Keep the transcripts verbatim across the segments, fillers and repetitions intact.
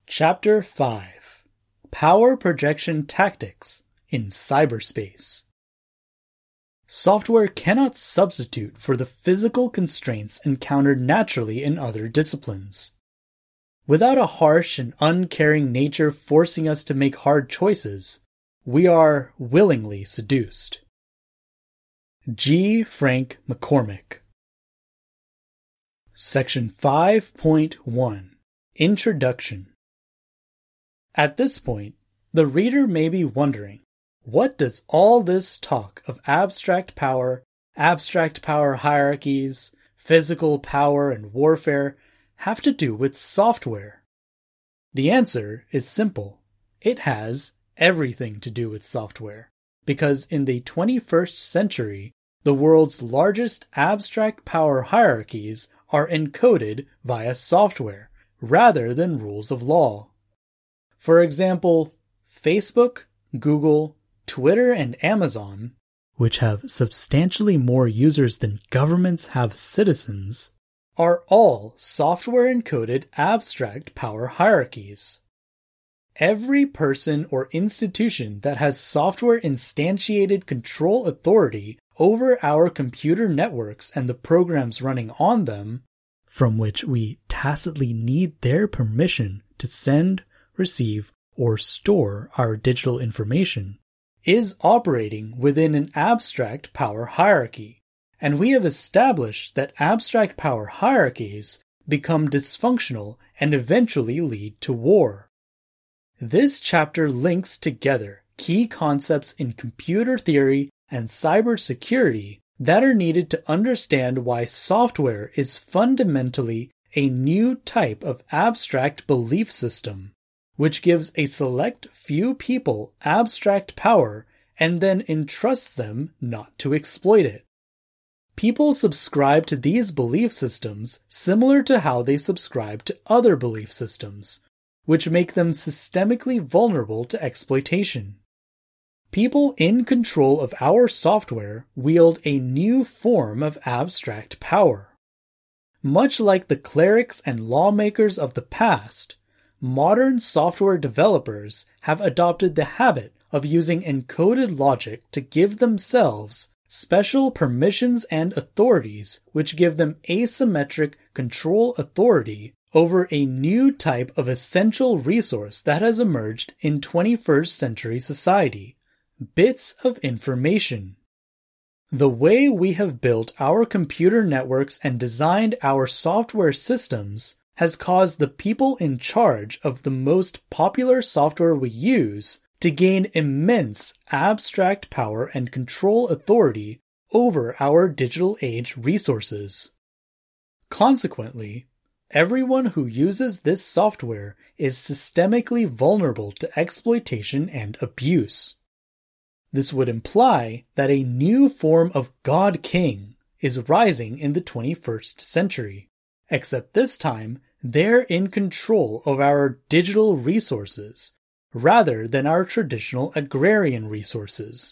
Chapter five. Power Projection Tactics in Cyberspace. Software cannot substitute for the physical constraints encountered naturally in other disciplines. Without a harsh and uncaring nature forcing us to make hard choices, we are willingly seduced. G. Frank McCormick. Section five point one. Introduction. At this point, the reader may be wondering, what does all this talk of abstract power, abstract power hierarchies, physical power, and warfare have to do with software? The answer is simple. It has everything to do with software, because in the twenty-first century, the world's largest abstract power hierarchies are encoded via software, rather than rules of law. For example, Facebook, Google, Twitter, and Amazon, which have substantially more users than governments have citizens, are all software-encoded abstract power hierarchies. Every person or institution that has software-instantiated control authority over our computer networks and the programs running on them, from which we tacitly need their permission to send, receive, or store our digital information, is operating within an abstract power hierarchy, and we have established that abstract power hierarchies become dysfunctional and eventually lead to war. This chapter links together key concepts in computer theory and cybersecurity that are needed to understand why software is fundamentally a new type of abstract belief system, which gives a select few people abstract power and then entrusts them not to exploit it. People subscribe to these belief systems similar to how they subscribe to other belief systems, which make them systemically vulnerable to exploitation. People in control of our software wield a new form of abstract power. Much like the clerics and lawmakers of the past, modern software developers have adopted the habit of using encoded logic to give themselves special permissions and authorities which give them asymmetric control authority over a new type of essential resource that has emerged in twenty-first century society: bits of information. The way we have built our computer networks and designed our software systems has caused the people in charge of the most popular software we use to gain immense abstract power and control authority over our digital age resources. Consequently, everyone who uses this software is systemically vulnerable to exploitation and abuse. This would imply that a new form of God King is rising in the twenty-first century, except this time they're in control of our digital resources, rather than our traditional agrarian resources.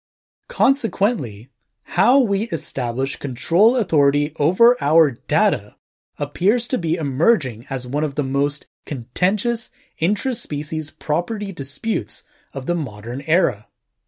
Consequently, how we establish control authority over our data appears to be emerging as one of the most contentious intraspecies property disputes of the modern era.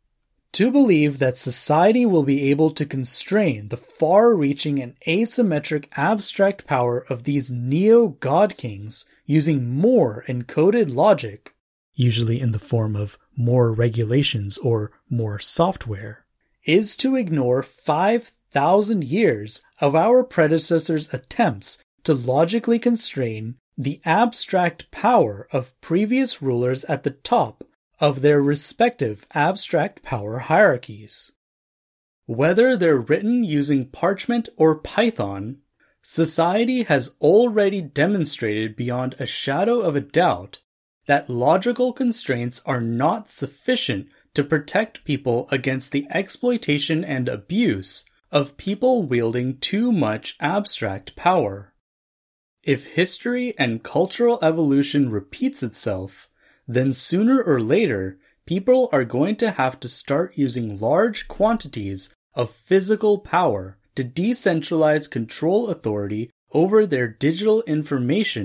To believe that society will be able to constrain the far-reaching and asymmetric abstract power of these neo-God kings using more encoded logic, usually in the form of more regulations or more software, is to ignore five thousand years of our predecessors' attempts to logically constrain the abstract power of previous rulers at the top of their respective abstract power hierarchies. Whether they're written using Parchment or Python, society has already demonstrated beyond a shadow of a doubt that logical constraints are not sufficient to protect people against the exploitation and abuse of people wielding too much abstract power. If history and cultural evolution repeats itself, then sooner or later, people are going to have to start using large quantities of physical power to decentralize control authority over their digital information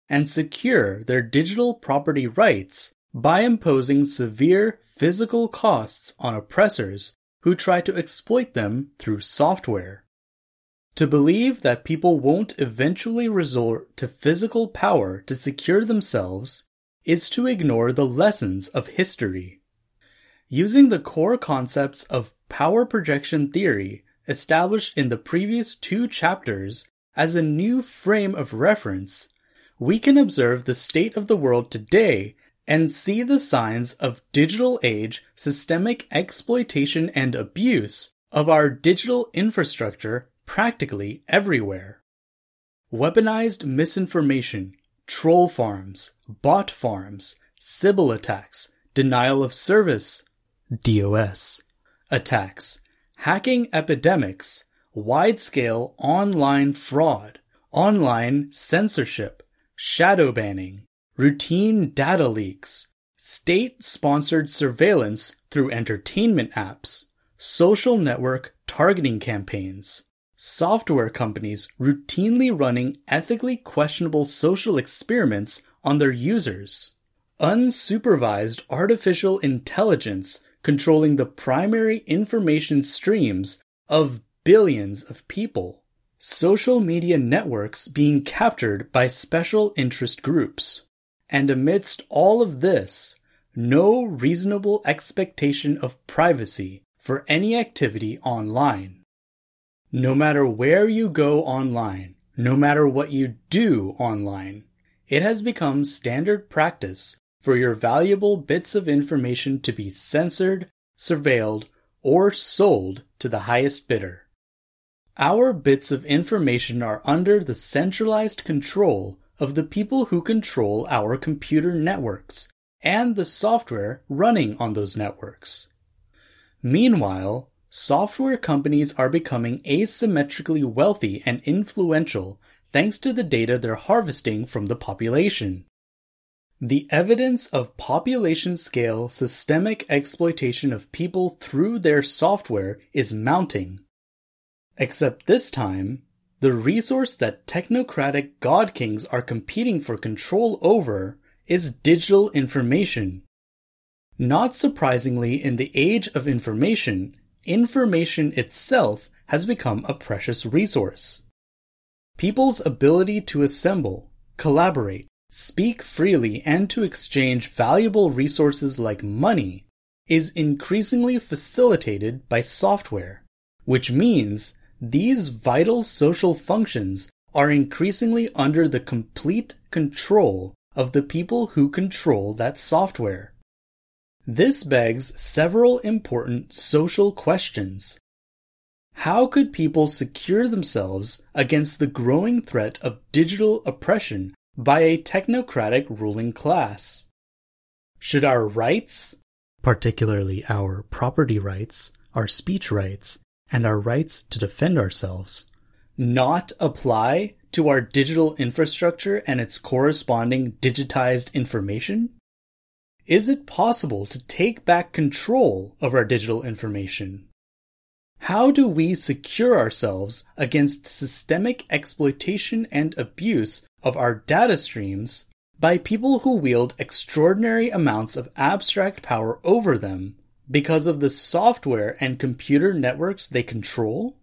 and secure their digital property rights by imposing severe physical costs on oppressors who try to exploit them through software. To believe that people won't eventually resort to physical power to secure themselves is to ignore the lessons of history. Using the core concepts of power projection theory established in the previous two chapters as a new frame of reference, we can observe the state of the world today and see the signs of digital age systemic exploitation and abuse of our digital infrastructure practically everywhere. Weaponized misinformation, troll farms, bot farms, Sybil attacks, denial of service, DOS, attacks, hacking epidemics, wide-scale online fraud, online censorship, shadow banning, routine data leaks, state-sponsored surveillance through entertainment apps, social network targeting campaigns, software companies routinely running ethically questionable social experiments on their users, unsupervised artificial intelligence controlling the primary information streams of billions of people, social media networks being captured by special interest groups, and amidst all of this, no reasonable expectation of privacy for any activity online. No matter where you go online, no matter what you do online, it has become standard practice for your valuable bits of information to be censored, surveilled, or sold to the highest bidder. Our bits of information are under the centralized control of the people who control our computer networks and the software running on those networks. Meanwhile, software companies are becoming asymmetrically wealthy and influential thanks to the data they're harvesting from the population. The evidence of population-scale systemic exploitation of people through their software is mounting. Except this time, the resource that technocratic god kings are competing for control over is digital information. Not surprisingly, in the age of information, information itself has become a precious resource. People's ability to assemble, collaborate, speak freely, and to exchange valuable resources like money is increasingly facilitated by software, which means these vital social functions are increasingly under the complete control of the people who control that software. This begs several important social questions. How could people secure themselves against the growing threat of digital oppression by a technocratic ruling class? Should our rights, particularly our property rights, our speech rights, and our rights to defend ourselves, not apply to our digital infrastructure and its corresponding digitized information? Is it possible to take back control of our digital information? How do we secure ourselves against systemic exploitation and abuse of our data streams by people who wield extraordinary amounts of abstract power over them because of the software and computer networks they control?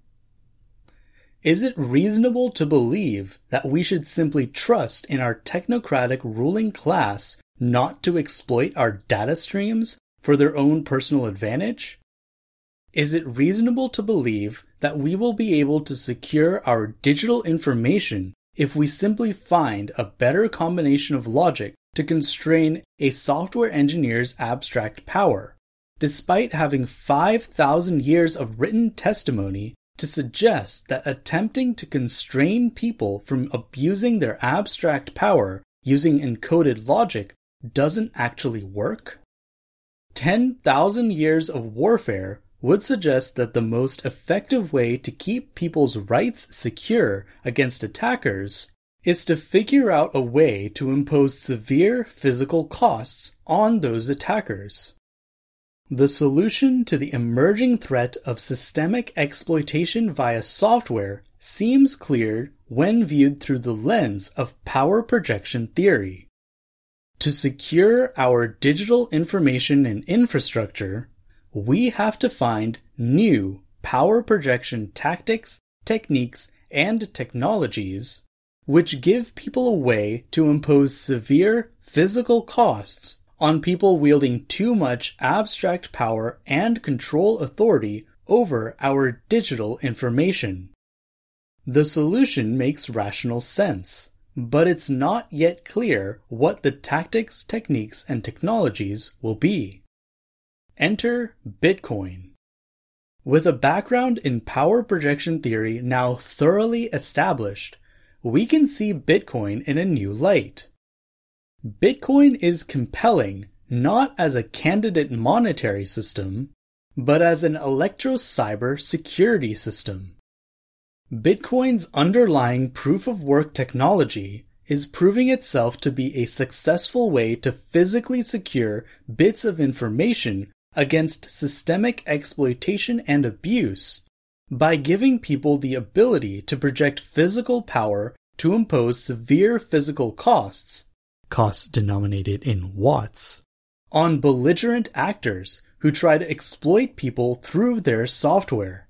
Is it reasonable to believe that we should simply trust in our technocratic ruling class not to exploit our data streams for their own personal advantage? Is it reasonable to believe that we will be able to secure our digital information if we simply find a better combination of logic to constrain a software engineer's abstract power, despite having five thousand years of written testimony to suggest that attempting to constrain people from abusing their abstract power using encoded logic doesn't actually work? ten thousand years of warfare would suggest that the most effective way to keep people's rights secure against attackers is to figure out a way to impose severe physical costs on those attackers. The solution to the emerging threat of systemic exploitation via software seems clear when viewed through the lens of power projection theory. To secure our digital information and infrastructure, we have to find new power projection tactics, techniques, and technologies which give people a way to impose severe physical costs on people wielding too much abstract power and control authority over our digital information. The solution makes rational sense, but it's not yet clear what the tactics, techniques, and technologies will be. Enter Bitcoin. With a background in power projection theory now thoroughly established, we can see Bitcoin in a new light. Bitcoin is compelling not as a candidate monetary system, but as an electro-cyber security system. Bitcoin's underlying proof-of-work technology is proving itself to be a successful way to physically secure bits of information against systemic exploitation and abuse by giving people the ability to project physical power to impose severe physical costs, costs denominated in watts, on belligerent actors who try to exploit people through their software.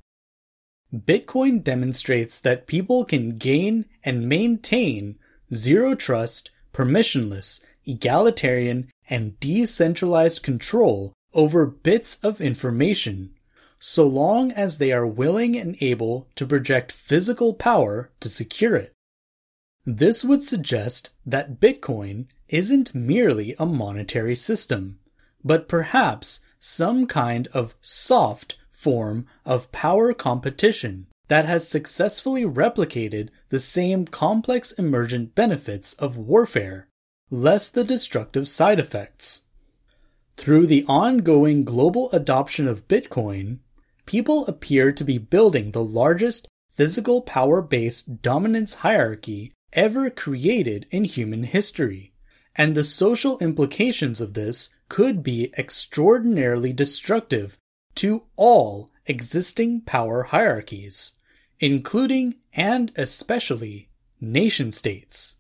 Bitcoin demonstrates that people can gain and maintain zero-trust, permissionless, egalitarian, and decentralized control over bits of information, so long as they are willing and able to project physical power to secure it. This would suggest that Bitcoin isn't merely a monetary system, but perhaps some kind of soft form of power competition that has successfully replicated the same complex emergent benefits of warfare, less the destructive side effects. Through the ongoing global adoption of Bitcoin, people appear to be building the largest physical power-based dominance hierarchy ever created in human history, and the social implications of this could be extraordinarily destructive to all existing power hierarchies, including and especially nation-states.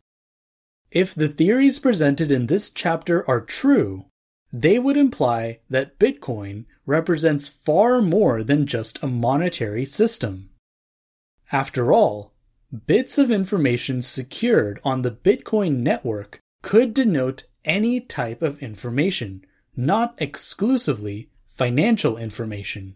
If the theories presented in this chapter are true, they would imply that Bitcoin represents far more than just a monetary system. After all, bits of information secured on the Bitcoin network could denote any type of information, not exclusively financial information.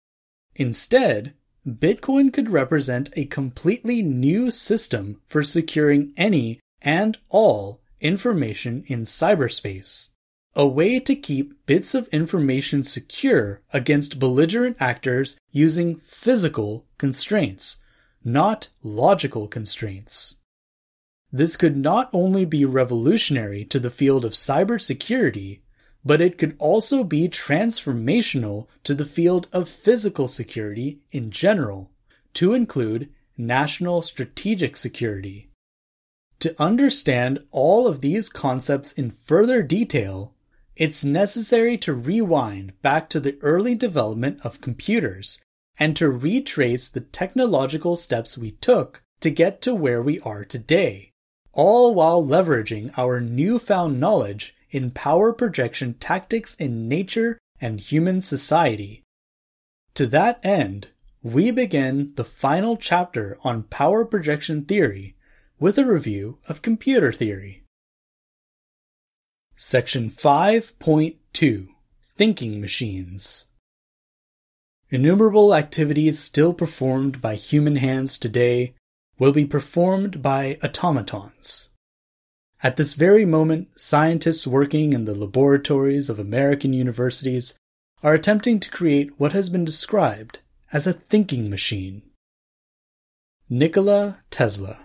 Instead, Bitcoin could represent a completely new system for securing any and all information in cyberspace. A way to keep bits of information secure against belligerent actors using physical constraints, not logical constraints. This could not only be revolutionary to the field of cybersecurity, but it could also be transformational to the field of physical security in general, to include national strategic security. To understand all of these concepts in further detail, it's necessary to rewind back to the early development of computers and to retrace the technological steps we took to get to where we are today, all while leveraging our newfound knowledge in power projection tactics in nature and human society. To that end, we begin the final chapter on power projection theory with a review of computer theory. Section five point two. Thinking Machines. Innumerable activities still performed by human hands today will be performed by automatons. At this very moment, scientists working in the laboratories of American universities are attempting to create what has been described as a thinking machine. Nikola Tesla.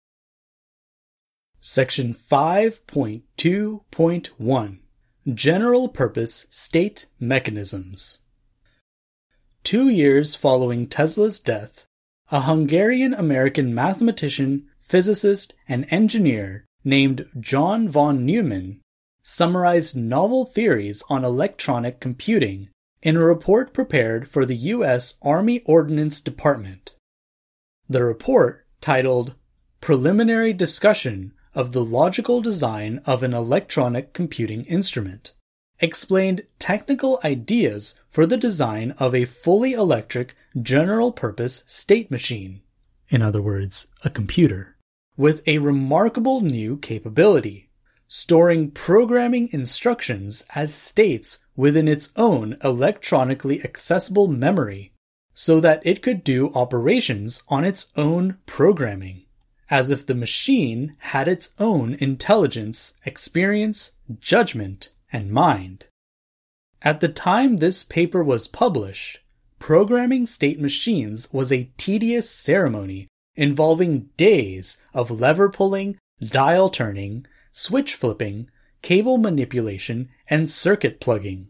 Section five point two point one. General Purpose State Mechanisms. Two years following Tesla's death, a Hungarian-American mathematician, physicist, and engineer named John von Neumann summarized novel theories on electronic computing in a report prepared for the U S Army Ordnance Department. The report, titled Preliminary Discussion of the Logical Design of an Electronic Computing Instrument, explained technical ideas for the design of a fully electric general-purpose state machine, in other words, a computer, with a remarkable new capability, storing programming instructions as states within its own electronically accessible memory, so that it could do operations on its own programming, as if the machine had its own intelligence, experience, judgment, and mind. At the time this paper was published, programming state machines was a tedious ceremony involving days of lever pulling, dial turning, switch flipping, cable manipulation, and circuit plugging.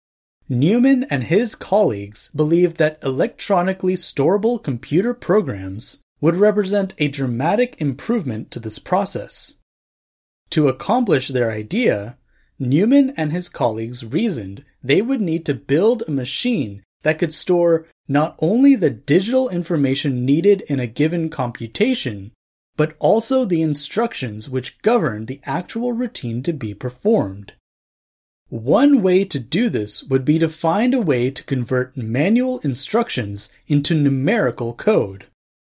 Newman and his colleagues believed that electronically storable computer programs would represent a dramatic improvement to this process. To accomplish their idea, Newman and his colleagues reasoned they would need to build a machine that could store not only the digital information needed in a given computation, but also the instructions which govern the actual routine to be performed. One way to do this would be to find a way to convert manual instructions into numerical code.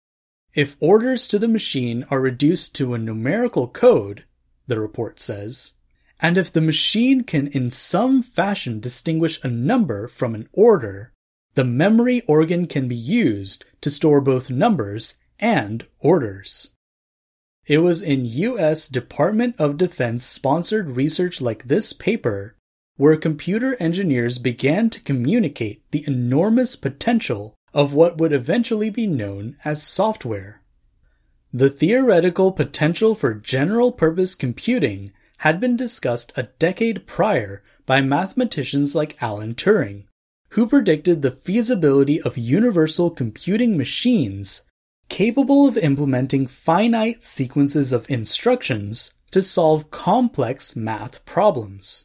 If orders to the machine are reduced to a numerical code, the report says, and if the machine can in some fashion distinguish a number from an order, the memory organ can be used to store both numbers and orders. It was in U S Department of Defense sponsored research like this paper where computer engineers began to communicate the enormous potential of what would eventually be known as software. The theoretical potential for general-purpose computing had been discussed a decade prior by mathematicians like Alan Turing, who predicted the feasibility of universal computing machines capable of implementing finite sequences of instructions to solve complex math problems.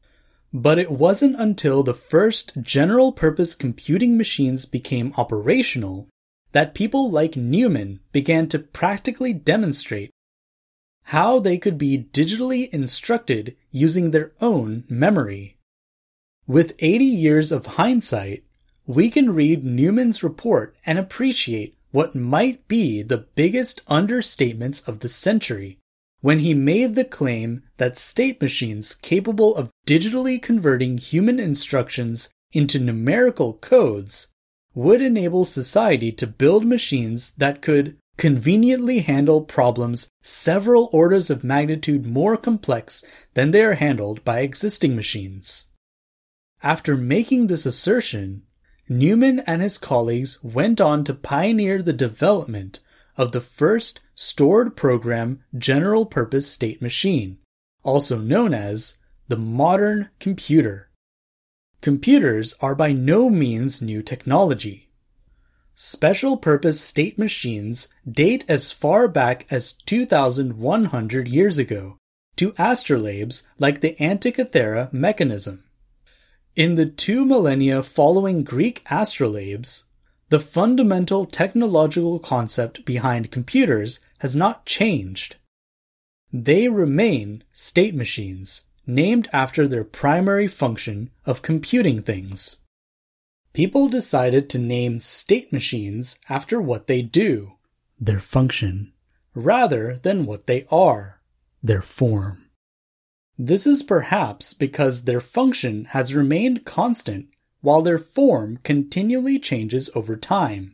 But it wasn't until the first general-purpose computing machines became operational that people like Newman began to practically demonstrate how they could be digitally instructed using their own memory. With eighty years of hindsight, we can read Newman's report and appreciate what might be the biggest understatements of the century when he made the claim that state machines capable of digitally converting human instructions into numerical codes would enable society to build machines that could conveniently handle problems several orders of magnitude more complex than they are handled by existing machines. After making this assertion, Newman and his colleagues went on to pioneer the development of the first stored program general-purpose state machine, also known as the modern computer. Computers are by no means new technology. Special-purpose state machines date as far back as two thousand one hundred years ago to astrolabes like the Antikythera mechanism. In the two millennia following Greek astrolabes, the fundamental technological concept behind computers has not changed. They remain state machines, named after their primary function of computing things. People decided to name state machines after what they do, their function, rather than what they are, their form. This is perhaps because their function has remained constant while their form continually changes over time.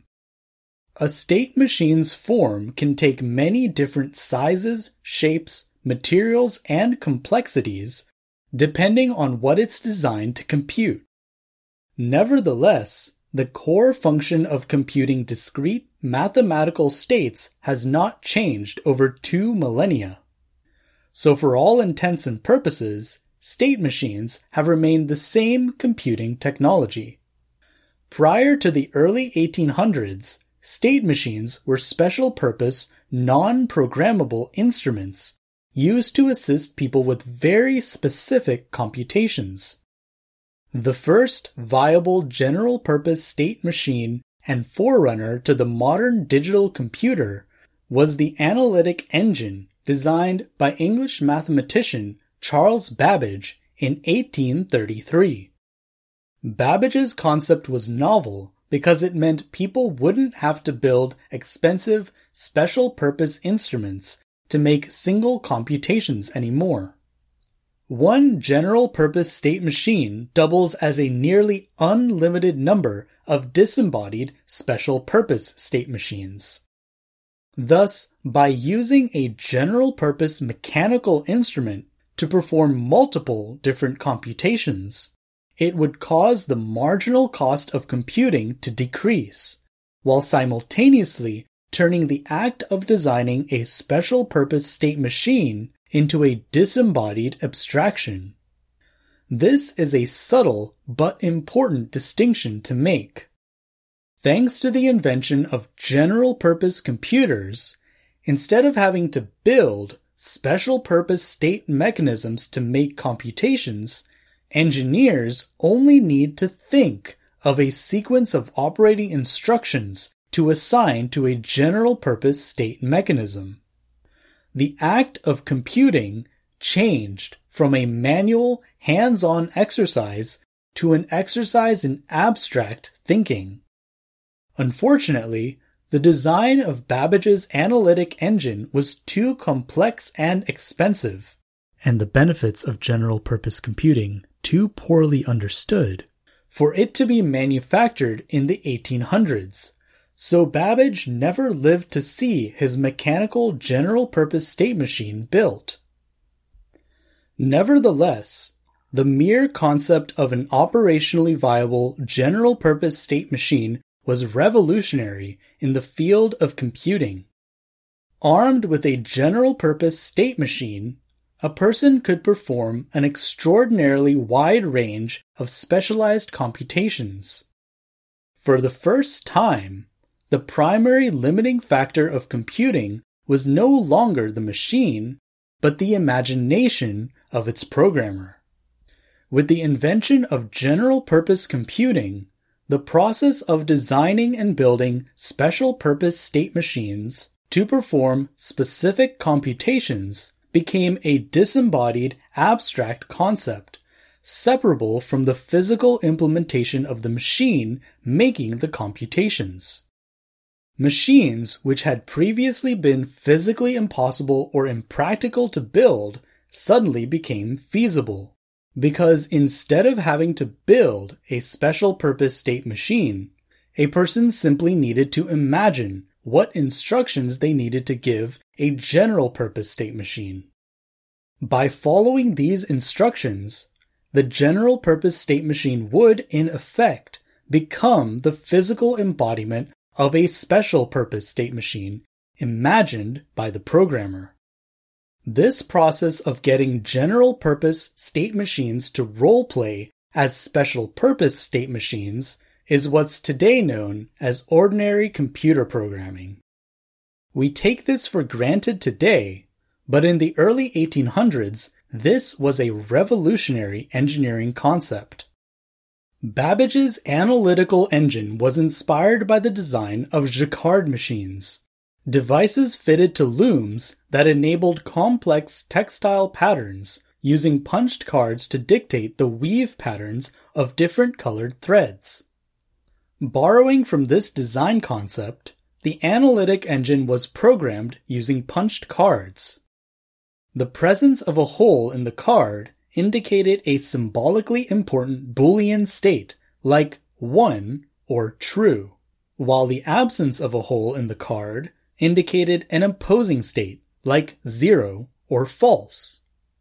A state machine's form can take many different sizes, shapes, materials, and complexities depending on what it's designed to compute. Nevertheless, the core function of computing discrete mathematical states has not changed over two millennia. So for all intents and purposes, state machines have remained the same computing technology. Prior to the early eighteen hundreds, state machines were special-purpose, non-programmable instruments used to assist people with very specific computations. The first viable general-purpose state machine and forerunner to the modern digital computer was the analytic engine designed by English mathematician Charles Babbage in eighteen thirty-three. Babbage's concept was novel because it meant people wouldn't have to build expensive, special-purpose instruments to make single computations anymore. One general-purpose state machine doubles as a nearly unlimited number of disembodied special-purpose state machines. Thus, by using a general-purpose mechanical instrument to perform multiple different computations, it would cause the marginal cost of computing to decrease, while simultaneously turning the act of designing a special-purpose state machine into a disembodied abstraction. This is a subtle but important distinction to make. Thanks to the invention of general-purpose computers, instead of having to build special-purpose state mechanisms to make computations, engineers only need to think of a sequence of operating instructions to assign to a general-purpose state mechanism. The act of computing changed from a manual, hands-on exercise to an exercise in abstract thinking. Unfortunately, the design of Babbage's analytic engine was too complex and expensive, and the benefits of general-purpose computing too poorly understood, for it to be manufactured in the eighteen hundreds, so Babbage never lived to see his mechanical general-purpose state machine built. Nevertheless, the mere concept of an operationally viable general-purpose state machine was revolutionary in the field of computing. Armed with a general-purpose state machine, a person could perform an extraordinarily wide range of specialized computations. For the first time, the primary limiting factor of computing was no longer the machine, but the imagination of its programmer. With the invention of general-purpose computing, the process of designing and building special-purpose state machines to perform specific computations became a disembodied, abstract concept, separable from the physical implementation of the machine making the computations. Machines which had previously been physically impossible or impractical to build suddenly became feasible, because instead of having to build a special-purpose state machine, a person simply needed to imagine what instructions they needed to give a general-purpose state machine. By following these instructions, the general-purpose state machine would, in effect, become the physical embodiment of a special-purpose state machine imagined by the programmer. This process of getting general-purpose state machines to role-play as special-purpose state machines is what's today known as ordinary computer programming. We take this for granted today, but in the early eighteen hundreds, this was a revolutionary engineering concept. Babbage's analytical engine was inspired by the design of Jacquard machines, devices fitted to looms that enabled complex textile patterns using punched cards to dictate the weave patterns of different colored threads. Borrowing from this design concept, the analytic engine was programmed using punched cards. The presence of a hole in the card indicated a symbolically important Boolean state like one or true, while the absence of a hole in the card indicated an opposing state like zero or false.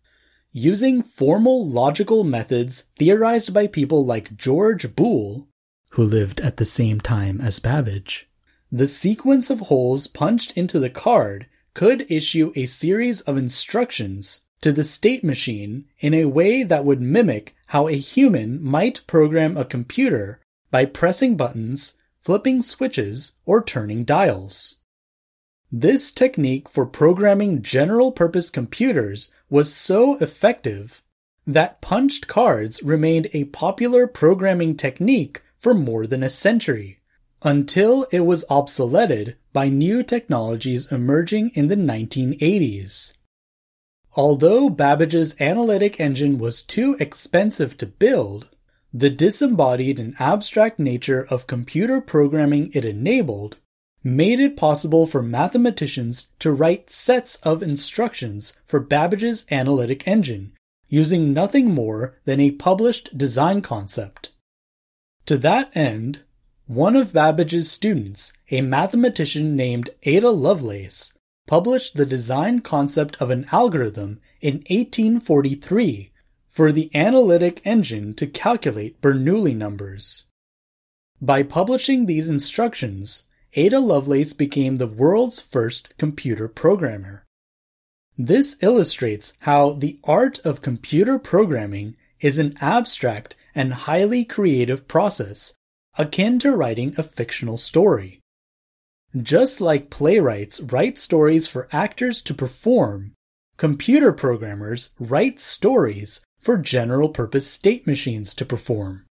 Using formal logical methods theorized by people like George Boole, who lived at the same time as Babbage, the sequence of holes punched into the card could issue a series of instructions to the state machine in a way that would mimic how a human might program a computer by pressing buttons, flipping switches, or turning dials. This technique for programming general-purpose computers was so effective that punched cards remained a popular programming technique for more than a century, until it was obsoleted by new technologies emerging in the nineteen eighties. Although Babbage's analytic engine was too expensive to build, the disembodied and abstract nature of computer programming it enabled made it possible for mathematicians to write sets of instructions for Babbage's analytic engine, using nothing more than a published design concept. To that end, one of Babbage's students, a mathematician named Ada Lovelace, published the design concept of an algorithm in eighteen forty-three for the analytic engine to calculate Bernoulli numbers. By publishing these instructions, Ada Lovelace became the world's first computer programmer. This illustrates how the art of computer programming is an abstract and highly creative process, akin to writing a fictional story. Just like playwrights write stories for actors to perform, computer programmers write stories for general-purpose state machines to perform.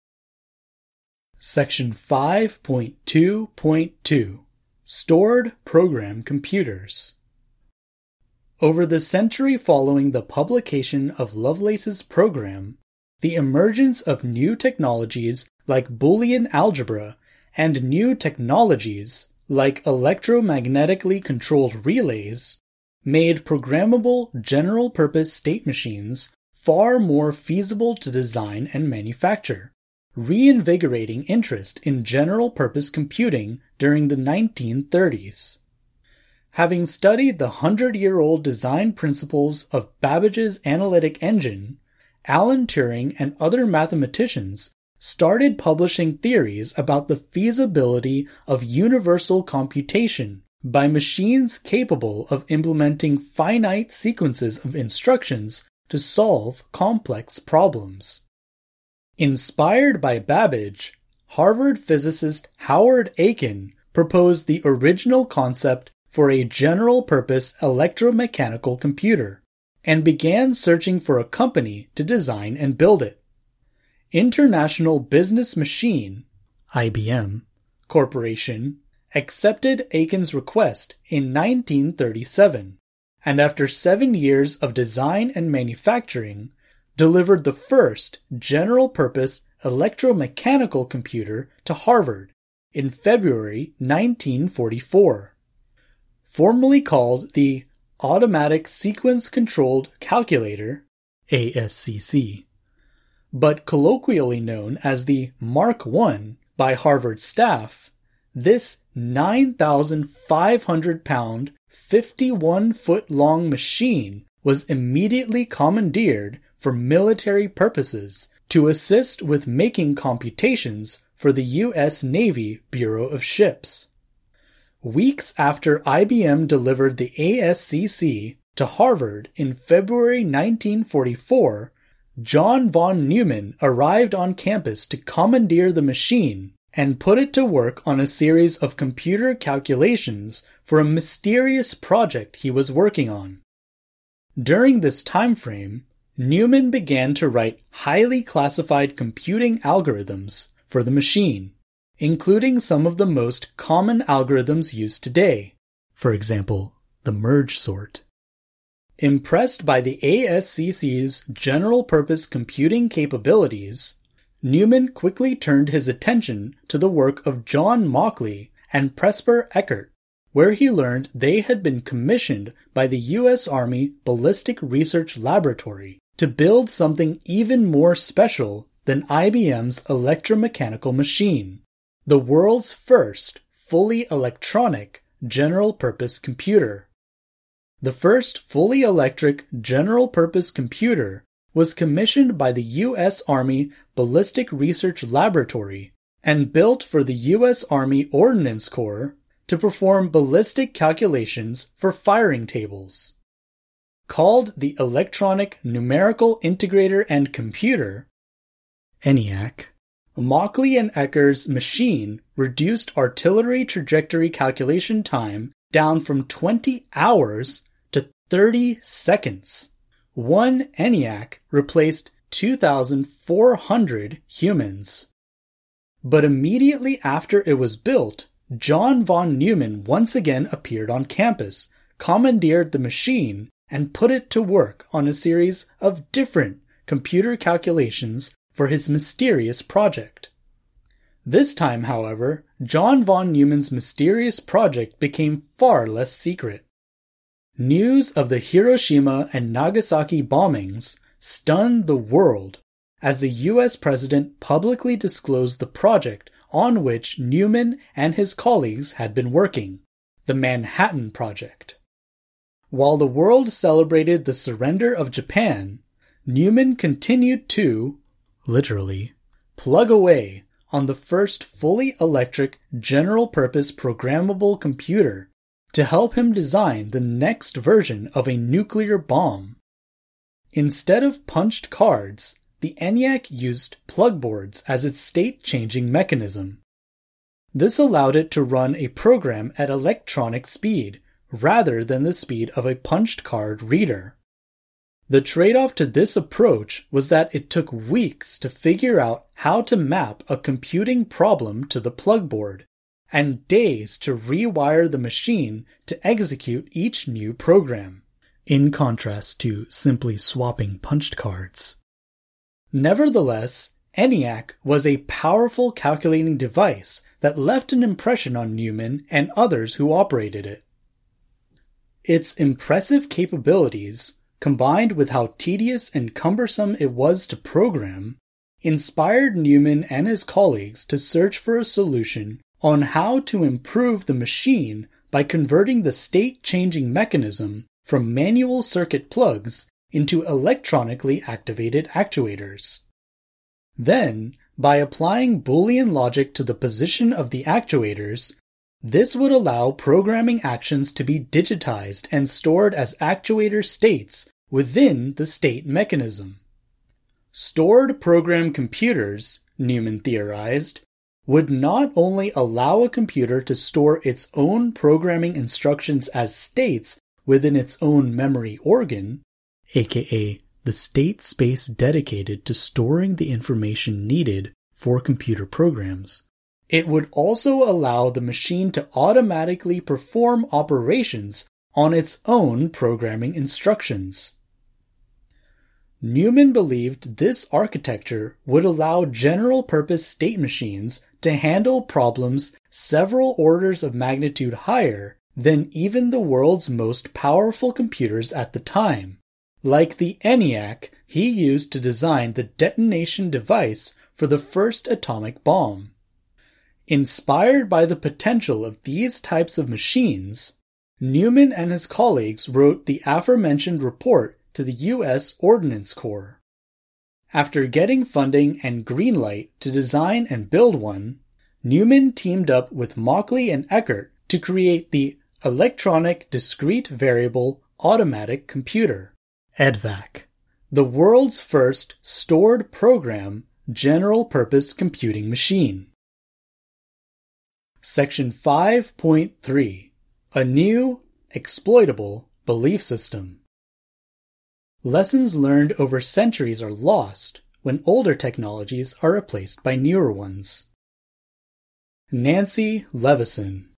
Section five point two point two Stored Program Computers. Over the century following the publication of Lovelace's program, the emergence of new technologies like Boolean algebra and new technologies like electromagnetically controlled relays made programmable general-purpose state machines far more feasible to design and manufacture, reinvigorating interest in general-purpose computing during the nineteen thirties. Having studied the hundred-year-old design principles of Babbage's analytic engine, Alan Turing and other mathematicians started publishing theories about the feasibility of universal computation by machines capable of implementing finite sequences of instructions to solve complex problems. Inspired by Babbage, Harvard physicist Howard Aiken proposed the original concept for a general-purpose electromechanical computer, and began searching for a company to design and build it. International Business Machine I B M Corporation accepted Aiken's request in nineteen thirty-seven, and after seven years of design and manufacturing, delivered the first general-purpose electromechanical computer to Harvard in February nineteen forty-four. Formerly called the Automatic Sequence Controlled Calculator, A S C C, but colloquially known as the Mark one by Harvard staff, this nine thousand five hundred pound, fifty-one foot long machine was immediately commandeered for military purposes to assist with making computations for the U S Navy Bureau of Ships. Weeks after I B M delivered the A S C C to Harvard in February nineteen forty-four, John von Neumann arrived on campus to commandeer the machine and put it to work on a series of computer calculations for a mysterious project he was working on. During this time frame, Neumann began to write highly classified computing algorithms for the machine, including some of the most common algorithms used today, for example, the merge sort. Impressed by the A S C C's general-purpose computing capabilities, Neumann quickly turned his attention to the work of John Mauchly and Presper Eckert, where he learned they had been commissioned by the U S Army Ballistic Research Laboratory to build something even more special than I B M's electromechanical machine, the world's first fully electronic general-purpose computer. The first fully electric general-purpose computer was commissioned by the U S Army Ballistic Research Laboratory and built for the U S Army Ordnance Corps to perform ballistic calculations for firing tables. Called the Electronic Numerical Integrator and Computer, ENIAC, Mauchly and Eckert's machine reduced artillery trajectory calculation time down from twenty hours to thirty seconds. One ENIAC replaced two thousand four hundred humans. But immediately after it was built, John von Neumann once again appeared on campus, commandeered the machine, and put it to work on a series of different computer calculations for his mysterious project. This time, however, John von Neumann's mysterious project became far less secret. News of the Hiroshima and Nagasaki bombings stunned the world as the U S president publicly disclosed the project on which Neumann and his colleagues had been working, the Manhattan Project. While the world celebrated the surrender of Japan, Neumann continued to, literally, plug away on the first fully electric, general-purpose programmable computer to help him design the next version of a nuclear bomb. Instead of punched cards, the ENIAC used plugboards as its state-changing mechanism. This allowed it to run a program at electronic speed, rather than the speed of a punched card reader. The trade-off to this approach was that it took weeks to figure out how to map a computing problem to the plugboard, and days to rewire the machine to execute each new program, in contrast to simply swapping punched cards. Nevertheless, ENIAC was a powerful calculating device that left an impression on Neumann and others who operated it. Its impressive capabilities, combined with how tedious and cumbersome it was to program, inspired Neumann and his colleagues to search for a solution on how to improve the machine by converting the state-changing mechanism from manual circuit plugs into electronically activated actuators. Then, by applying Boolean logic to the position of the actuators, this would allow programming actions to be digitized and stored as actuator states within the state mechanism. Stored program computers, Neumann theorized, would not only allow a computer to store its own programming instructions as states within its own memory organ, aka the state space dedicated to storing the information needed for computer programs. It would also allow the machine to automatically perform operations on its own programming instructions. Neumann believed this architecture would allow general-purpose state machines to handle problems several orders of magnitude higher than even the world's most powerful computers at the time, like the ENIAC he used to design the detonation device for the first atomic bomb. Inspired by the potential of these types of machines, Neumann and his colleagues wrote the aforementioned report to the U S Ordnance Corps. After getting funding and green light to design and build one, Neumann teamed up with Mauchly and Eckert to create the Electronic Discrete Variable Automatic Computer, E D V A C, the world's first stored program general-purpose computing machine. Section five point three. A new, exploitable belief system. Lessons learned over centuries are lost when older technologies are replaced by newer ones. Nancy Leveson.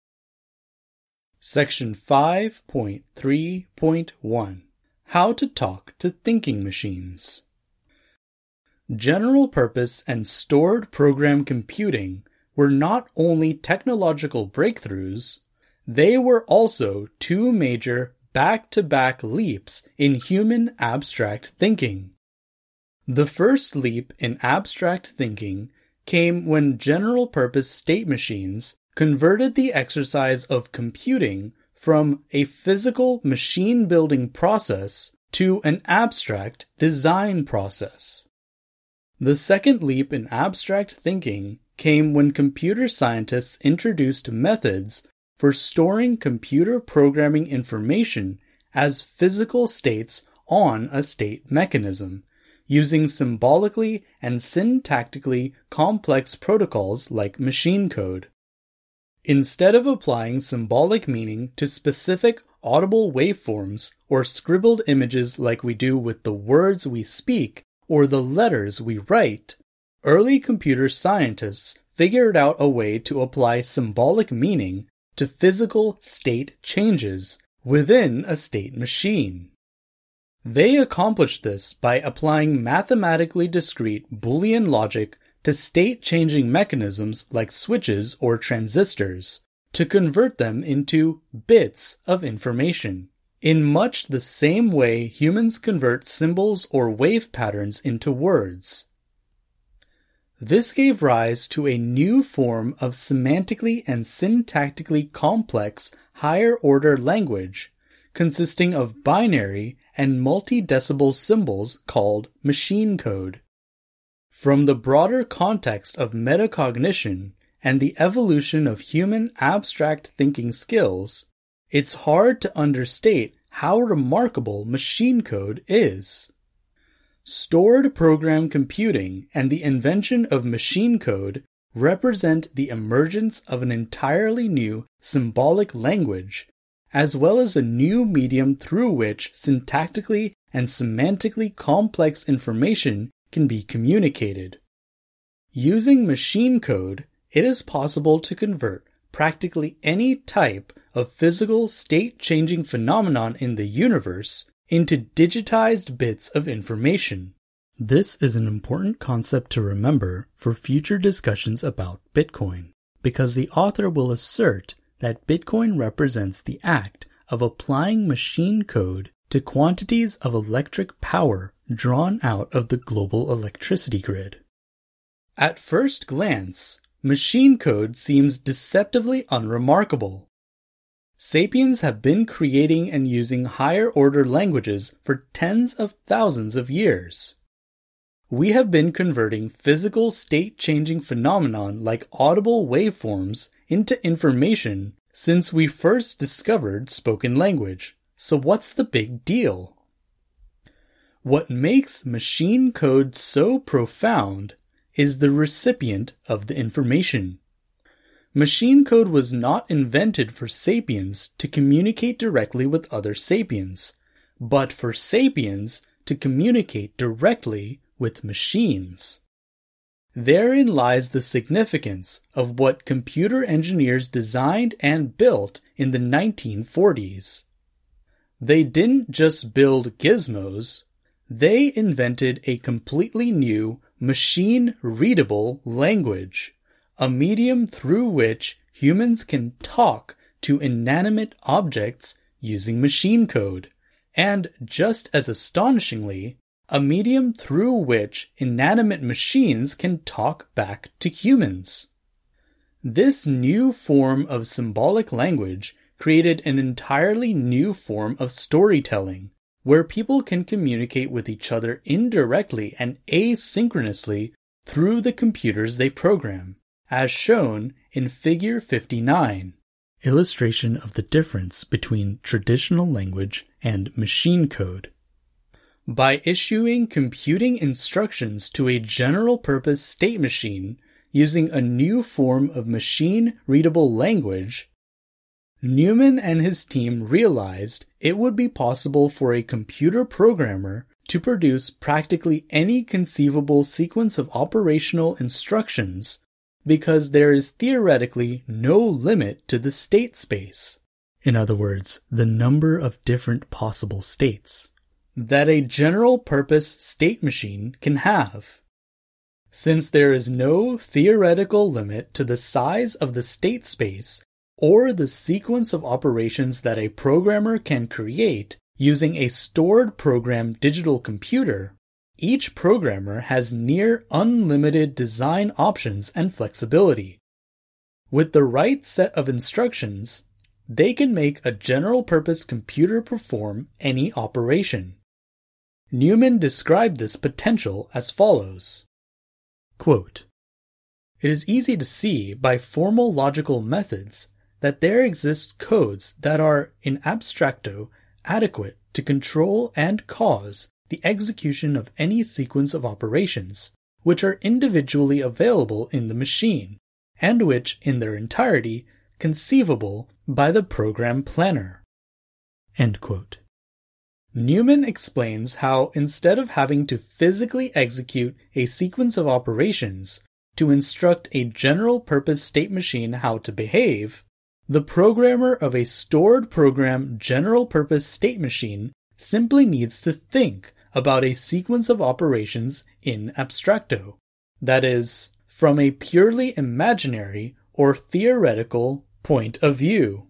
Section five point three point one. How to talk to thinking machines. General-purpose and stored program computing were not only technological breakthroughs, they were also two major back-to-back leaps in human abstract thinking. The first leap in abstract thinking came when general-purpose state machines converted the exercise of computing from a physical machine-building process to an abstract design process. The second leap in abstract thinking came when computer scientists introduced methods for storing computer programming information as physical states on a state mechanism, using symbolically and syntactically complex protocols like machine code. Instead of applying symbolic meaning to specific audible waveforms or scribbled images like we do with the words we speak or the letters we write, early computer scientists figured out a way to apply symbolic meaning to physical state changes within a state machine. They accomplished this by applying mathematically discrete Boolean logic to state-changing mechanisms like switches or transistors to convert them into bits of information, in much the same way humans convert symbols or wave patterns into words. This gave rise to a new form of semantically and syntactically complex higher-order language, consisting of binary and multi-decimal symbols called machine code. From the broader context of metacognition and the evolution of human abstract thinking skills, it's hard to understate how remarkable machine code is. Stored program computing and the invention of machine code represent the emergence of an entirely new symbolic language, as well as a new medium through which syntactically and semantically complex information can be communicated. Using machine code, it is possible to convert practically any type of physical state-changing phenomenon in the universe into digitized bits of information. This is an important concept to remember for future discussions about Bitcoin, because the author will assert that Bitcoin represents the act of applying machine code to quantities of electric power drawn out of the global electricity grid. At first glance, machine code seems deceptively unremarkable. Sapiens have been creating and using higher-order languages for tens of thousands of years. We have been converting physical state-changing phenomenon like audible waveforms into information since we first discovered spoken language. So what's the big deal? What makes machine code so profound is the recipient of the information. Machine code was not invented for sapiens to communicate directly with other sapiens, but for sapiens to communicate directly with machines. Therein lies the significance of what computer engineers designed and built in the nineteen forties. They didn't just build gizmos, they invented a completely new machine-readable language, a medium through which humans can talk to inanimate objects using machine code, and just as astonishingly, a medium through which inanimate machines can talk back to humans. This new form of symbolic language created an entirely new form of storytelling, where people can communicate with each other indirectly and asynchronously through the computers they program, as shown in Figure fifty-nine, illustration of the difference between traditional language and machine code. By issuing computing instructions to a general-purpose state machine using a new form of machine-readable language, Newman and his team realized it would be possible for a computer programmer to produce practically any conceivable sequence of operational instructions because there is theoretically no limit to the state space. In other words, the number of different possible states that a general-purpose state machine can have. Since there is no theoretical limit to the size of the state space or the sequence of operations that a programmer can create using a stored program digital computer, each programmer has near unlimited design options and flexibility. With the right set of instructions, they can make a general-purpose computer perform any operation. Newman described this potential as follows. Quote, "It is easy to see by formal logical methods that there exist codes that are, in abstracto, adequate to control and cause the execution of any sequence of operations, which are individually available in the machine, and which, in their entirety, conceivable by the program planner." End quote. Newman explains how instead of having to physically execute a sequence of operations to instruct a general-purpose state machine how to behave, the programmer of a stored program general-purpose state machine simply needs to think about a sequence of operations in abstracto, that is, from a purely imaginary or theoretical point of view.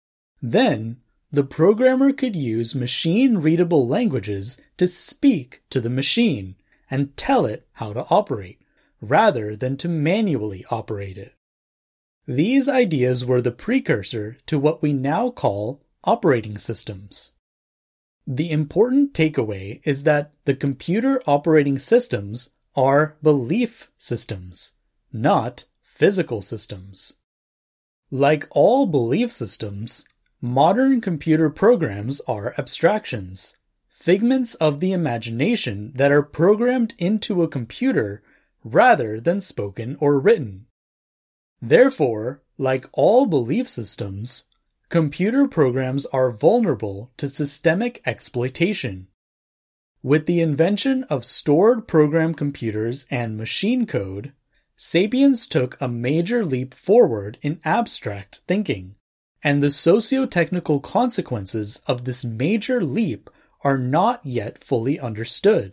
Then, the programmer could use machine-readable languages to speak to the machine and tell it how to operate, rather than to manually operate it. These ideas were the precursor to what we now call operating systems. The important takeaway is that the computer operating systems are belief systems, not physical systems. Like all belief systems, modern computer programs are abstractions, figments of the imagination that are programmed into a computer rather than spoken or written. Therefore, like all belief systems, computer programs are vulnerable to systemic exploitation. With the invention of stored program computers and machine code, sapiens took a major leap forward in abstract thinking, and the socio-technical consequences of this major leap are not yet fully understood.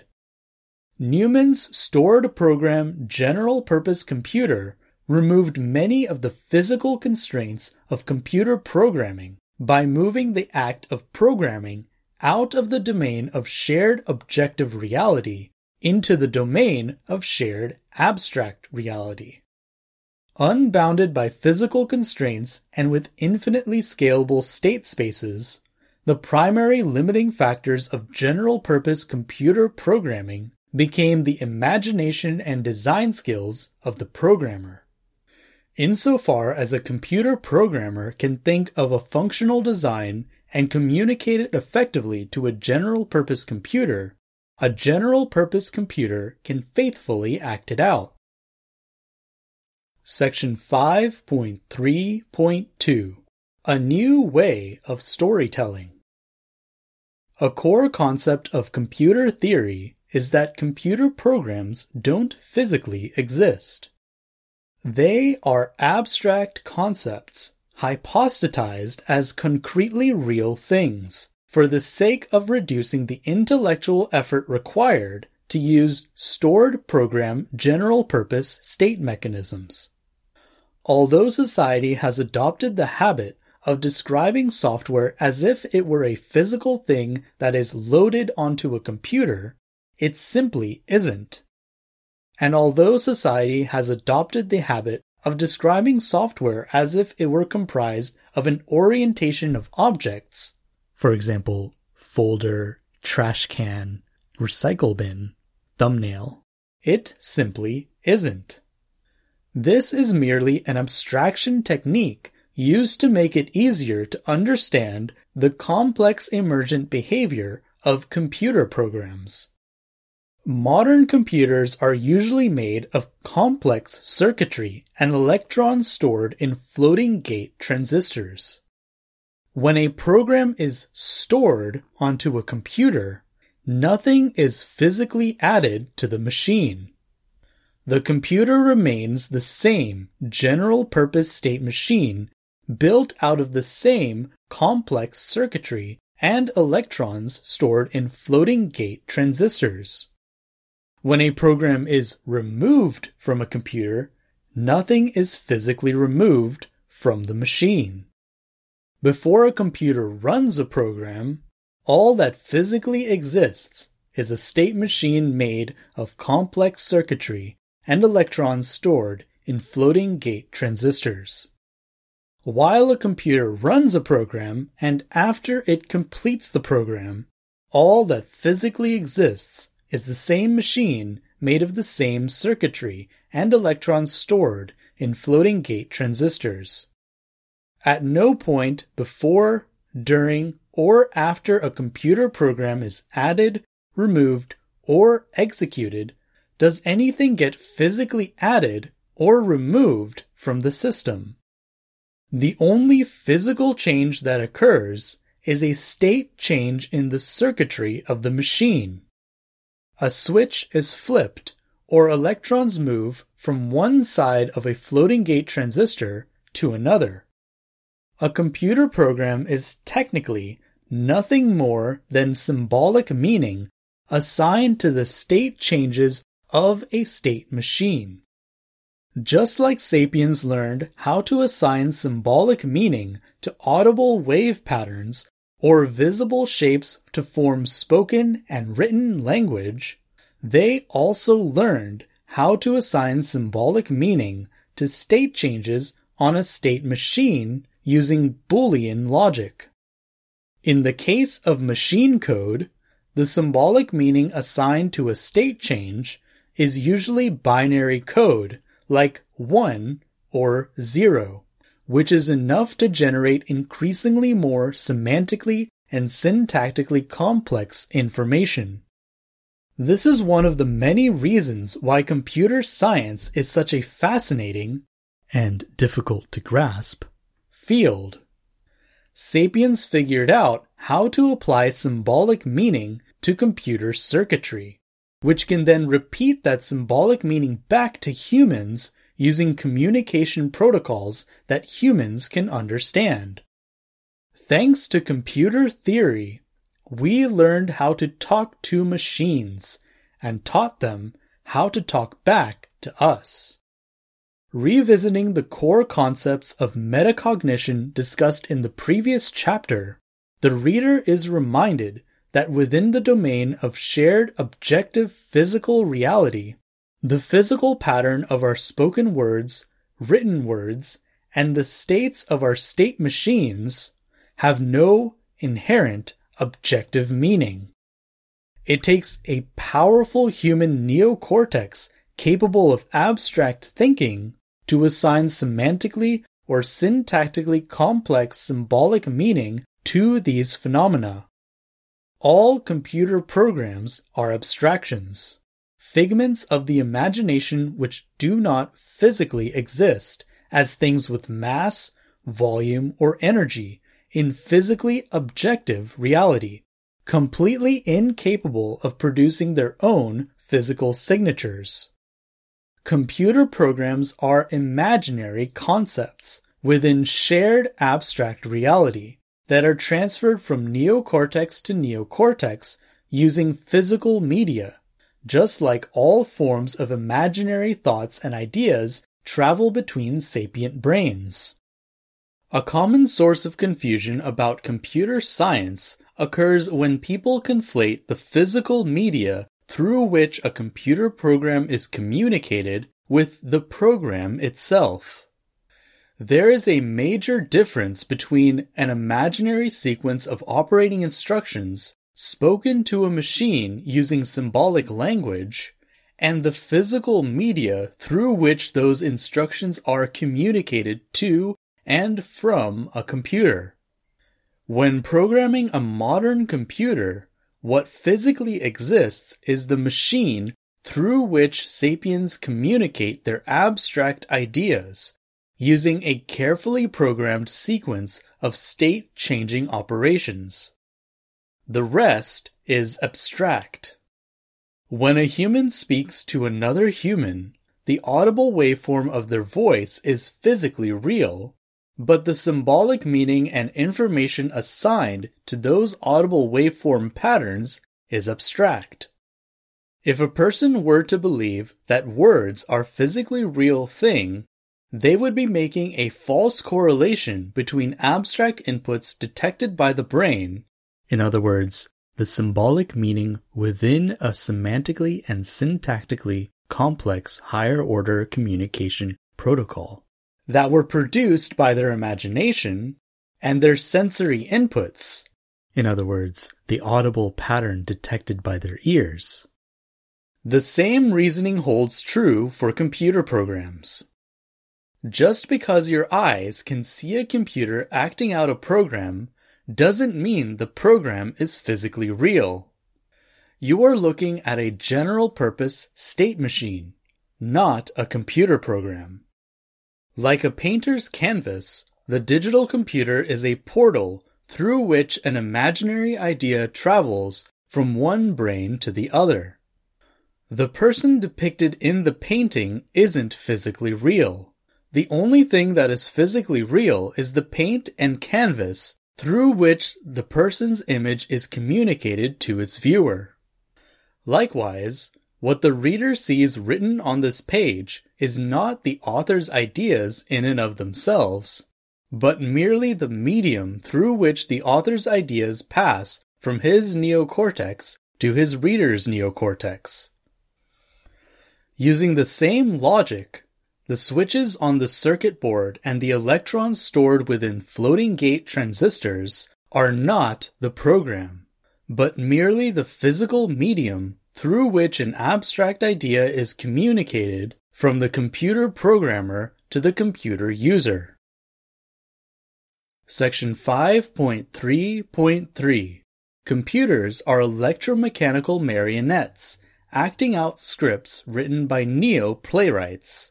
Newman's stored program general-purpose computer removed many of the physical constraints of computer programming by moving the act of programming out of the domain of shared objective reality into the domain of shared abstract reality. Unbounded by physical constraints and with infinitely scalable state spaces, the primary limiting factors of general-purpose computer programming became the imagination and design skills of the programmer. Insofar as a computer programmer can think of a functional design and communicate it effectively to a general-purpose computer, a general-purpose computer can faithfully act it out. Section five point three point two A New Way of Storytelling. A core concept of computer theory is that computer programs don't physically exist. They are abstract concepts, hypostatized as concretely real things, for the sake of reducing the intellectual effort required to use stored program general-purpose state mechanisms. Although society has adopted the habit of describing software as if it were a physical thing that is loaded onto a computer, it simply isn't. And although society has adopted the habit of describing software as if it were comprised of an orientation of objects, for example, folder, trash can, recycle bin, thumbnail, it simply isn't. This is merely an abstraction technique used to make it easier to understand the complex emergent behavior of computer programs. Modern computers are usually made of complex circuitry and electrons stored in floating gate transistors. When a program is stored onto a computer, nothing is physically added to the machine. The computer remains the same general-purpose state machine built out of the same complex circuitry and electrons stored in floating gate transistors. When a program is removed from a computer, nothing is physically removed from the machine. Before a computer runs a program, all that physically exists is a state machine made of complex circuitry and electrons stored in floating gate transistors. While a computer runs a program and after it completes the program, all that physically exists is the same machine made of the same circuitry and electrons stored in floating gate transistors. At no point before, during, or after a computer program is added, removed, or executed does anything get physically added or removed from the system. The only physical change that occurs is a state change in the circuitry of the machine. A switch is flipped, or electrons move from one side of a floating gate transistor to another. A computer program is technically nothing more than symbolic meaning assigned to the state changes of a state machine. Just like sapiens learned how to assign symbolic meaning to audible wave patterns or visible shapes to form spoken and written language, they also learned how to assign symbolic meaning to state changes on a state machine using Boolean logic. In the case of machine code, the symbolic meaning assigned to a state change is usually binary code, like one or zero, which is enough to generate increasingly more semantically and syntactically complex information. This is one of the many reasons why computer science is such a fascinating, and difficult to grasp, field. Sapiens figured out how to apply symbolic meaning to computer circuitry, which can then repeat that symbolic meaning back to humans using communication protocols that humans can understand. Thanks to computer theory, we learned how to talk to machines and taught them how to talk back to us. Revisiting the core concepts of metacognition discussed in the previous chapter, the reader is reminded that within the domain of shared objective physical reality, the physical pattern of our spoken words, written words, and the states of our state machines have no inherent objective meaning. It takes a powerful human neocortex capable of abstract thinking to assign semantically or syntactically complex symbolic meaning to these phenomena. All computer programs are abstractions, figments of the imagination which do not physically exist as things with mass, volume, or energy in physically objective reality, completely incapable of producing their own physical signatures. Computer programs are imaginary concepts within shared abstract reality that are transferred from neocortex to neocortex using physical media, just like all forms of imaginary thoughts and ideas travel between sapient brains. A common source of confusion about computer science occurs when people conflate the physical media through which a computer program is communicated with the program itself. There is a major difference between an imaginary sequence of operating instructions spoken to a machine using symbolic language and the physical media through which those instructions are communicated to and from a computer. When programming a modern computer, what physically exists is the machine through which sapiens communicate their abstract ideas, using a carefully programmed sequence of state-changing operations. The rest is abstract. When a human speaks to another human, the audible waveform of their voice is physically real, but the symbolic meaning and information assigned to those audible waveform patterns is abstract. If a person were to believe that words are physically real thing, they would be making a false correlation between abstract inputs detected by the brain, in other words, the symbolic meaning within a semantically and syntactically complex higher-order communication protocol, that were produced by their imagination, and their sensory inputs, in other words, the audible pattern detected by their ears. The same reasoning holds true for computer programs. Just because your eyes can see a computer acting out a program doesn't mean the program is physically real. You are looking at a general-purpose state machine, not a computer program. Like a painter's canvas, the digital computer is a portal through which an imaginary idea travels from one brain to the other. The person depicted in the painting isn't physically real. The only thing that is physically real is the paint and canvas through which the person's image is communicated to its viewer. Likewise, what the reader sees written on this page is not the author's ideas in and of themselves, but merely the medium through which the author's ideas pass from his neocortex to his reader's neocortex. Using the same logic, the switches on the circuit board and the electrons stored within floating gate transistors are not the program, but merely the physical medium through which an abstract idea is communicated from the computer programmer to the computer user. Section five point three point three. Computers are electromechanical marionettes acting out scripts written by neo-playwrights.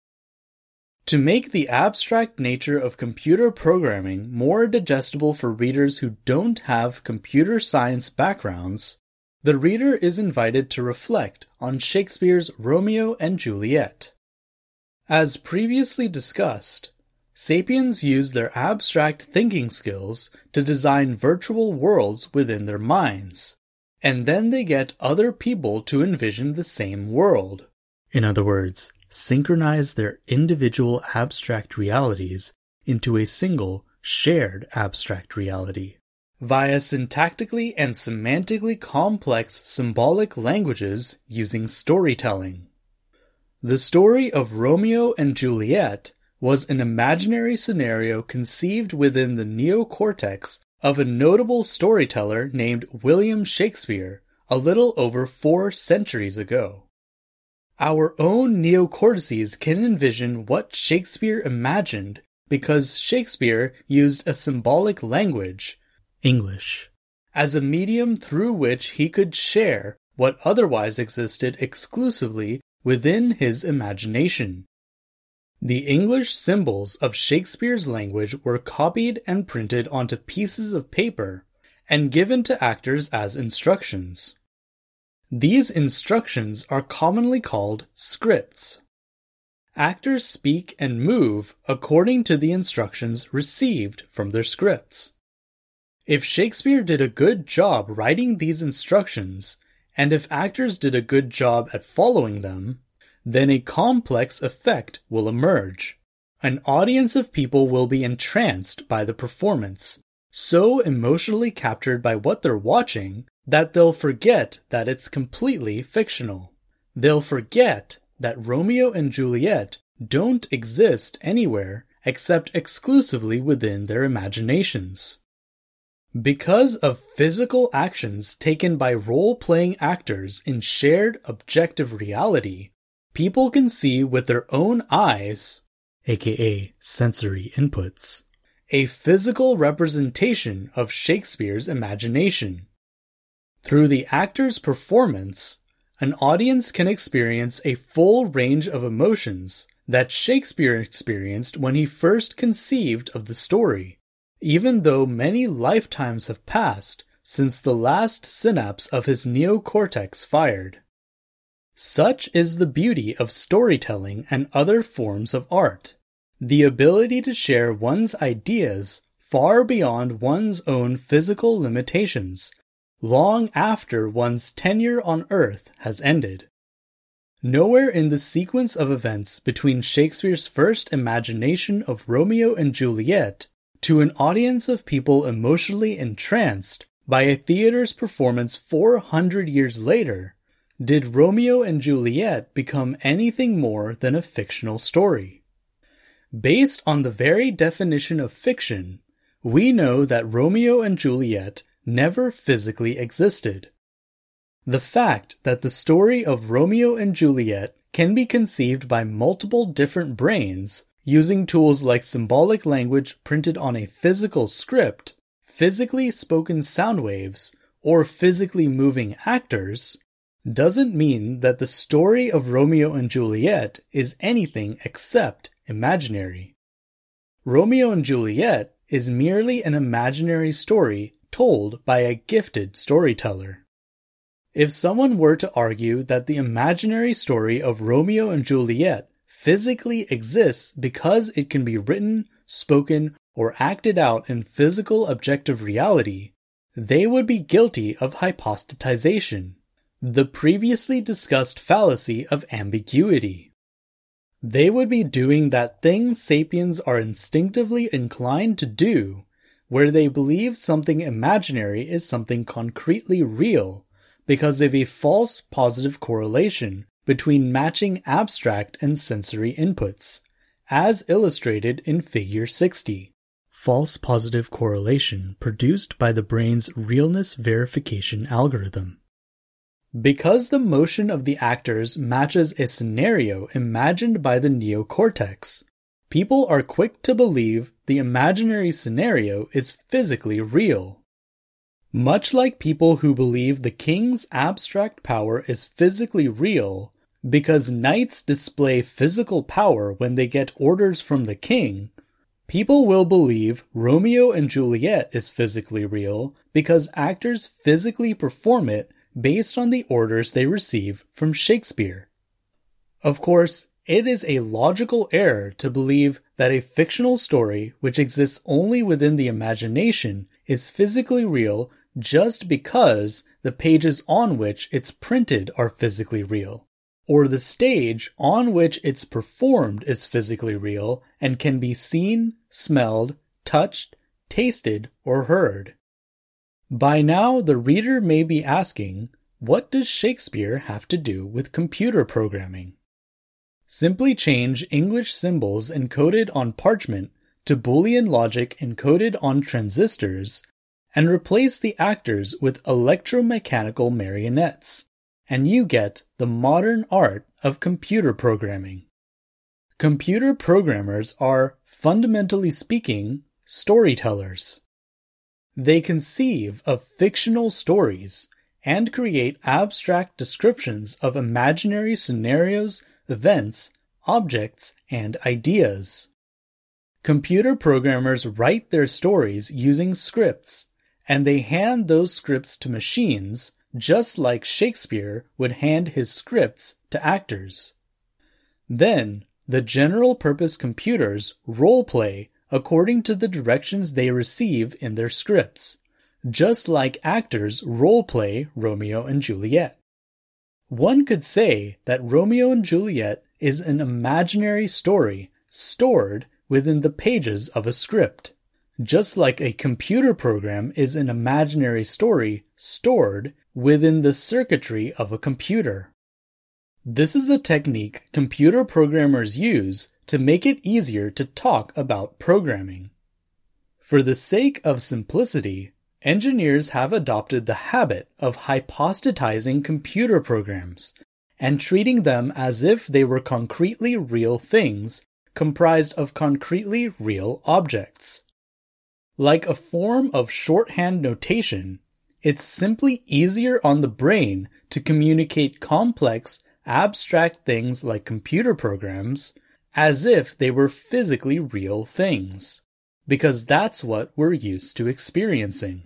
To make the abstract nature of computer programming more digestible for readers who don't have computer science backgrounds, the reader is invited to reflect on Shakespeare's Romeo and Juliet. As previously discussed, sapiens use their abstract thinking skills to design virtual worlds within their minds, and then they get other people to envision the same world. In other words, synchronize their individual abstract realities into a single, shared abstract reality, via syntactically and semantically complex symbolic languages using storytelling. The story of Romeo and Juliet was an imaginary scenario conceived within the neocortex of a notable storyteller named William Shakespeare a little over four centuries ago. Our own neocortices can envision what Shakespeare imagined because Shakespeare used a symbolic language, English, as a medium through which he could share what otherwise existed exclusively within his imagination. The English symbols of Shakespeare's language were copied and printed onto pieces of paper and given to actors as instructions. These instructions are commonly called scripts. Actors speak and move according to the instructions received from their scripts. If Shakespeare did a good job writing these instructions, and if actors did a good job at following them, then a complex effect will emerge. An audience of people will be entranced by the performance, so emotionally captured by what they're watching that they'll forget that it's completely fictional. They'll forget that Romeo and Juliet don't exist anywhere except exclusively within their imaginations. Because of physical actions taken by role-playing actors in shared objective reality, people can see with their own eyes, aka sensory inputs, a physical representation of Shakespeare's imagination. Through the actor's performance, an audience can experience a full range of emotions that Shakespeare experienced when he first conceived of the story, even though many lifetimes have passed since the last synapse of his neocortex fired. Such is the beauty of storytelling and other forms of art, the ability to share one's ideas far beyond one's own physical limitations, long after one's tenure on Earth has ended. Nowhere in the sequence of events between Shakespeare's first imagination of Romeo and Juliet to an audience of people emotionally entranced by a theater's performance four hundred years later did Romeo and Juliet become anything more than a fictional story. Based on the very definition of fiction, we know that Romeo and Juliet never physically existed. The fact that the story of Romeo and Juliet can be conceived by multiple different brains using tools like symbolic language printed on a physical script, physically spoken sound waves, or physically moving actors, doesn't mean that the story of Romeo and Juliet is anything except imaginary. Romeo and Juliet is merely an imaginary story told by a gifted storyteller. If someone were to argue that the imaginary story of Romeo and Juliet physically exists because it can be written, spoken, or acted out in physical objective reality, they would be guilty of hypostatization, the previously discussed fallacy of ambiguity. They would be doing that thing sapiens are instinctively inclined to do, where they believe something imaginary is something concretely real, because of a false positive correlation between matching abstract and sensory inputs, as illustrated in Figure sixty. False positive correlation produced by the brain's realness verification algorithm. Because the motion of the actors matches a scenario imagined by the neocortex, people are quick to believe the imaginary scenario is physically real. Much like people who believe the king's abstract power is physically real, because knights display physical power when they get orders from the king, people will believe Romeo and Juliet is physically real because actors physically perform it based on the orders they receive from Shakespeare. Of course, it is a logical error to believe that a fictional story which exists only within the imagination is physically real just because the pages on which it's printed are physically real, or the stage on which it's performed is physically real and can be seen, smelled, touched, tasted, or heard. By now, the reader may be asking, what does Shakespeare have to do with computer programming? Simply change English symbols encoded on parchment to Boolean logic encoded on transistors, and replace the actors with electromechanical marionettes, and you get the modern art of computer programming. Computer programmers are, fundamentally speaking, storytellers. They conceive of fictional stories and create abstract descriptions of imaginary scenarios, events, objects, and ideas. Computer programmers write their stories using scripts, and they hand those scripts to machines just like Shakespeare would hand his scripts to actors. Then, the general-purpose computers role-play according to the directions they receive in their scripts, just like actors role-play Romeo and Juliet. One could say that Romeo and Juliet is an imaginary story stored within the pages of a script, just like a computer program is an imaginary story stored within the circuitry of a computer. This is a technique computer programmers use to make it easier to talk about programming. For the sake of simplicity, engineers have adopted the habit of hypostatizing computer programs and treating them as if they were concretely real things comprised of concretely real objects. Like a form of shorthand notation, it's simply easier on the brain to communicate complex, abstract things like computer programs as if they were physically real things, because that's what we're used to experiencing.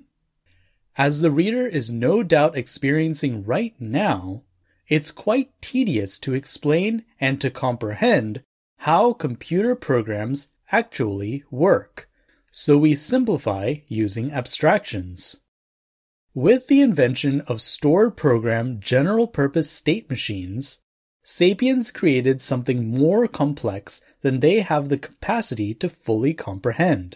As the reader is no doubt experiencing right now, it's quite tedious to explain and to comprehend how computer programs actually work, so we simplify using abstractions. With the invention of stored program general-purpose state machines, sapiens created something more complex than they have the capacity to fully comprehend.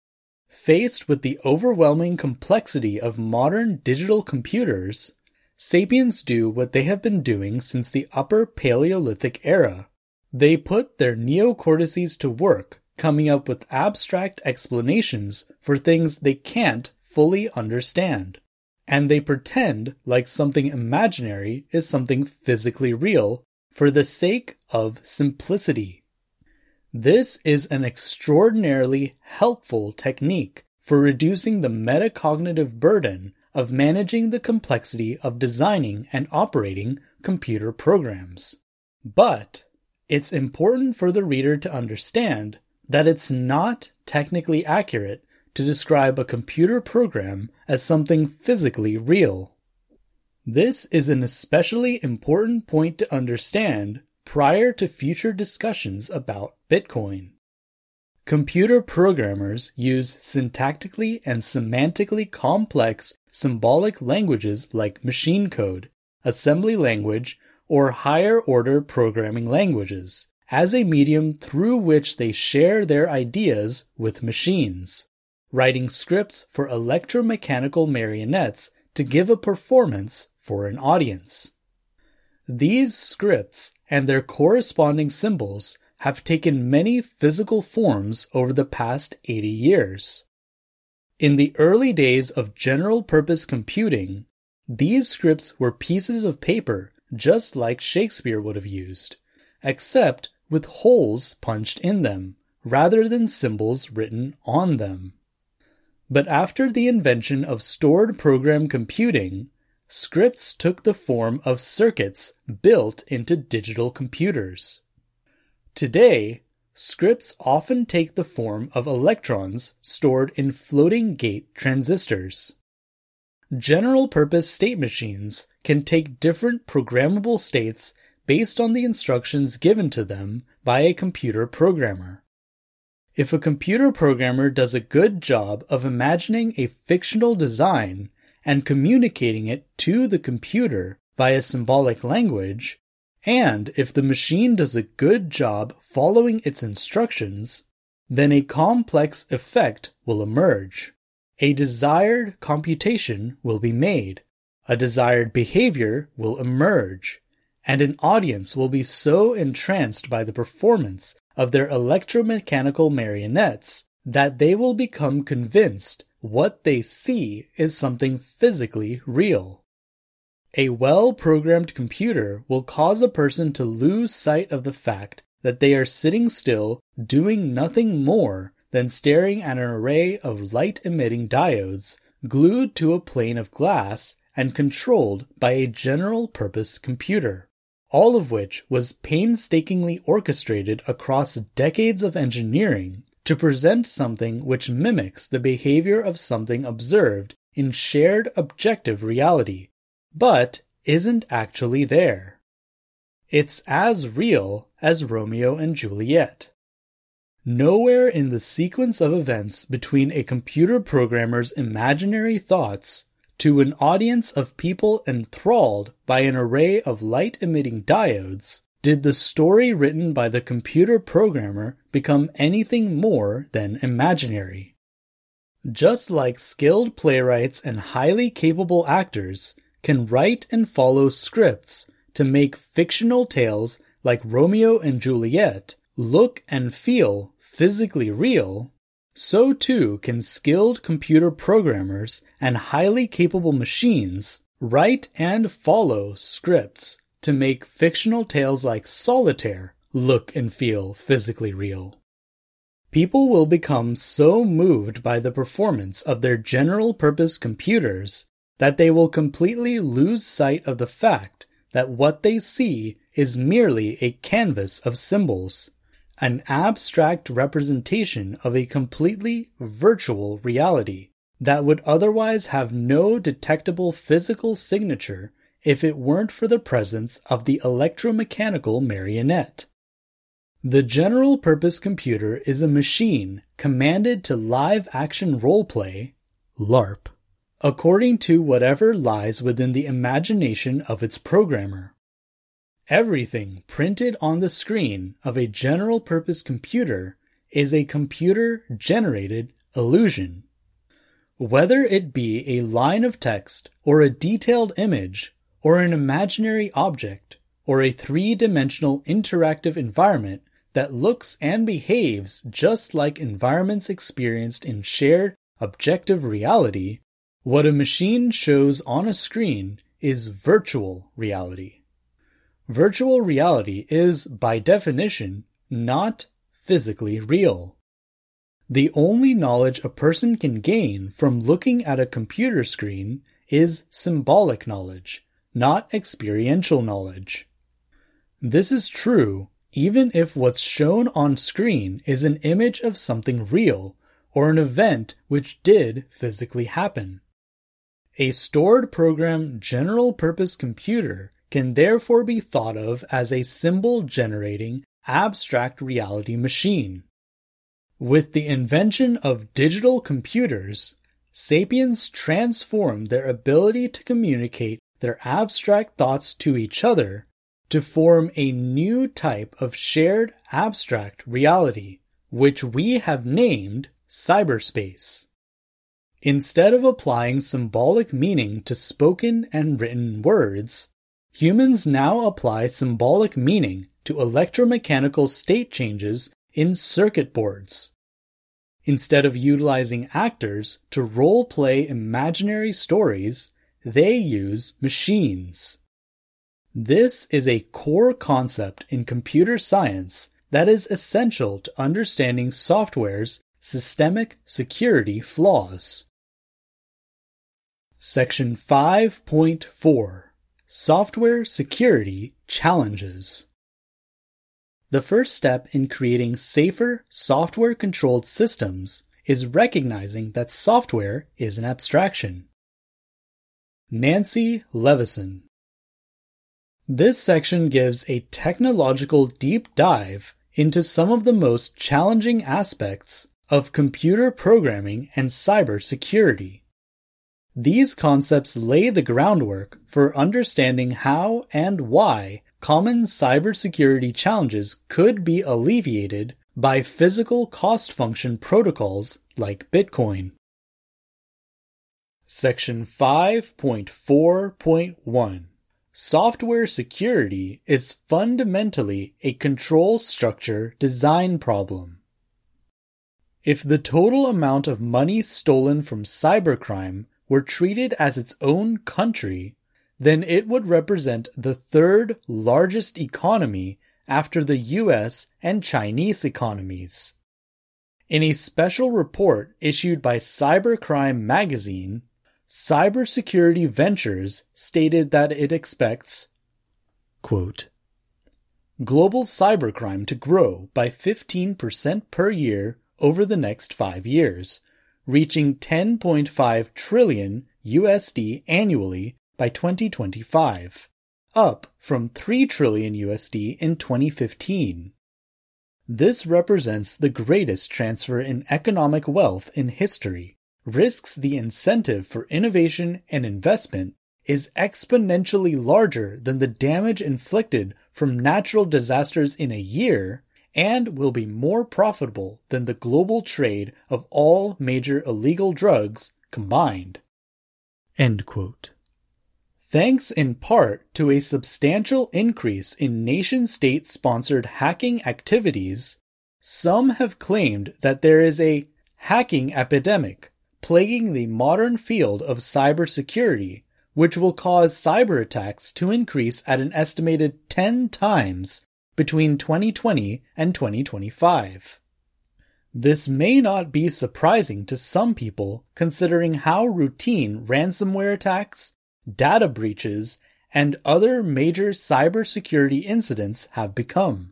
Faced with the overwhelming complexity of modern digital computers, sapiens do what they have been doing since the Upper Paleolithic era. They put their neocortices to work, coming up with abstract explanations for things they can't fully understand. And they pretend like something imaginary is something physically real for the sake of simplicity. This is an extraordinarily helpful technique for reducing the metacognitive burden of managing the complexity of designing and operating computer programs. But it's important for the reader to understand that it's not technically accurate to describe a computer program as something physically real. This is an especially important point to understand prior to future discussions about Bitcoin. Computer programmers use syntactically and semantically complex symbolic languages like machine code, assembly language, or higher-order programming languages as a medium through which they share their ideas with machines, writing scripts for electromechanical marionettes to give a performance for an audience. These scripts and their corresponding symbols have taken many physical forms over the past eighty years. In the early days of general-purpose computing, these scripts were pieces of paper just like Shakespeare would have used, except with holes punched in them, rather than symbols written on them. But after the invention of stored program computing, scripts took the form of circuits built into digital computers. Today, scripts often take the form of electrons stored in floating-gate transistors. General-purpose state machines can take different programmable states based on the instructions given to them by a computer programmer. If a computer programmer does a good job of imagining a fictional design and communicating it to the computer via symbolic language, and if the machine does a good job following its instructions, then a complex effect will emerge. A desired computation will be made, a desired behavior will emerge, and an audience will be so entranced by the performance of their electromechanical marionettes that they will become convinced what they see is something physically real. A well-programmed computer will cause a person to lose sight of the fact that they are sitting still doing nothing more than staring at an array of light-emitting diodes glued to a plane of glass and controlled by a general-purpose computer, all of which was painstakingly orchestrated across decades of engineering to present something which mimics the behavior of something observed in shared objective reality, but isn't actually there. It's as real as Romeo and Juliet. Nowhere in the sequence of events between a computer programmer's imaginary thoughts to an audience of people enthralled by an array of light-emitting diodes did the story written by the computer programmer become anything more than imaginary. Just like skilled playwrights and highly capable actors can write and follow scripts to make fictional tales like Romeo and Juliet look and feel physically real, so too can skilled computer programmers and highly capable machines write and follow scripts to make fictional tales like Solitaire look and feel physically real. People will become so moved by the performance of their general-purpose computers that they will completely lose sight of the fact that what they see is merely a canvas of symbols, an abstract representation of a completely virtual reality that would otherwise have no detectable physical signature if it weren't for the presence of the electromechanical marionette. The general-purpose computer is a machine commanded to live-action roleplay, LARP, according to whatever lies within the imagination of its programmer. Everything printed on the screen of a general-purpose computer is a computer-generated illusion. Whether it be a line of text, or a detailed image, or an imaginary object, or a three-dimensional interactive environment that looks and behaves just like environments experienced in shared objective reality, what a machine shows on a screen is virtual reality. Virtual reality is, by definition, not physically real. The only knowledge a person can gain from looking at a computer screen is symbolic knowledge, not experiential knowledge. This is true even if what's shown on screen is an image of something real, or an event which did physically happen. A stored program general-purpose computer can therefore be thought of as a symbol-generating abstract reality machine. With the invention of digital computers, sapiens transformed their ability to communicate their abstract thoughts to each other to form a new type of shared abstract reality, which we have named cyberspace. Instead of applying symbolic meaning to spoken and written words, humans now apply symbolic meaning to electromechanical state changes in circuit boards. Instead of utilizing actors to role-play imaginary stories, they use machines. This is a core concept in computer science that is essential to understanding software's systemic security flaws. Section five point four. Software Security Challenges. The first step in creating safer, software-controlled systems is recognizing that software is an abstraction. Nancy Leveson. This section gives a technological deep dive into some of the most challenging aspects of computer programming and cybersecurity. These concepts lay the groundwork for understanding how and why common cybersecurity challenges could be alleviated by physical cost function protocols like Bitcoin. Section five point four point one. Software security is fundamentally a control structure design problem. If the total amount of money stolen from cybercrime were treated as its own country, then it would represent the third largest economy after the U S and Chinese economies. In a special report issued by Cybercrime magazine, Cybersecurity Ventures stated that it expects, quote, global cybercrime to grow by fifteen percent per year over the next five years, reaching ten point five trillion U S D annually by twenty twenty-five, up from three trillion U S D in twenty fifteen. This represents the greatest transfer in economic wealth in history, risks the incentive for innovation and investment, is exponentially larger than the damage inflicted from natural disasters in a year, and will be more profitable than the global trade of all major illegal drugs combined. End quote. Thanks in part to a substantial increase in nation-state-sponsored hacking activities, some have claimed that there is a hacking epidemic plaguing the modern field of cybersecurity, which will cause cyber attacks to increase at an estimated ten times between twenty twenty and twenty twenty-five. This may not be surprising to some people considering how routine ransomware attacks, data breaches, and other major cybersecurity incidents have become.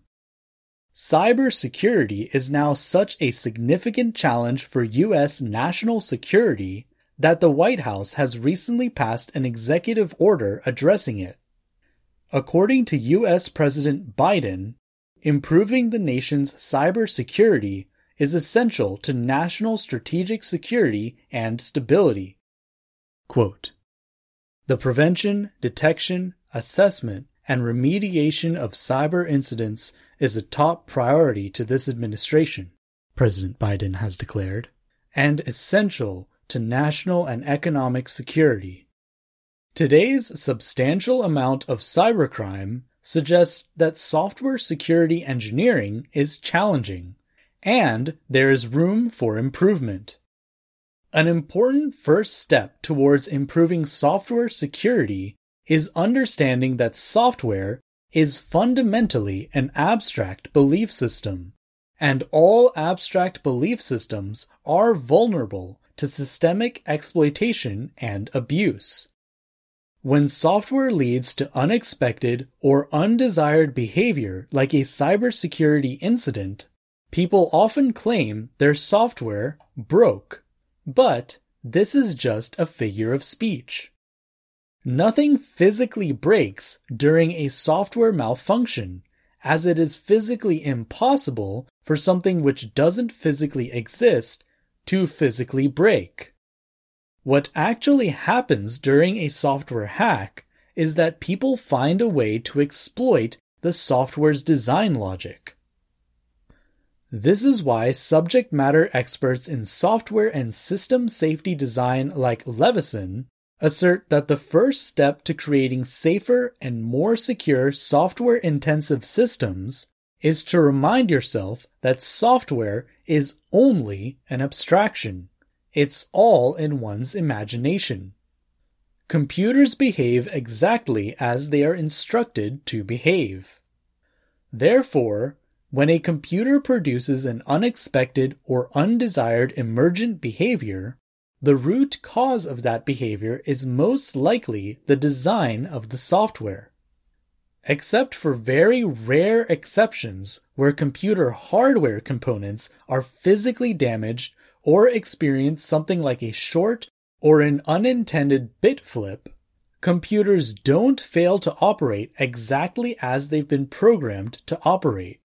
Cybersecurity is now such a significant challenge for U S national security that the White House has recently passed an executive order addressing it. According to U S President Biden, improving the nation's cybersecurity is essential to national strategic security and stability. Quote, the prevention, detection, assessment, and remediation of cyber incidents is a top priority to this administration, President Biden has declared, and essential to national and economic security. Today's substantial amount of cybercrime suggests that software security engineering is challenging, and there is room for improvement. An important first step towards improving software security is understanding that software is fundamentally an abstract belief system, and all abstract belief systems are vulnerable to systemic exploitation and abuse. When software leads to unexpected or undesired behavior like a cybersecurity incident, People often claim their software broke, but this is just a figure of speech. Nothing physically breaks during a software malfunction, as it is physically impossible for something which doesn't physically exist to physically break. What actually happens during a software hack is that people find a way to exploit the software's design logic. This is why subject matter experts in software and system safety design like Leveson assert that the first step to creating safer and more secure software-intensive systems is to remind yourself that software is only an abstraction. It's all in one's imagination. Computers behave exactly as they are instructed to behave. Therefore, when a computer produces an unexpected or undesired emergent behavior, the root cause of that behavior is most likely the design of the software. Except for very rare exceptions where computer hardware components are physically damaged or experience something like a short or an unintended bit flip, computers don't fail to operate exactly as they've been programmed to operate.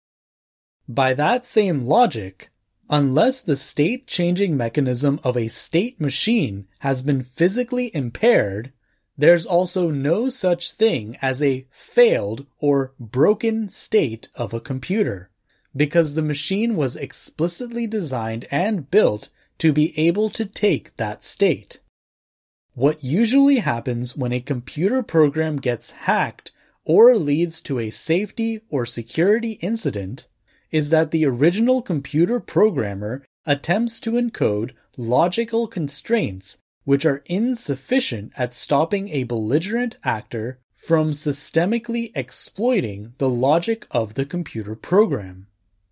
By that same logic, unless the state-changing mechanism of a state machine has been physically impaired, there's also no such thing as a failed or broken state of a computer, because the machine was explicitly designed and built to be able to take that state. What usually happens when a computer program gets hacked or leads to a safety or security incident is that the original computer programmer attempts to encode logical constraints which are insufficient at stopping a belligerent actor from systemically exploiting the logic of the computer program.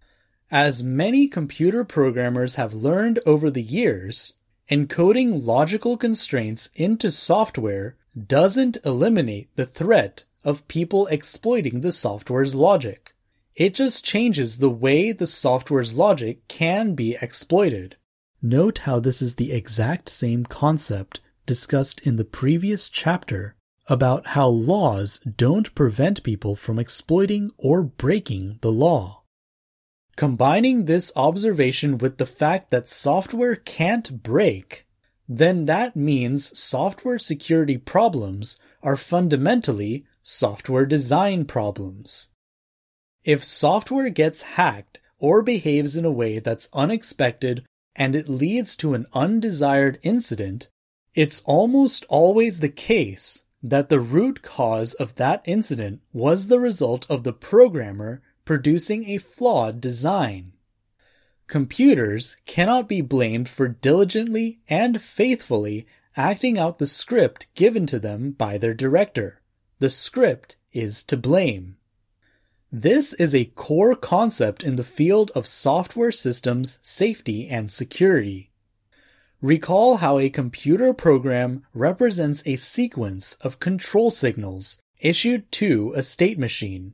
As many computer programmers have learned over the years, encoding logical constraints into software doesn't eliminate the threat of people exploiting the software's logic. It just changes the way the software's logic can be exploited. Note how this is the exact same concept discussed in the previous chapter about how laws don't prevent people from exploiting or breaking the law. Combining this observation with the fact that software can't break, then that means software security problems are fundamentally software design problems. If software gets hacked or behaves in a way that's unexpected and it leads to an undesired incident, it's almost always the case that the root cause of that incident was the result of the programmer producing a flawed design. Computers cannot be blamed for diligently and faithfully acting out the script given to them by their director. The script is to blame. This is a core concept in the field of software systems safety and security. Recall how a computer program represents a sequence of control signals issued to a state machine.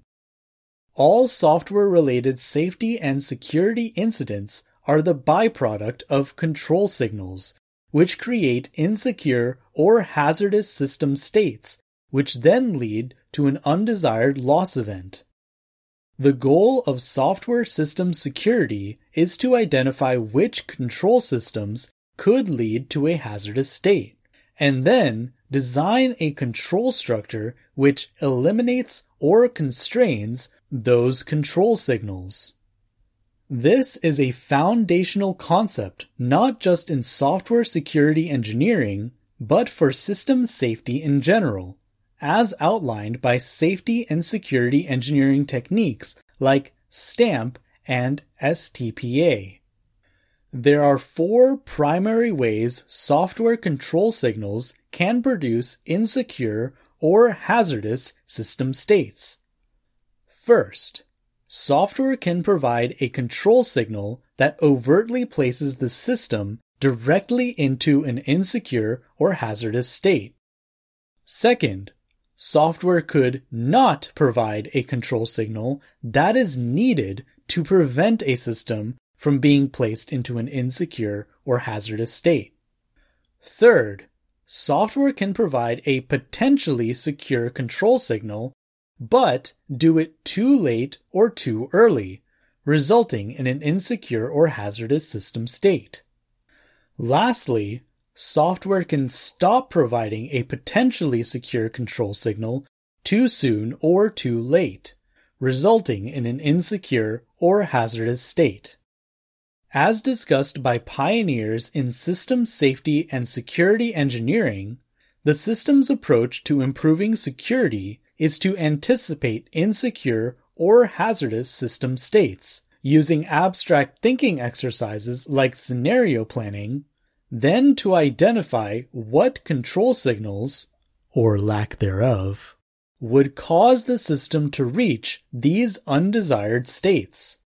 All software-related safety and security incidents are the byproduct of control signals, which create insecure or hazardous system states, which then lead to an undesired loss event. The goal of software system security is to identify which control systems could lead to a hazardous state, and then design a control structure which eliminates or constrains those control signals. This is a foundational concept not just in software security engineering, but for system safety in general, as outlined by safety and security engineering techniques like STAMP and S T P A. There are four primary ways software control signals can produce insecure or hazardous system states. First, software can provide a control signal that overtly places the system directly into an insecure or hazardous state. Second, software could not provide a control signal that is needed to prevent a system from being placed into an insecure or hazardous state. Third, software can provide a potentially secure control signal, but do it too late or too early, resulting in an insecure or hazardous system state. Lastly, software can stop providing a potentially secure control signal too soon or too late, resulting in an insecure or hazardous state. As discussed by pioneers in system safety and security engineering, the system's approach to improving security is to anticipate insecure or hazardous system states, using abstract thinking exercises like scenario planning, then to identify what control signals, or lack thereof, would cause the system to reach these undesired states.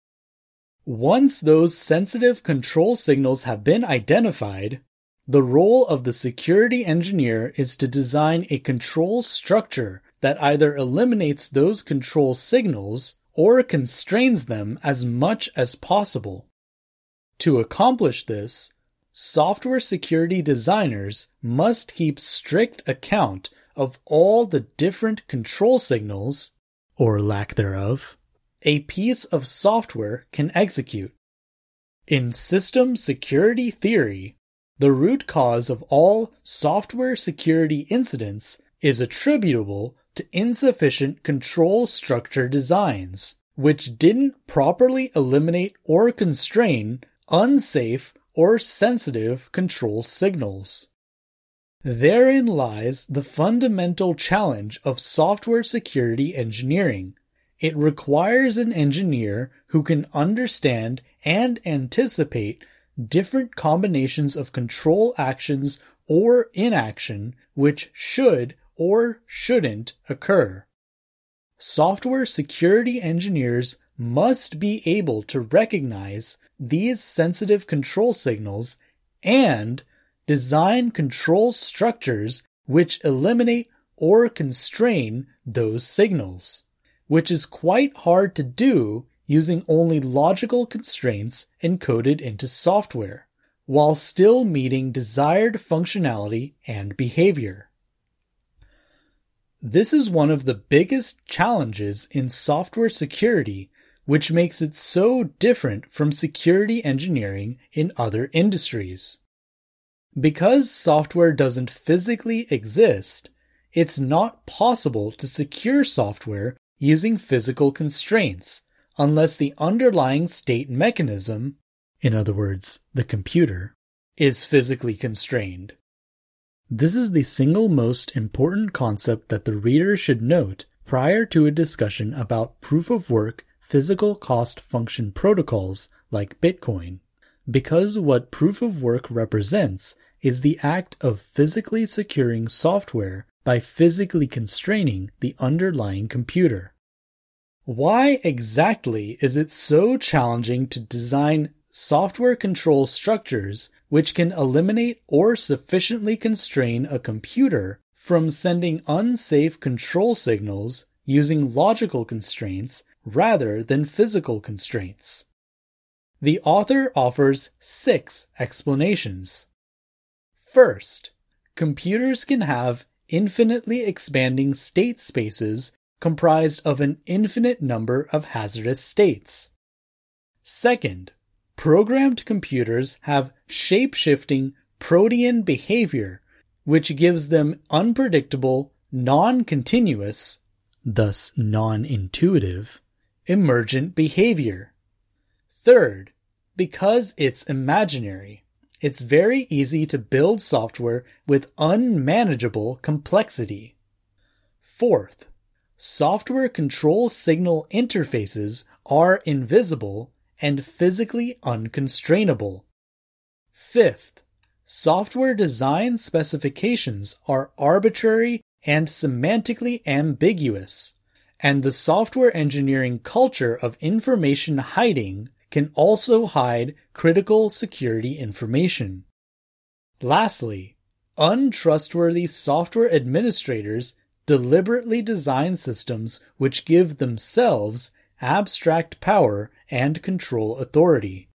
Once those sensitive control signals have been identified, the role of the security engineer is to design a control structure that either eliminates those control signals or constrains them as much as possible. To accomplish this, software security designers must keep strict account of all the different control signals, or lack thereof, a piece of software can execute. In system security theory, the root cause of all software security incidents is attributable to insufficient control structure designs, which didn't properly eliminate or constrain unsafe or sensitive control signals. Therein lies the fundamental challenge of software security engineering. It requires an engineer who can understand and anticipate different combinations of control actions or inaction which should or shouldn't occur. Software security engineers must be able to recognize these sensitive control signals and design control structures which eliminate or constrain those signals, which is quite hard to do using only logical constraints encoded into software, while still meeting desired functionality and behavior. This is one of the biggest challenges in software security, which makes it so different from security engineering in other industries. Because software doesn't physically exist, it's not possible to secure software using physical constraints unless the underlying state mechanism, in other words, the computer, is physically constrained. This is the single most important concept that the reader should note prior to a discussion about proof-of-work physical cost function protocols like Bitcoin, because what proof-of-work represents is the act of physically securing software by physically constraining the underlying computer. Why exactly is it so challenging to design software control structures which can eliminate or sufficiently constrain a computer from sending unsafe control signals using logical constraints rather than physical constraints? The author offers six explanations. First, computers can have infinitely expanding state spaces comprised of an infinite number of hazardous states. Second, programmed computers have shape-shifting protean behavior, which gives them unpredictable, non-continuous, thus non-intuitive, emergent behavior. Third, because it's imaginary, it's very easy to build software with unmanageable complexity. Fourth, software control signal interfaces are invisible and physically unconstrainable. Fifth, software design specifications are arbitrary and semantically ambiguous, and the software engineering culture of information hiding can also hide critical security information. Lastly, untrustworthy software administrators deliberately design systems which give themselves abstract power and control authority.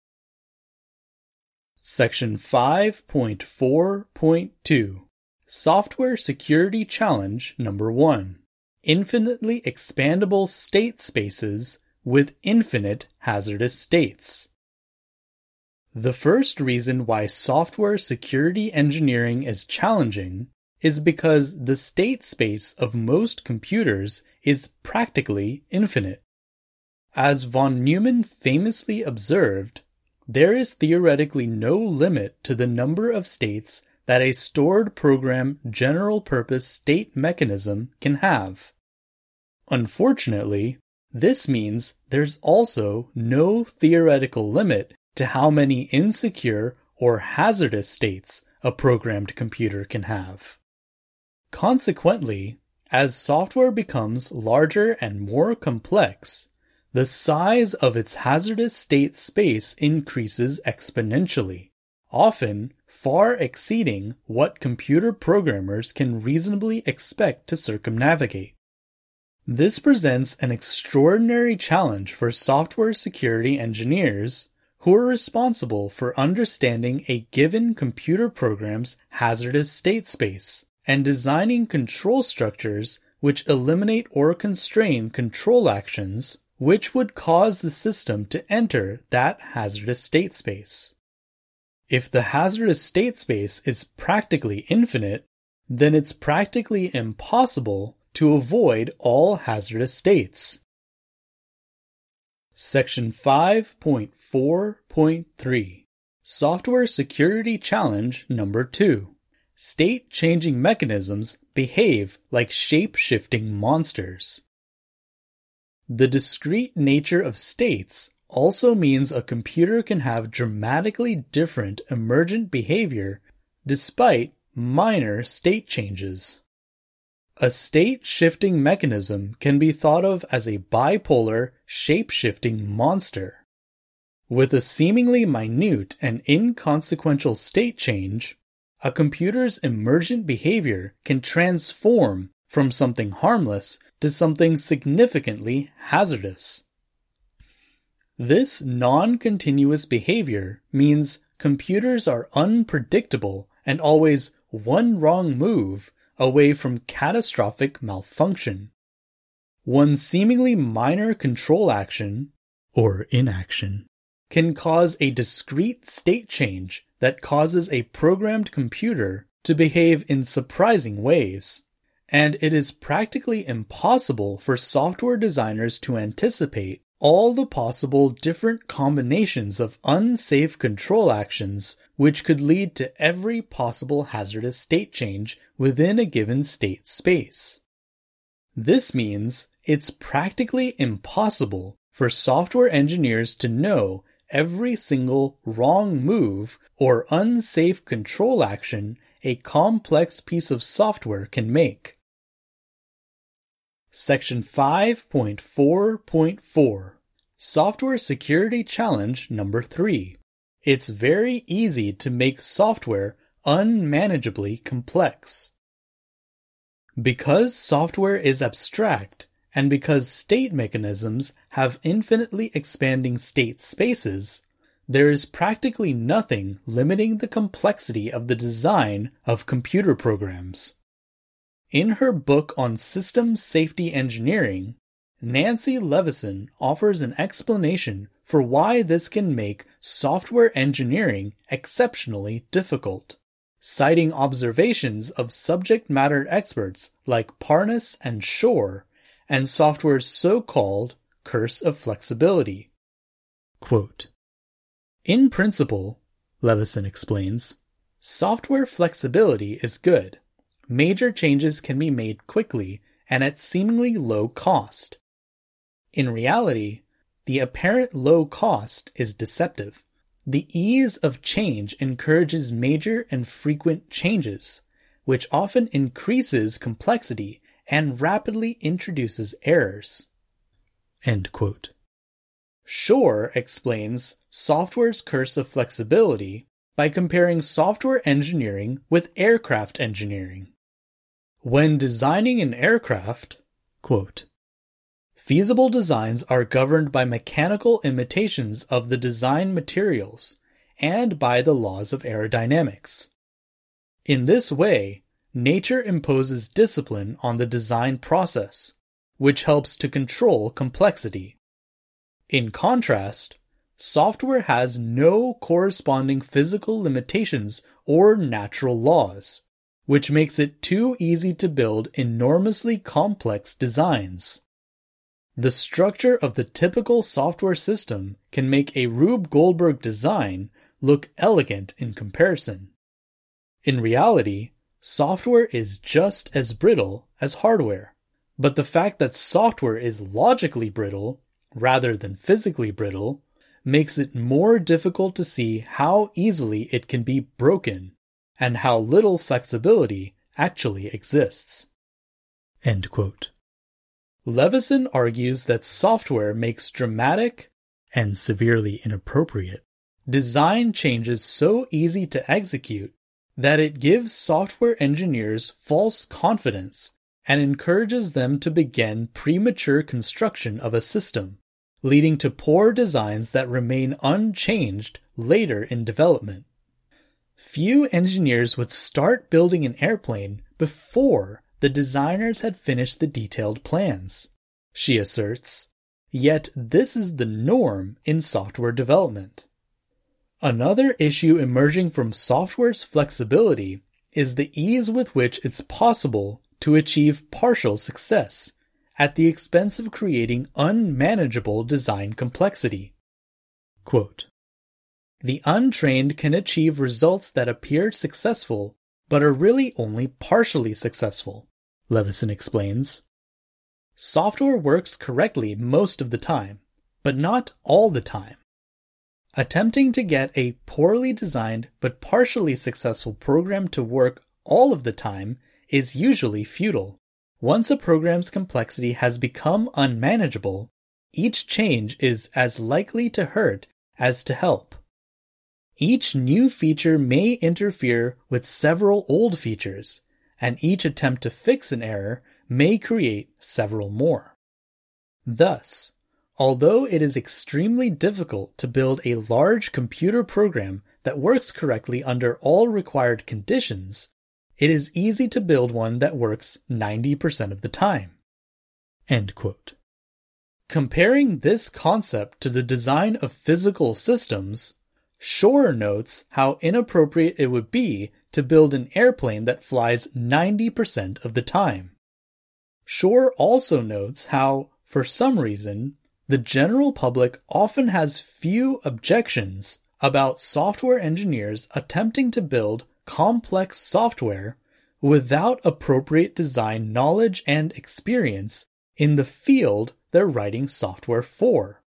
Section five point four point two Software Security Challenge Number one. Infinitely expandable state spaces with infinite hazardous states. The first reason why software security engineering is challenging is because the state space of most computers is practically infinite. As von Neumann famously observed, there is theoretically no limit to the number of states that a stored program general-purpose state mechanism can have. Unfortunately, this means there's also no theoretical limit to how many insecure or hazardous states a programmed computer can have. Consequently, as software becomes larger and more complex, the size of its hazardous state space increases exponentially, often far exceeding what computer programmers can reasonably expect to circumnavigate. This presents an extraordinary challenge for software security engineers who are responsible for understanding a given computer program's hazardous state space and designing control structures which eliminate or constrain control actions which would cause the system to enter that hazardous state space. If the hazardous state space is practically infinite, then it's practically impossible to avoid all hazardous states. Section five point four point three Software Security Challenge Number two. State-changing mechanisms behave like shape-shifting monsters. The discrete nature of states also means a computer can have dramatically different emergent behavior despite minor state changes. A state-shifting mechanism can be thought of as a bipolar, shape-shifting monster. With a seemingly minute and inconsequential state change, a computer's emergent behavior can transform from something harmless to something significantly hazardous. This non-continuous behavior means computers are unpredictable and always one wrong move away from catastrophic malfunction. One seemingly minor control action, or inaction, can cause a discrete state change that causes a programmed computer to behave in surprising ways, and it is practically impossible for software designers to anticipate all the possible different combinations of unsafe control actions which could lead to every possible hazardous state change within a given state space. This means it's practically impossible for software engineers to know every single wrong move or unsafe control action a complex piece of software can make. Section five point four point four Software Security Challenge Number three. It's very easy to make software unmanageably complex. Because software is abstract, and because state mechanisms have infinitely expanding state spaces, there is practically nothing limiting the complexity of the design of computer programs. In her book on systems safety engineering, Nancy Leveson offers an explanation for why this can make software engineering exceptionally difficult, citing observations of subject matter experts like Parnas and Shor, and software's so-called curse of flexibility. Quote, "In principle," Leveson explains, "software flexibility is good. Major changes can be made quickly and at seemingly low cost. In reality, the apparent low cost is deceptive. The ease of change encourages major and frequent changes, which often increases complexity and rapidly introduces errors." End quote. Shor explains software's curse of flexibility by comparing software engineering with aircraft engineering. When designing an aircraft, quote, feasible designs are governed by mechanical imitations of the design materials and by the laws of aerodynamics. In this way, nature imposes discipline on the design process, which helps to control complexity. In contrast, software has no corresponding physical limitations or natural laws, which makes it too easy to build enormously complex designs. The structure of the typical software system can make a Rube Goldberg design look elegant in comparison. In reality, software is just as brittle as hardware, but the fact that software is logically brittle rather than physically brittle makes it more difficult to see how easily it can be broken and how little flexibility actually exists. End quote. Leveson argues that software makes dramatic, and severely inappropriate, design changes so easy to execute that it gives software engineers false confidence and encourages them to begin premature construction of a system, leading to poor designs that remain unchanged later in development. Few engineers would start building an airplane before the designers had finished the detailed plans, she asserts, yet this is the norm in software development. Another issue emerging from software's flexibility is the ease with which it's possible to achieve partial success at the expense of creating unmanageable design complexity. Quote, the untrained can achieve results that appear successful but are really only partially successful, Leveson explains. Software works correctly most of the time, but not all the time. Attempting to get a poorly designed but partially successful program to work all of the time is usually futile. Once a program's complexity has become unmanageable, each change is as likely to hurt as to help. Each new feature may interfere with several old features, and each attempt to fix an error may create several more. Thus, although it is extremely difficult to build a large computer program that works correctly under all required conditions, it is easy to build one that works ninety percent of the time. End quote. Comparing this concept to the design of physical systems, Shor notes how inappropriate it would be to build an airplane that flies ninety percent of the time. Shor also notes how, for some reason, the general public often has few objections about software engineers attempting to build complex software without appropriate design knowledge and experience in the field they're writing software for.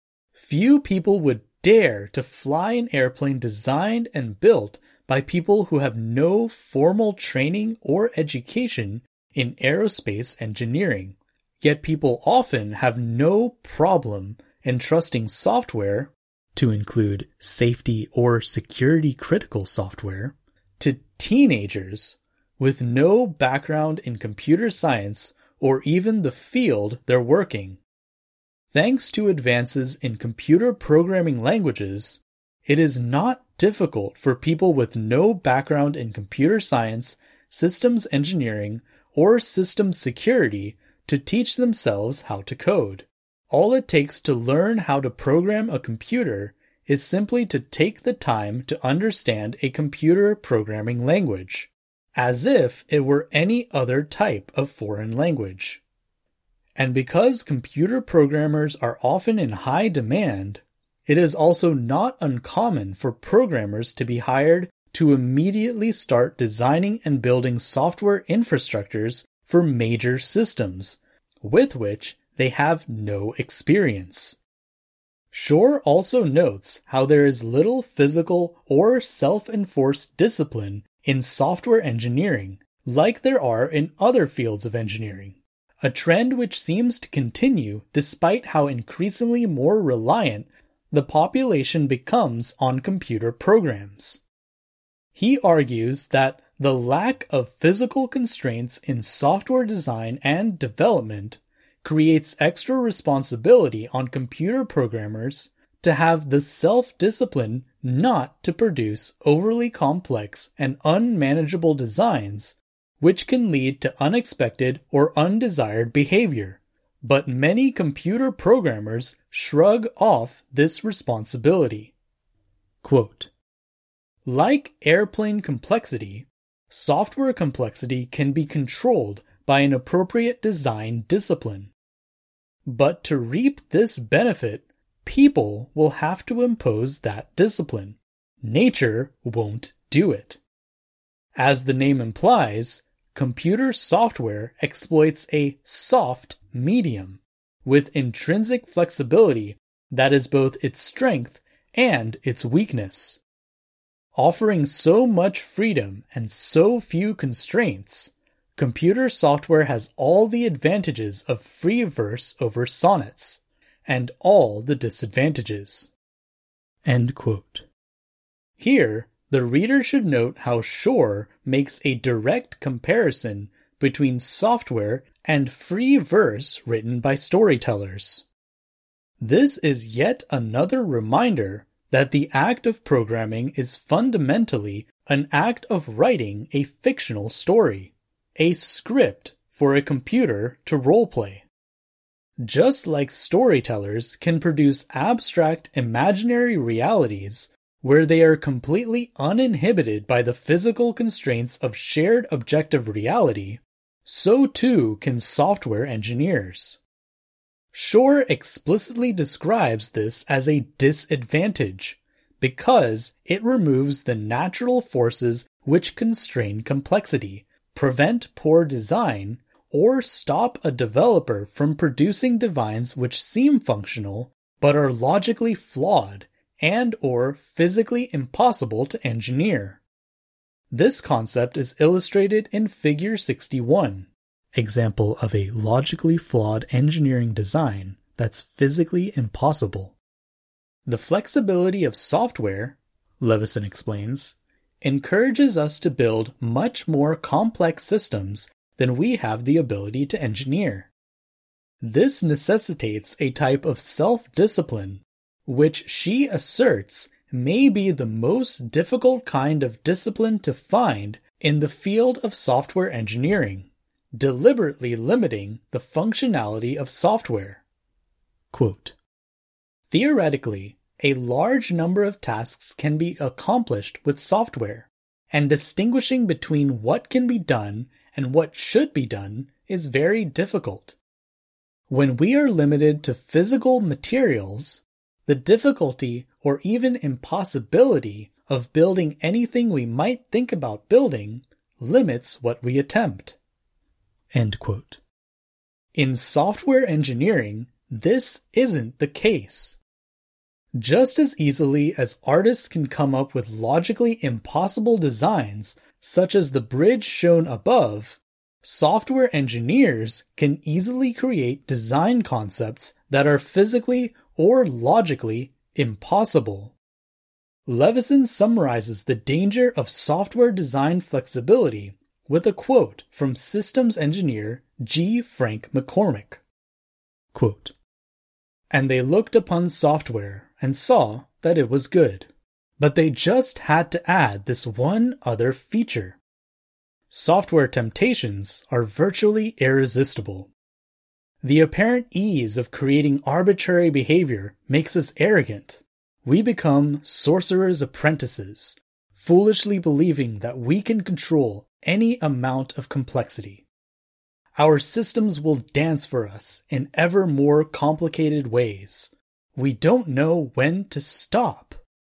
Few people would dare to fly an airplane designed and built by people who have no formal training or education in aerospace engineering, yet people often have no problem entrusting software, to include safety or security critical software, to teenagers with no background in computer science or even the field they're working. Thanks to advances in computer programming languages, it is not difficult for people with no background in computer science, systems engineering, or systems security to teach themselves how to code. All it takes to learn how to program a computer is simply to take the time to understand a computer programming language, as if it were any other type of foreign language. And because computer programmers are often in high demand, it is also not uncommon for programmers to be hired to immediately start designing and building software infrastructures for major systems, with which they have no experience. Shor also notes how there is little physical or self-enforced discipline in software engineering, like there are in other fields of engineering, a trend which seems to continue despite how increasingly more reliant the population becomes on computer programs. He argues that The lack of physical constraints in software design and development creates extra responsibility on computer programmers to have the self-discipline not to produce overly complex and unmanageable designs, which can lead to unexpected or undesired behavior. But many computer programmers shrug off this responsibility. Quote, like airplane complexity, software complexity can be controlled by an appropriate design discipline. But to reap this benefit, people will have to impose that discipline. Nature won't do it. As the name implies, computer software exploits a soft medium with intrinsic flexibility that is both its strength and its weakness. Offering so much freedom and so few constraints, computer software has all the advantages of free verse over sonnets, and all the disadvantages. End quote. Here, the reader should note how Shor makes a direct comparison between software and free verse written by storytellers. This is yet another reminder that the act of programming is fundamentally an act of writing a fictional story, a script for a computer to roleplay. Just like storytellers can produce abstract imaginary realities where they are completely uninhibited by the physical constraints of shared objective reality, so too can software engineers. Shor explicitly describes this as a disadvantage, because it removes the natural forces which constrain complexity, prevent poor design, or stop a developer from producing designs which seem functional but are logically flawed and or physically impossible to engineer. This concept is illustrated in Figure sixty-one, example of a logically flawed engineering design that's physically impossible. The flexibility of software, Leveson explains, encourages us to build much more complex systems than we have the ability to engineer. This necessitates a type of self-discipline, which she asserts may be the most difficult kind of discipline to find in the field of software engineering, deliberately limiting the functionality of software. Quote, theoretically, a large number of tasks can be accomplished with software, and distinguishing between what can be done and what should be done is very difficult. When we are limited to physical materials, the difficulty or even impossibility of building anything we might think about building limits what we attempt. End quote. In software engineering, this isn't the case. Just as easily as artists can come up with logically impossible designs, such as the bridge shown above, software engineers can easily create design concepts that are physically or logically impossible. Leveson summarizes the danger of software design flexibility with a quote from systems engineer G. Frank McCormick. Quote, and they looked upon software and saw that it was good, but they just had to add this one other feature. Software temptations are virtually irresistible. The apparent ease of creating arbitrary behavior makes us arrogant. We become sorcerers' apprentices, foolishly believing that we can control any amount of complexity. Our systems will dance for us in ever more complicated ways. We don't know when to stop.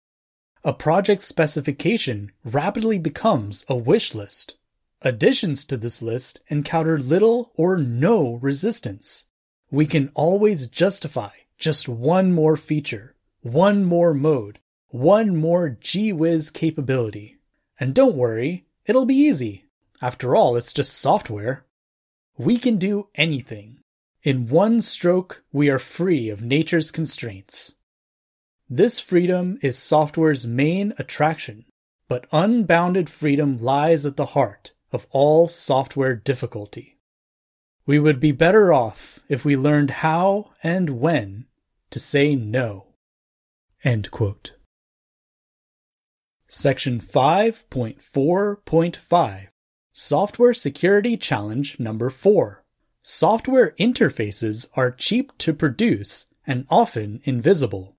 A project specification rapidly becomes a wish list. Additions to this list encounter little or no resistance. We can always justify just one more feature, one more mode, one more gee-whiz capability. And don't worry, it'll be easy. After all, it's just software. We can do anything. In one stroke, we are free of nature's constraints. This freedom is software's main attraction, but unbounded freedom lies at the heart of all software difficulty. We would be better off if we learned how and when to say no." End quote. Section five point four point five, Software Security Challenge Number four. Software interfaces are cheap to produce and often invisible.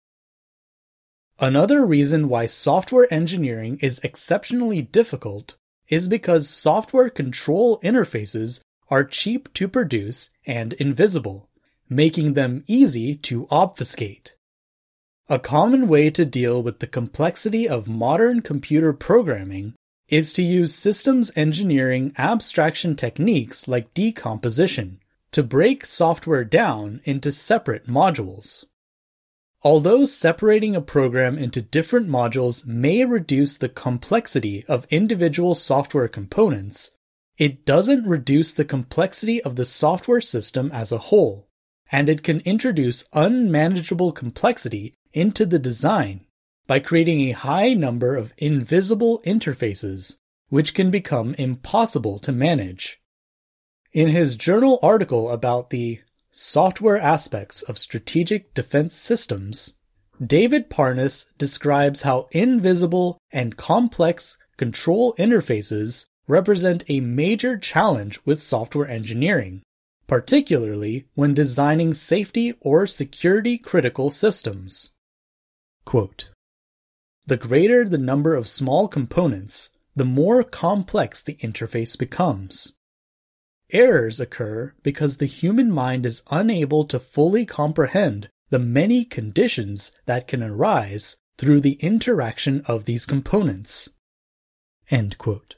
Another reason why software engineering is exceptionally difficult is because software control interfaces are cheap to produce and invisible, making them easy to obfuscate. A common way to deal with the complexity of modern computer programming is to use systems engineering abstraction techniques like decomposition to break software down into separate modules. Although separating a program into different modules may reduce the complexity of individual software components, it doesn't reduce the complexity of the software system as a whole, and it can introduce unmanageable complexity into the design by creating a high number of invisible interfaces, which can become impossible to manage. In his journal article about the Software Aspects of Strategic Defense Systems, David Parnas describes how invisible and complex control interfaces represent a major challenge with software engineering, particularly when designing safety or security-critical systems. Quote, "The greater the number of small components, the more complex the interface becomes. Errors occur because the human mind is unable to fully comprehend the many conditions that can arise through the interaction of these components." End quote.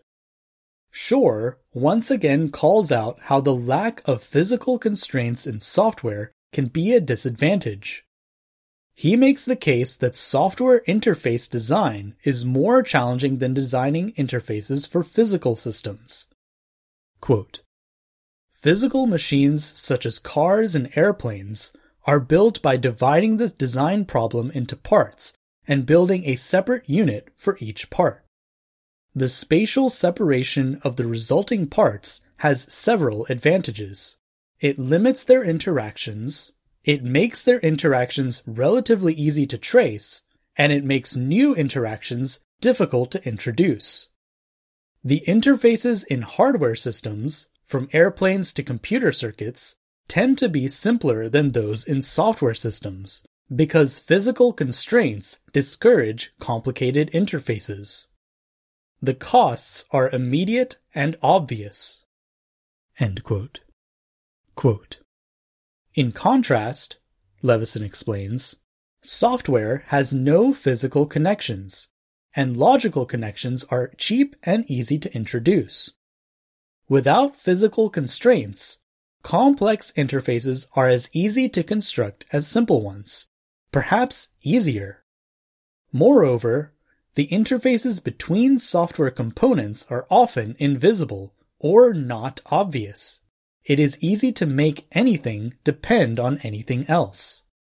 Shore once again calls out how the lack of physical constraints in software can be a disadvantage. He makes the case that software interface design is more challenging than designing interfaces for physical systems. Quote, "Physical machines such as cars and airplanes are built by dividing the design problem into parts and building a separate unit for each part. The spatial separation of the resulting parts has several advantages. It limits their interactions, it makes their interactions relatively easy to trace, and it makes new interactions difficult to introduce. The interfaces in hardware systems, from airplanes to computer circuits, tend to be simpler than those in software systems, because physical constraints discourage complicated interfaces. The costs are immediate and obvious." End quote. Quote, "In contrast," Levison explains, "software has no physical connections, and logical connections are cheap and easy to introduce. Without physical constraints, complex interfaces are as easy to construct as simple ones, perhaps easier. Moreover, the interfaces between software components are often invisible or not obvious. It is easy to make anything depend on anything else."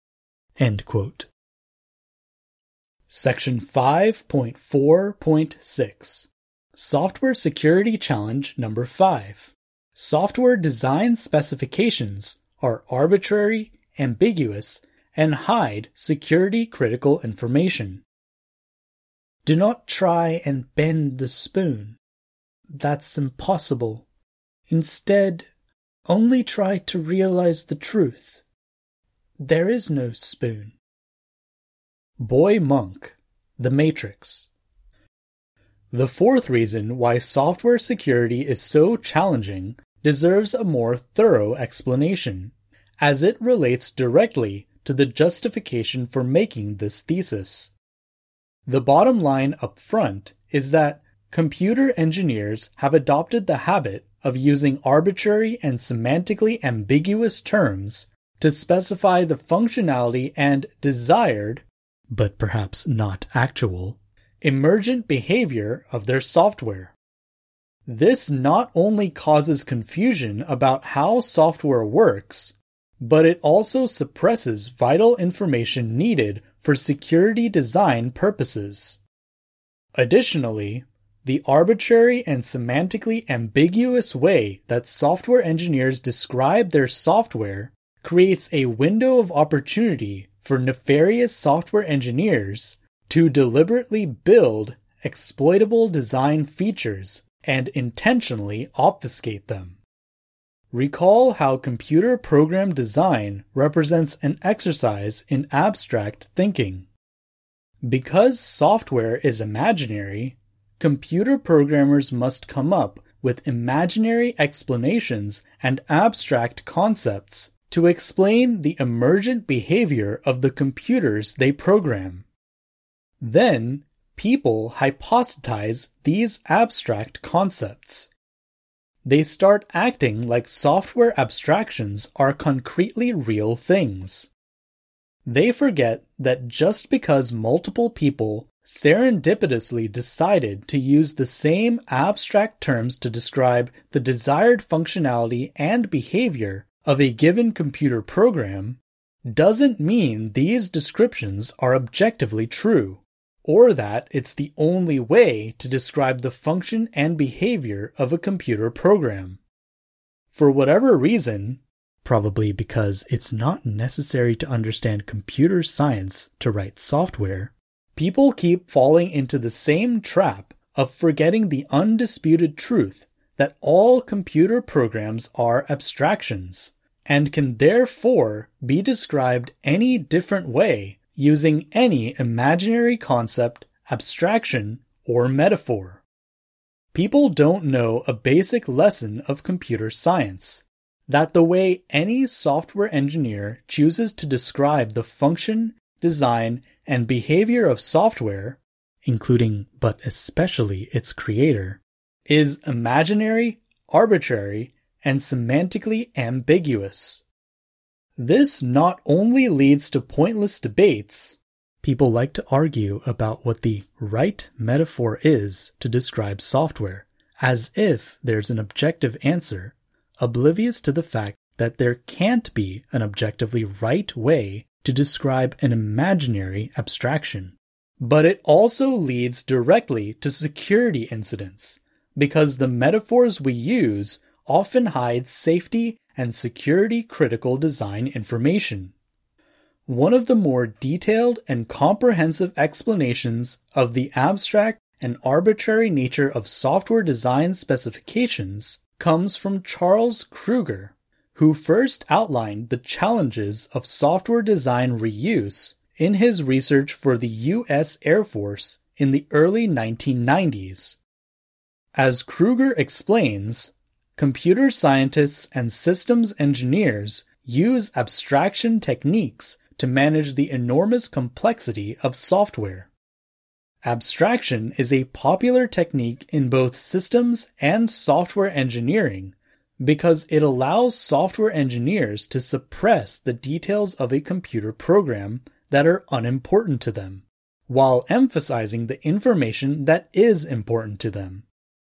End quote. Section five point four point six, Software Security Challenge Number five. Software design specifications are arbitrary, ambiguous, and hide security-critical information. Do not try and bend the spoon. That's impossible. Instead, only try to realize the truth. There is no spoon. Boy Monk, The Matrix. The fourth reason why software security is so challenging deserves a more thorough explanation, as it relates directly to the justification for making this thesis. The bottom line up front is that computer engineers have adopted the habit of using arbitrary and semantically ambiguous terms to specify the functionality and desired, but perhaps not actual, emergent behavior of their software. This not only causes confusion about how software works, but it also suppresses vital information needed for security design purposes. Additionally, the arbitrary and semantically ambiguous way that software engineers describe their software creates a window of opportunity for nefarious software engineers to deliberately build exploitable design features and intentionally obfuscate them. Recall how computer program design represents an exercise in abstract thinking. Because software is imaginary, computer programmers must come up with imaginary explanations and abstract concepts to explain the emergent behavior of the computers they program. Then, people hypothesize these abstract concepts. They start acting like software abstractions are concretely real things. They forget that just because multiple people serendipitously decided to use the same abstract terms to describe the desired functionality and behavior of a given computer program doesn't mean these descriptions are objectively true, or that it's the only way to describe the function and behavior of a computer program. For whatever reason, probably because it's not necessary to understand computer science to write software, people keep falling into the same trap of forgetting the undisputed truth that all computer programs are abstractions, and can therefore be described any different way using any imaginary concept, abstraction, or metaphor. People don't know a basic lesson of computer science, that the way any software engineer chooses to describe the function, design, and behavior of software, including but especially its creator, is imaginary, arbitrary, and semantically ambiguous. This not only leads to pointless debates. People like to argue about what the right metaphor is to describe software, as if there's an objective answer, oblivious to the fact that there can't be an objectively right way to describe an imaginary abstraction. But it also leads directly to security incidents, because the metaphors we use often hide safety and security-critical design information. One of the more detailed and comprehensive explanations of the abstract and arbitrary nature of software design specifications comes from Charles Kruger, who first outlined the challenges of software design reuse in his research for the U S Air Force in the early nineteen nineties. As Kruger explains, computer scientists and systems engineers use abstraction techniques to manage the enormous complexity of software. Abstraction is a popular technique in both systems and software engineering because it allows software engineers to suppress the details of a computer program that are unimportant to them, while emphasizing the information that is important to them.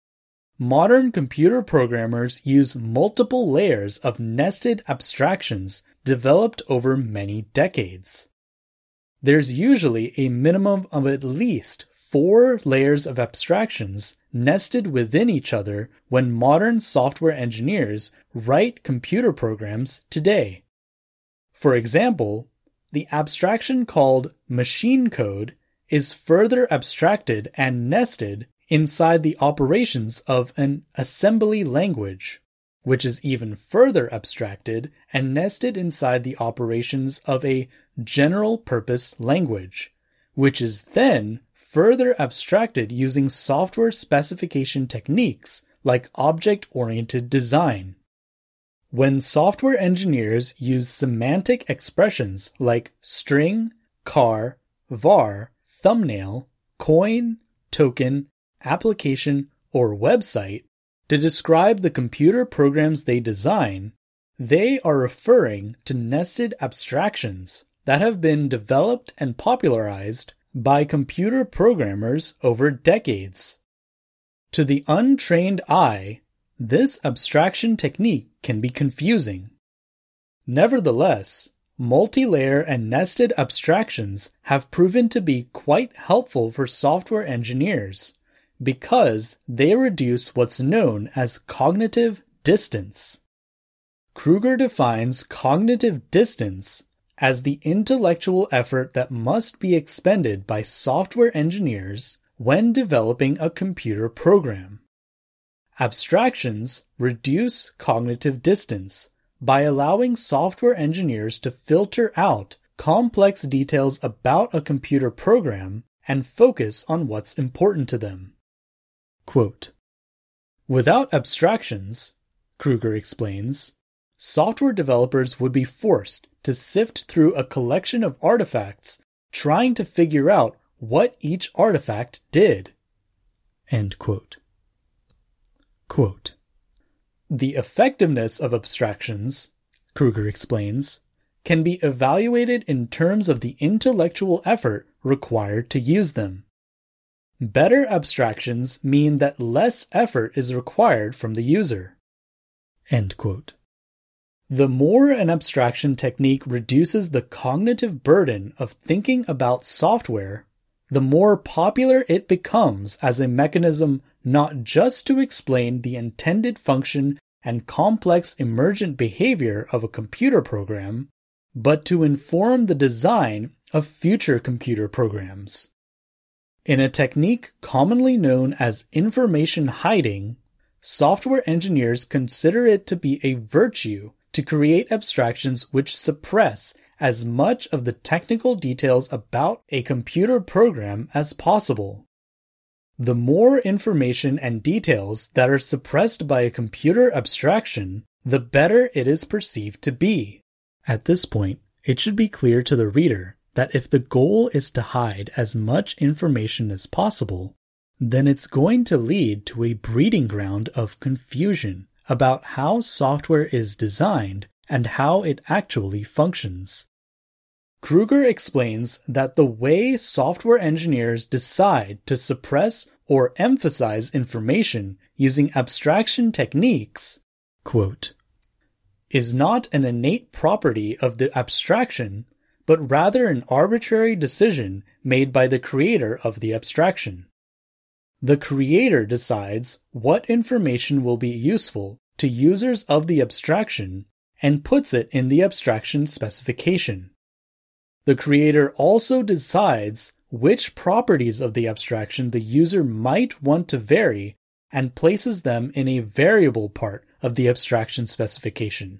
Modern computer programmers use multiple layers of nested abstractions developed over many decades. There's usually a minimum of at least four layers of abstractions nested within each other when modern software engineers write computer programs today. For example, the abstraction called machine code is further abstracted and nested inside the operations of an assembly language, which is even further abstracted and nested inside the operations of a general-purpose language, which is then further abstracted using software specification techniques like object-oriented design. When software engineers use semantic expressions like string, char, var, thumbnail, coin, token, application, or website to describe the computer programs they design, they are referring to nested abstractions that have been developed and popularized by computer programmers over decades. To the untrained eye, this abstraction technique can be confusing. Nevertheless, multi-layer and nested abstractions have proven to be quite helpful for software engineers because they reduce what's known as cognitive distance. Kruger defines cognitive distance as the intellectual effort that must be expended by software engineers when developing a computer program. Abstractions reduce cognitive distance by allowing software engineers to filter out complex details about a computer program and focus on what's important to them. Quote, "Without abstractions," Kruger explains, "software developers would be forced to sift through a collection of artifacts trying to figure out what each artifact did." End quote. Quote, "The effectiveness of abstractions," Kruger explains, "can be evaluated in terms of the intellectual effort required to use them. Better abstractions mean that less effort is required from the user." End quote. The more an abstraction technique reduces the cognitive burden of thinking about software, the more popular it becomes as a mechanism not just to explain the intended function and complex emergent behavior of a computer program, but to inform the design of future computer programs. In a technique commonly known as information hiding, software engineers consider it to be a virtue to create abstractions which suppress as much of the technical details about a computer program as possible. The more information and details that are suppressed by a computer abstraction, the better it is perceived to be. At this point, it should be clear to the reader that if the goal is to hide as much information as possible, then it's going to lead to a breeding ground of confusion about how software is designed and how it actually functions. Kruger explains that the way software engineers decide to suppress or emphasize information using abstraction techniques, quote, "is not an innate property of the abstraction, but rather an arbitrary decision made by the creator of the abstraction. The creator decides what information will be useful to users of the abstraction and puts it in the abstraction specification. The creator also decides which properties of the abstraction the user might want to vary and places them in a variable part of the abstraction specification."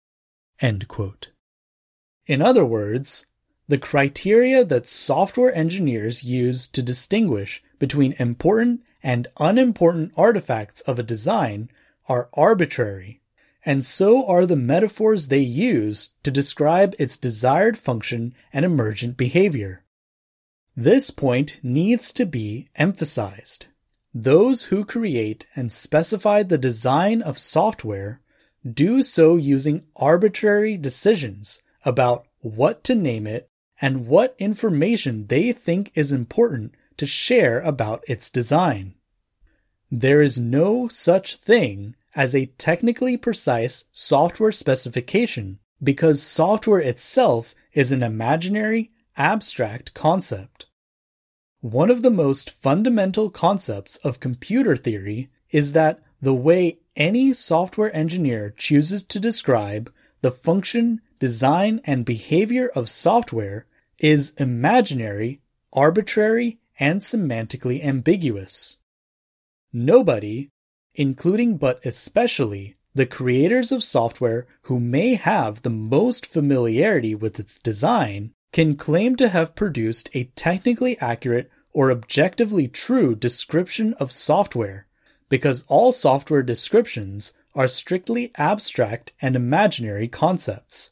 End quote. In other words, the criteria that software engineers use to distinguish between important and unimportant artifacts of a design are arbitrary, and so are the metaphors they use to describe its desired function and emergent behavior. This point needs to be emphasized. Those who create and specify the design of software do so using arbitrary decisions about what to name it and what information they think is important to share about its design. There is no such thing as a technically precise software specification because software itself is an imaginary, abstract concept. One of the most fundamental concepts of computer theory is that the way any software engineer chooses to describe the function, design, and behavior of software is imaginary, arbitrary, and semantically ambiguous. Nobody, including but especially the creators of software who may have the most familiarity with its design, can claim to have produced a technically accurate or objectively true description of software, because all software descriptions are strictly abstract and imaginary concepts.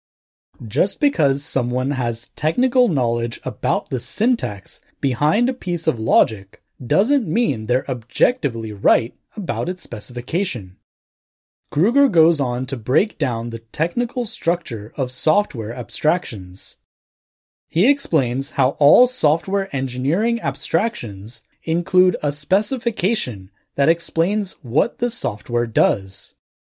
Just because someone has technical knowledge about the syntax behind a piece of logic doesn't mean they're objectively right about its specification. Kruger goes on to break down the technical structure of software abstractions. He explains how all software engineering abstractions include a specification that explains what the software does.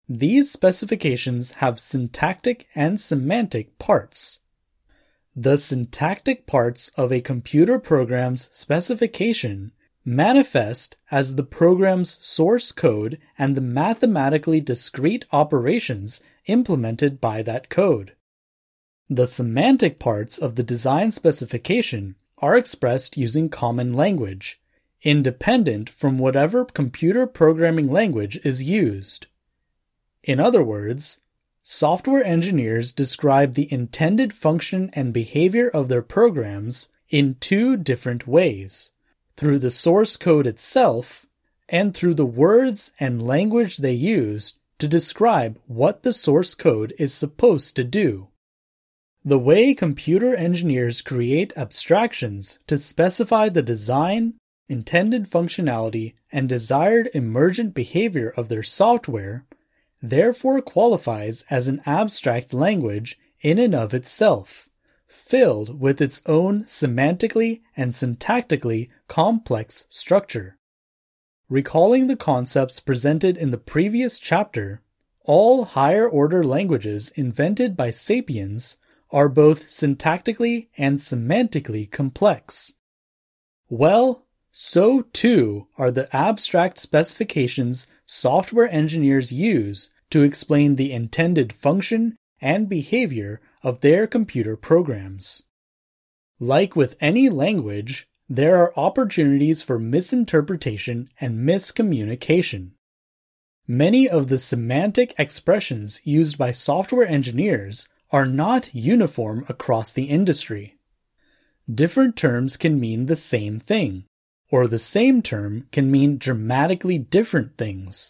These specifications have syntactic and semantic parts. The syntactic parts of a computer program's specification manifest as the program's source code and the mathematically discrete operations implemented by that code. The semantic parts of the design specification are expressed using common language, independent from whatever computer programming language is used. In other words, software engineers describe the intended function and behavior of their programs in two different ways, through the source code itself and through the words and language they use to describe what the source code is supposed to do. The way computer engineers create abstractions to specify the design, intended functionality, and desired emergent behavior of their software therefore qualifies as an abstract language in and of itself, filled with its own semantically and syntactically complex structure. Recalling the concepts presented in the previous chapter, all higher-order languages invented by sapiens are both syntactically and semantically complex. Well, so too are the abstract specifications software engineers use to explain the intended function and behavior of their computer programs. Like with any language, there are opportunities for misinterpretation and miscommunication. Many of the semantic expressions used by software engineers are not uniform across the industry. Different terms can mean the same thing, or the same term can mean dramatically different things.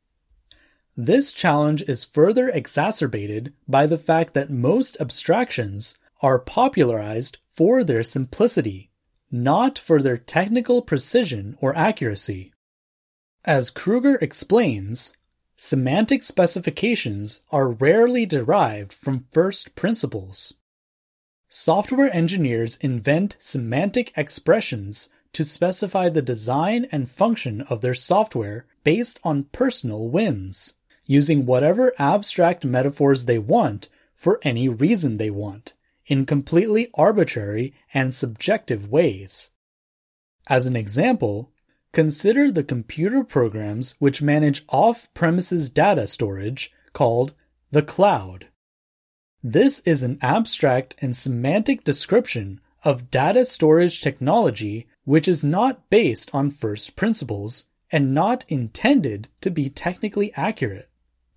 This challenge is further exacerbated by the fact that most abstractions are popularized for their simplicity, not for their technical precision or accuracy. As Kruger explains, semantic specifications are rarely derived from first principles. Software engineers invent semantic expressions to specify the design and function of their software based on personal whims, using whatever abstract metaphors they want for any reason they want, in completely arbitrary and subjective ways. As an example, consider the computer programs which manage off-premises data storage called the cloud. This is an abstract and semantic description of data storage technology which is not based on first principles and not intended to be technically accurate.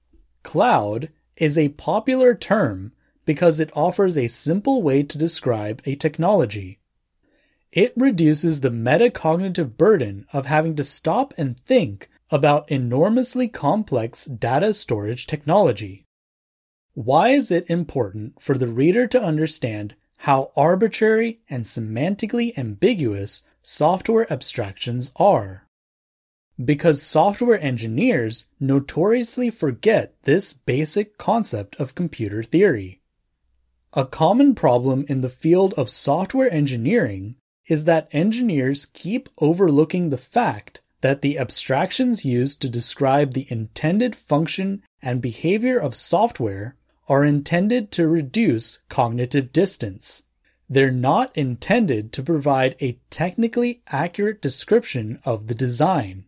Cloud is a popular term because it offers a simple way to describe a technology. It reduces the metacognitive burden of having to stop and think about enormously complex data storage technology. Why is it important for the reader to understand how arbitrary and semantically ambiguous software abstractions are? Because software engineers notoriously forget this basic concept of computer theory. A common problem in the field of software engineering is that engineers keep overlooking the fact that the abstractions used to describe the intended function and behavior of software are intended to reduce cognitive distance. They're not intended to provide a technically accurate description of the design.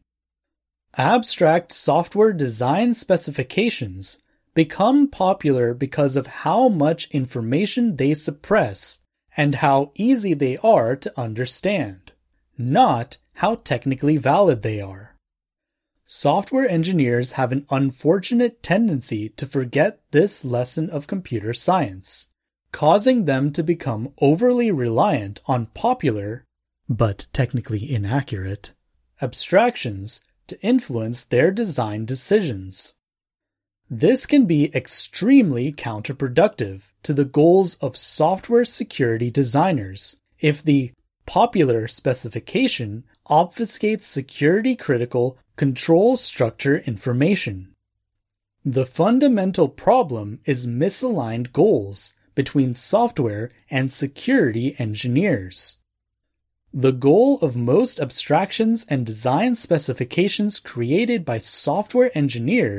Abstract software design specifications become popular because of how much information they suppress and how easy they are to understand, not how technically valid they are. Software engineers have an unfortunate tendency to forget this lesson of computer science, causing them to become overly reliant on popular, but technically inaccurate, abstractions to influence their design decisions. This can be extremely counterproductive to the goals of software security designers if the popular specification obfuscates security-critical control structure information. The fundamental problem is misaligned goals between software and security engineers. The goal of most abstractions and design specifications created by software engineers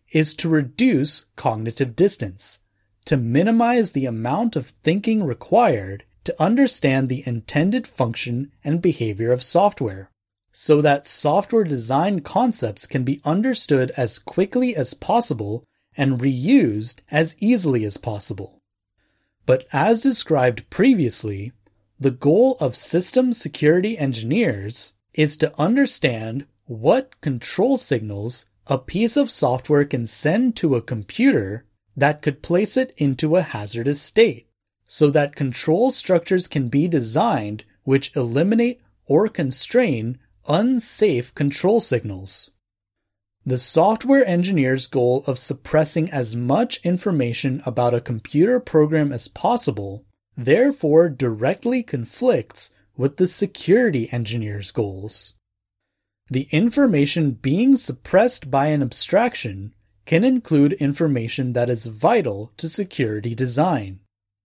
is to reduce cognitive distance, to minimize the amount of thinking required to understand the intended function and behavior of software, so that software design concepts can be understood as quickly as possible and reused as easily as possible. But as described previously, the goal of system security engineers is to understand what control signals a piece of software can send to a computer that could place it into a hazardous state, so that control structures can be designed which eliminate or constrain unsafe control signals. The software engineer's goal of suppressing as much information about a computer program as possible therefore directly conflicts with the security engineer's goals. The information being suppressed by an abstraction can include information that is vital to security design.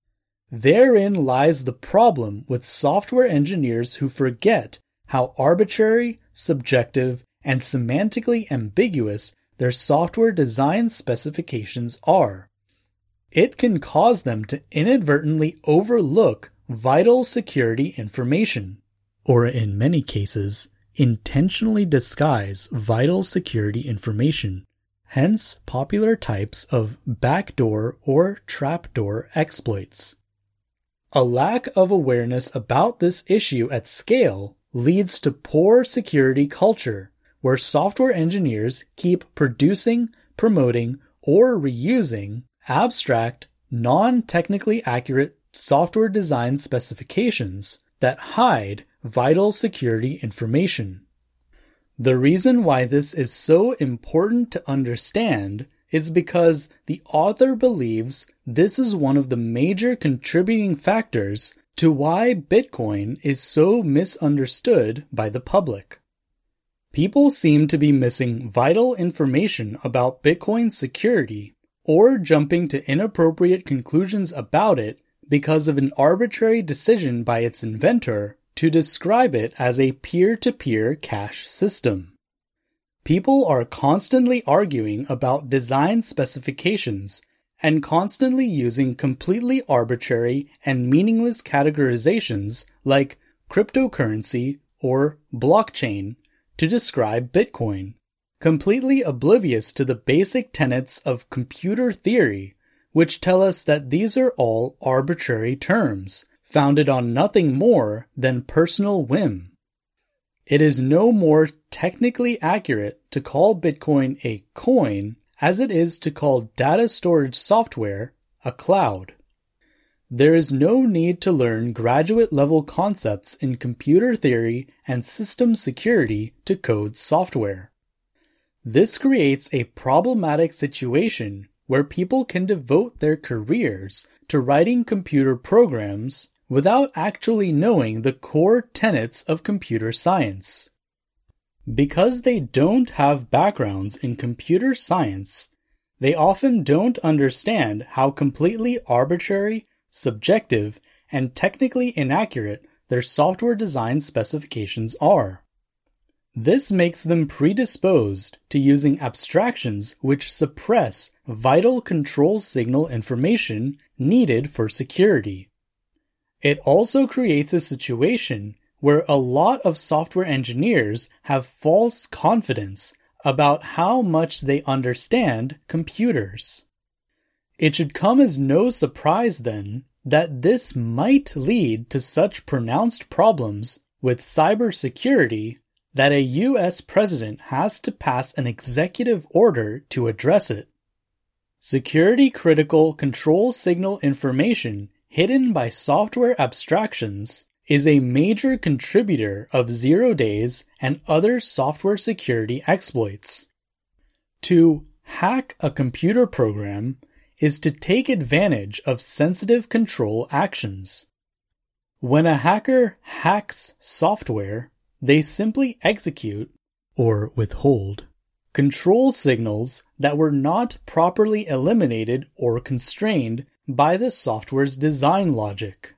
Therein lies the problem with software engineers who forget how arbitrary, subjective, and semantically ambiguous their software design specifications are. It can cause them to inadvertently overlook vital security information, or in many cases, intentionally disguise vital security information, hence popular types of backdoor or trapdoor exploits. A lack of awareness about this issue at scale leads to poor security culture, where software engineers keep producing, promoting, or reusing abstract, non-technically accurate software design specifications that hide vital security information. The reason why this is so important to understand is because the author believes this is one of the major contributing factors to why Bitcoin is so misunderstood by the public. People seem to be missing vital information about Bitcoin's security or jumping to inappropriate conclusions about it because of an arbitrary decision by its inventor to describe it as a peer-to-peer cash system. People are constantly arguing about design specifications and constantly using completely arbitrary and meaningless categorizations like cryptocurrency or blockchain to describe Bitcoin, completely oblivious to the basic tenets of computer theory, which tell us that these are all arbitrary terms, founded on nothing more than personal whim. It is no more technically accurate to call Bitcoin a coin as it is to call data storage software a cloud. There is no need to learn graduate-level concepts in computer theory and system security to code software. This creates a problematic situation where people can devote their careers to writing computer programs without actually knowing the core tenets of computer science. Because they don't have backgrounds in computer science, they often don't understand how completely arbitrary, subjective, and technically inaccurate their software design specifications are. This makes them predisposed to using abstractions which suppress vital control signal information needed for security. It also creates a situation where a lot of software engineers have false confidence about how much they understand computers. It should come as no surprise, then, that this might lead to such pronounced problems with cybersecurity that a U S president has to pass an executive order to address it. Security-critical control signal information hidden by software abstractions is a major contributor of zero days and other software security exploits. To hack a computer program is to take advantage of sensitive control actions. When a hacker hacks software, they simply execute, or withhold, control signals that were not properly eliminated or constrained by the software's design logic.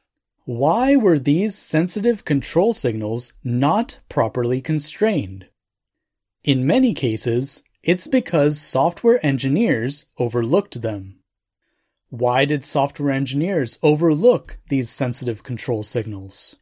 Why were these sensitive control signals not properly constrained? In many cases, It's because software engineers overlooked them. Why did software engineers overlook these sensitive control signals?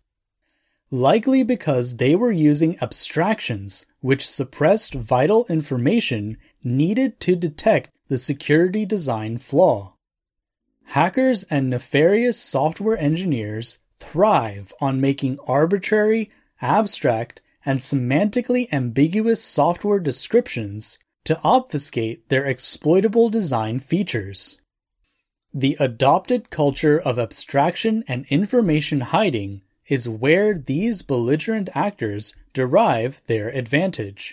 Likely because they were using abstractions which suppressed vital information needed to detect the security design flaw. Hackers and nefarious software engineers thrive on making arbitrary, abstract, and semantically ambiguous software descriptions to obfuscate their exploitable design features. The adopted culture of abstraction and information hiding is where these belligerent actors derive their advantage.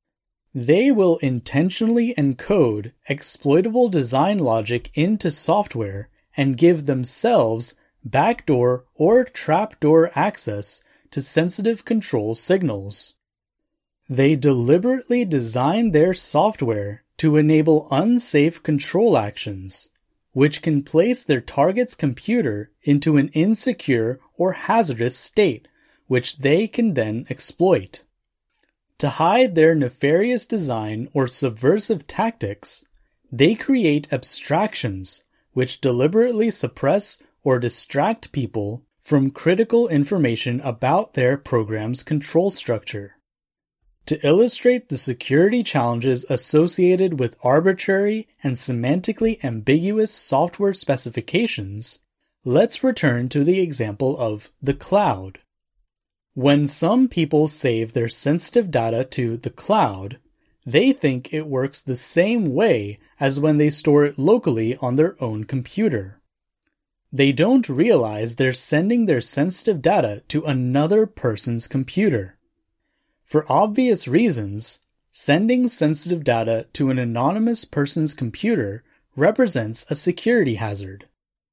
They will intentionally encode exploitable design logic into software and give themselves backdoor or trapdoor access to sensitive control signals. They deliberately design their software to enable unsafe control actions, which can place their target's computer into an insecure or hazardous state, which they can then exploit. To hide their nefarious design or subversive tactics, they create abstractions which deliberately suppress or distract people from critical information about their program's control structure. To illustrate the security challenges associated with arbitrary and semantically ambiguous software specifications, let's return to the example of the cloud. When some people save their sensitive data to the cloud, they think it works the same way as when they store it locally on their own computer. They don't realize they're sending their sensitive data to another person's computer. For obvious reasons, sending sensitive data to an anonymous person's computer represents a security hazard.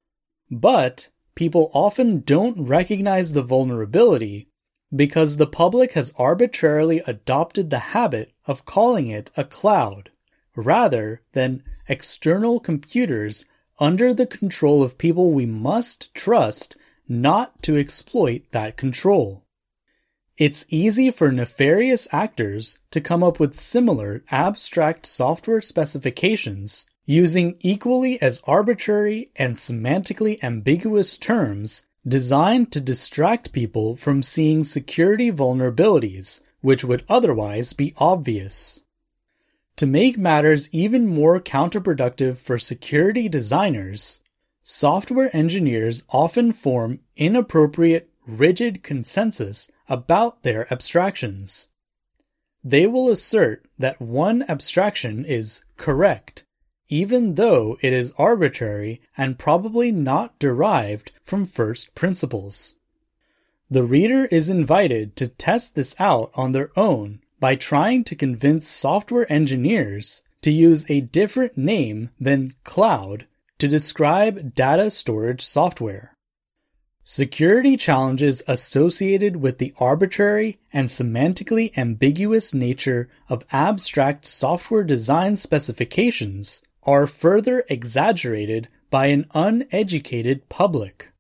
But people often don't recognize the vulnerability because the public has arbitrarily adopted the habit of calling it a cloud, rather than external computers under the control of people we must trust not to exploit that control. It's easy for nefarious actors to come up with similar abstract software specifications using equally as arbitrary and semantically ambiguous terms designed to distract people from seeing security vulnerabilities, which would otherwise be obvious. To make matters even more counterproductive for security designers, software engineers often form inappropriate, rigid consensus about their abstractions. They will assert that one abstraction is correct, even though it is arbitrary and probably not derived from first principles. The reader is invited to test this out on their own by trying to convince software engineers to use a different name than cloud to describe data storage software. Security challenges associated with the arbitrary and semantically ambiguous nature of abstract software design specifications are further exaggerated by an uneducated public.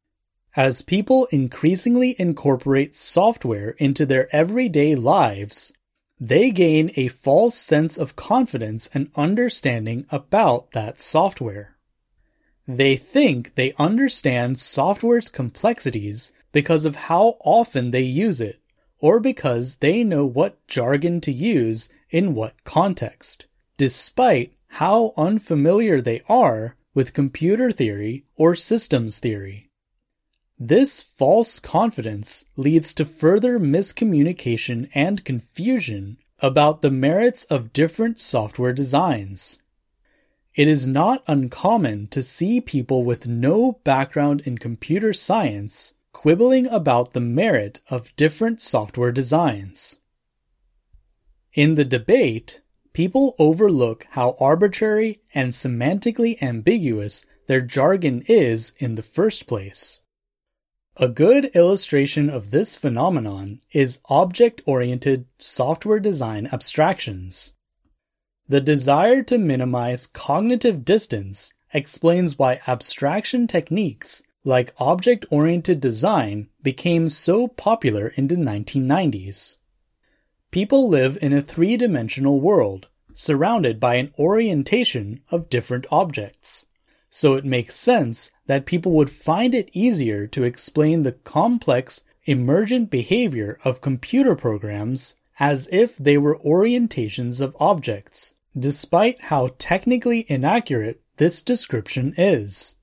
As people increasingly incorporate software into their everyday lives, they gain a false sense of confidence and understanding about that software. They think they understand software's complexities because of how often they use it, or because they know what jargon to use in what context, despite how unfamiliar they are with computer theory or systems theory. This false confidence leads to further miscommunication and confusion about the merits of different software designs. It is not uncommon to see people with no background in computer science quibbling about the merit of different software designs. In the debate, people overlook how arbitrary and semantically ambiguous their jargon is in the first place. A good illustration of this phenomenon is object-oriented software design abstractions. The desire to minimize cognitive distance explains why abstraction techniques like object-oriented design became so popular in the nineteen nineties. People live in a three-dimensional world, surrounded by an orientation of different objects. So it makes sense that people would find it easier to explain the complex emergent behavior of computer programs as if they were orientations of objects, despite how technically inaccurate this description is.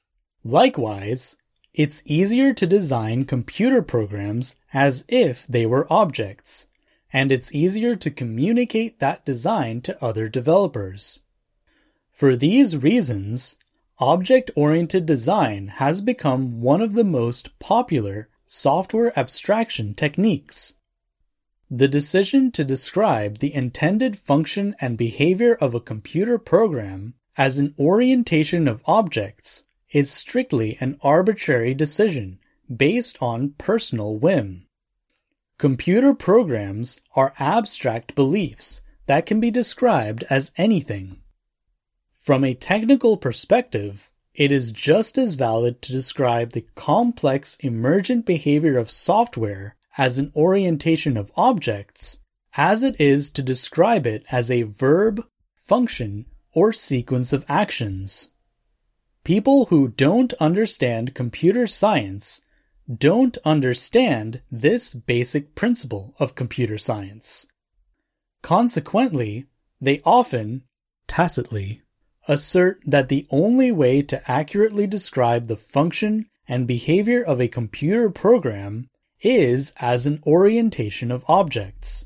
Likewise, it's easier to design computer programs as if they were objects, and it's easier to communicate that design to other developers. For these reasons, object-oriented design has become one of the most popular software abstraction techniques. The decision to describe the intended function and behavior of a computer program as an orientation of objects is strictly an arbitrary decision based on personal whim. Computer programs are abstract beliefs that can be described as anything. From a technical perspective, it is just as valid to describe the complex emergent behavior of software as an orientation of objects as it is to describe it as a verb, function, or sequence of actions. People who don't understand computer science don't understand this basic principle of computer science. Consequently, they often, tacitly, assert that the only way to accurately describe the function and behavior of a computer program is as an orientation of objects.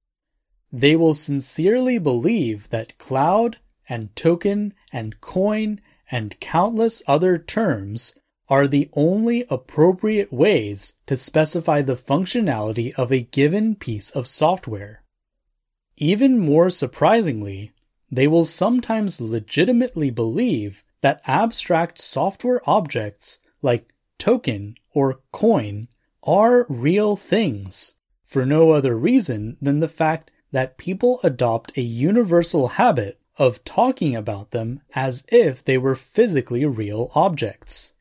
They will sincerely believe that cloud and token and coin and countless other terms are the only appropriate ways to specify the functionality of a given piece of software. Even more surprisingly, they will sometimes legitimately believe that abstract software objects like token or coin are real things, for no other reason than the fact that people adopt a universal habit of talking about them as if they were physically real objects.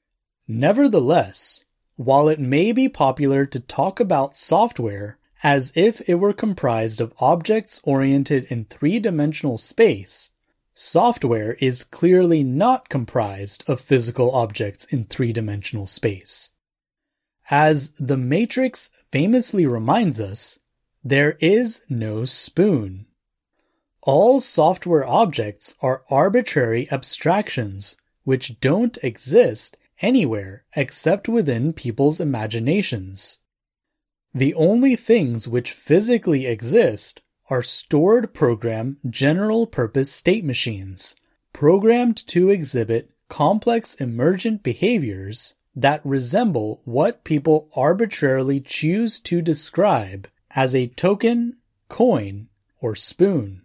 Nevertheless, while it may be popular to talk about software as if it were comprised of objects oriented in three-dimensional space, software is clearly not comprised of physical objects in three-dimensional space. As The Matrix famously reminds us, there is no spoon. All software objects are arbitrary abstractions which don't exist anywhere except within people's imaginations. The only things which physically exist are stored program general-purpose state machines, programmed to exhibit complex emergent behaviors that resemble what people arbitrarily choose to describe as a token, coin, or spoon.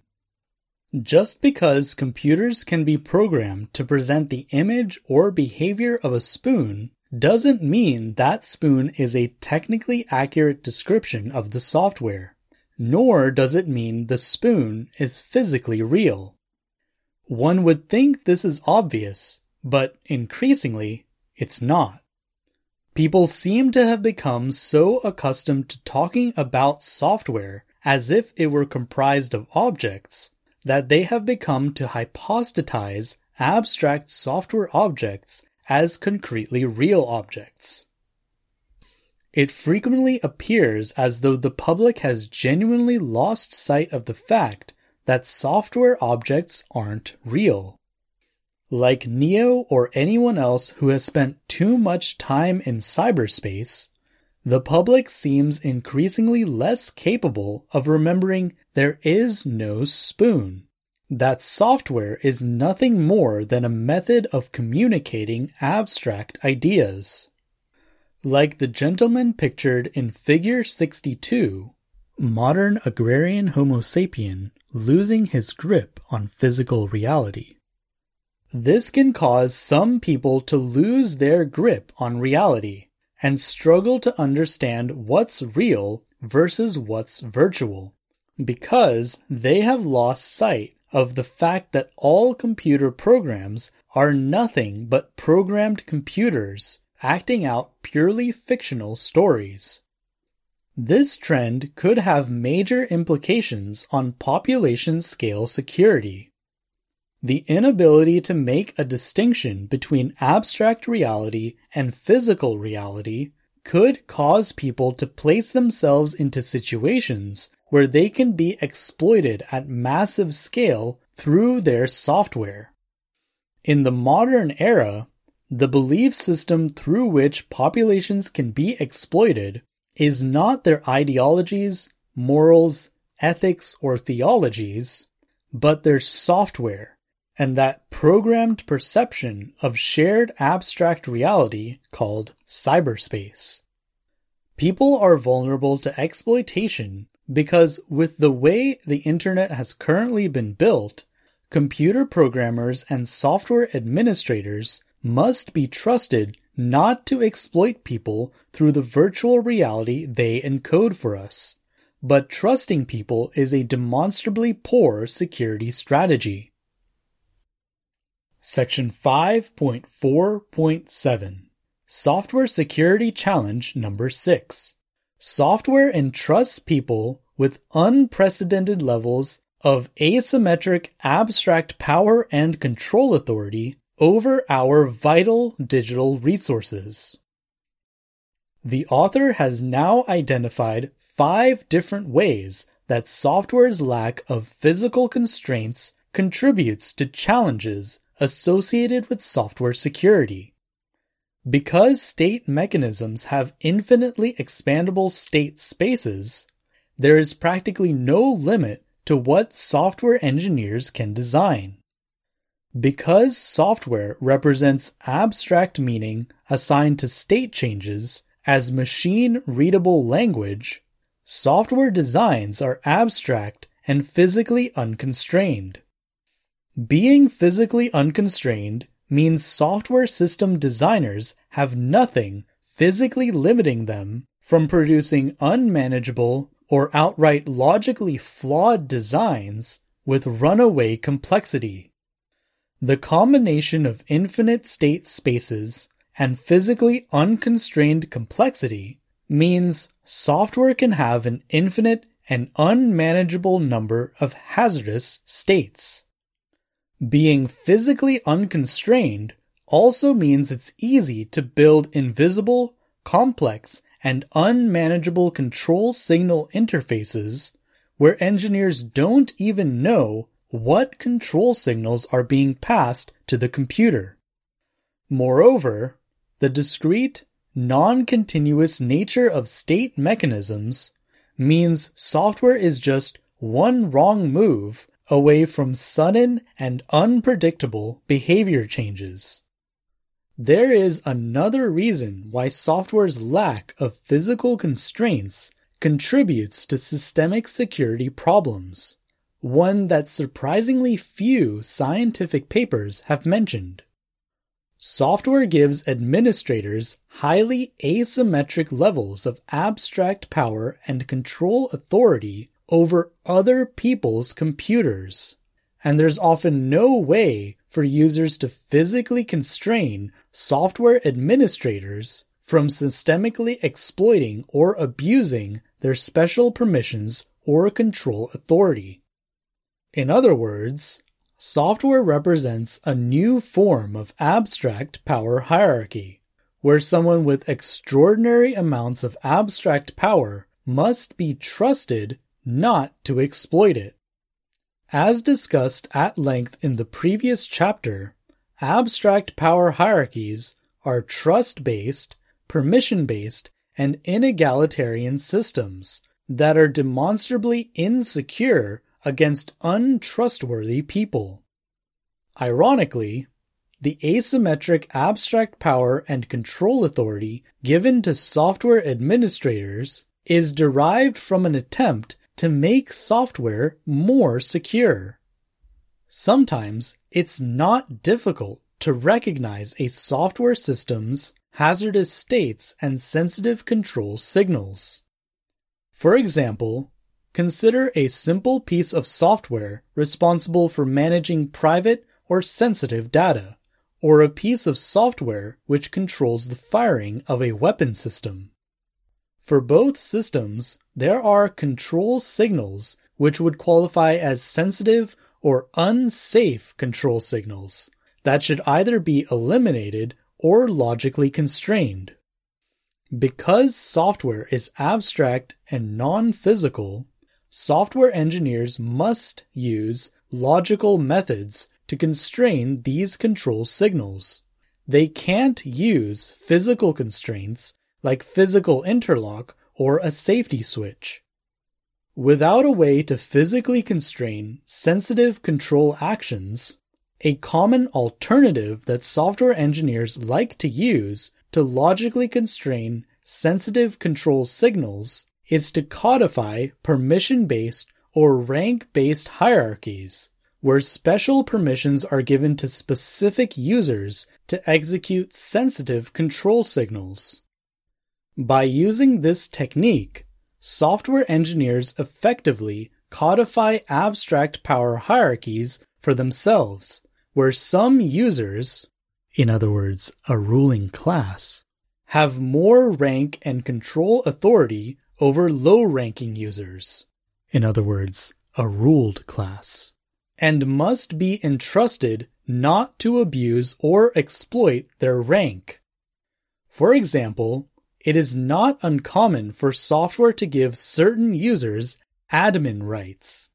Just because computers can be programmed to present the image or behavior of a spoon doesn't mean that spoon is a technically accurate description of the software, nor does it mean the spoon is physically real. One would think this is obvious, but increasingly, it's not. People seem to have become so accustomed to talking about software as if it were comprised of objects that they have become to hypostatize abstract software objects as concretely real objects. It frequently appears as though the public has genuinely lost sight of the fact that software objects aren't real. Like Neo or anyone else who has spent too much time in cyberspace, the public seems increasingly less capable of remembering there is no spoon, that software is nothing more than a method of communicating abstract ideas. Like the gentleman pictured in Figure sixty-two, modern agrarian Homo sapien losing his grip on physical reality. This can cause some people to lose their grip on reality and struggle to understand what's real versus what's virtual, because they have lost sight of the fact that all computer programs are nothing but programmed computers acting out purely fictional stories. This trend could have major implications on population-scale security. The inability to make a distinction between abstract reality and physical reality could cause people to place themselves into situations where they can be exploited at massive scale through their software. In the modern era, the belief system through which populations can be exploited is not their ideologies, morals, ethics, or theologies, but their software, and that programmed perception of shared abstract reality called cyberspace. People are vulnerable to exploitation because with the way the internet has currently been built, computer programmers and software administrators must be trusted not to exploit people through the virtual reality they encode for us. But trusting people is a demonstrably poor security strategy. Section five point four point seven Software Security Challenge Number six. Software entrusts people with unprecedented levels of asymmetric abstract power and control authority over our vital digital resources. The author has now identified five different ways that software's lack of physical constraints contributes to challenges associated with software security. Because state mechanisms have infinitely expandable state spaces, there is practically no limit to what software engineers can design. Because software represents abstract meaning assigned to state changes as machine-readable language, software designs are abstract and physically unconstrained. Being physically unconstrained means software system designers have nothing physically limiting them from producing unmanageable or outright logically flawed designs with runaway complexity. The combination of infinite state spaces and physically unconstrained complexity means software can have an infinite and unmanageable number of hazardous states. Being physically unconstrained also means it's easy to build invisible, complex, and unmanageable control signal interfaces where engineers don't even know what control signals are being passed to the computer. Moreover, the discrete, non-continuous nature of state mechanisms means software is just one wrong move away from sudden and unpredictable behavior changes. There is another reason why software's lack of physical constraints contributes to systemic security problems, one that surprisingly few scientific papers have mentioned. Software gives administrators highly asymmetric levels of abstract power and control authority over other people's computers, and there's often no way for users to physically constrain software administrators from systemically exploiting or abusing their special permissions or control authority. In other words, software represents a new form of abstract power hierarchy, where someone with extraordinary amounts of abstract power must be trusted not to exploit it. As discussed at length in the previous chapter, abstract power hierarchies are trust-based, permission-based, and inegalitarian systems that are demonstrably insecure against untrustworthy people. Ironically, the asymmetric abstract power and control authority given to software administrators is derived from an attempt to make software more secure. Sometimes it's not difficult to recognize a software system's hazardous states and sensitive control signals. For example, consider a simple piece of software responsible for managing private or sensitive data, or a piece of software which controls the firing of a weapon system. For both systems, there are control signals which would qualify as sensitive or unsafe control signals that should either be eliminated or logically constrained. Because software is abstract and non-physical, software engineers must use logical methods to constrain these control signals. They can't use physical constraints like physical interlock or a safety switch. Without a way to physically constrain sensitive control actions, a common alternative that software engineers like to use to logically constrain sensitive control signals is to codify permission-based or rank-based hierarchies, where special permissions are given to specific users to execute sensitive control signals. By using this technique, software engineers effectively codify abstract power hierarchies for themselves, where some users, in other words, a ruling class, have more rank and control authority over low-ranking users, in other words, a ruled class, and must be entrusted not to abuse or exploit their rank. For example, it is not uncommon for software to give certain users admin rights.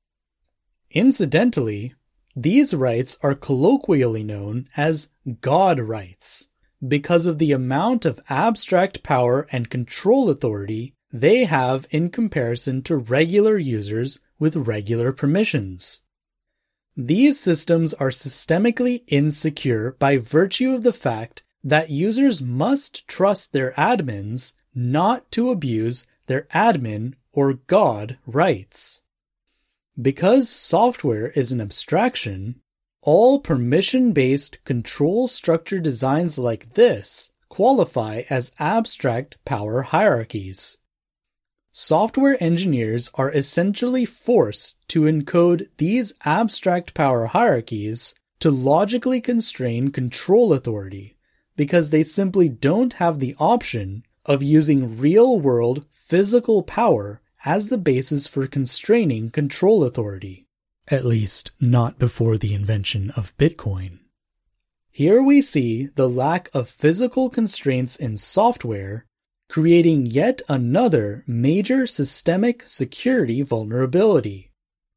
Incidentally, these rights are colloquially known as God rights because of the amount of abstract power and control authority they have in comparison to regular users with regular permissions. These systems are systemically insecure by virtue of the fact that users must trust their admins not to abuse their admin or God rights. Because software is an abstraction, all permission-based control structure designs like this qualify as abstract power hierarchies. Software engineers are essentially forced to encode these abstract power hierarchies to logically constrain control authority, because they simply don't have the option of using real-world physical power as the basis for constraining control authority. At least, not before the invention of Bitcoin. Here we see the lack of physical constraints in software, creating yet another major systemic security vulnerability.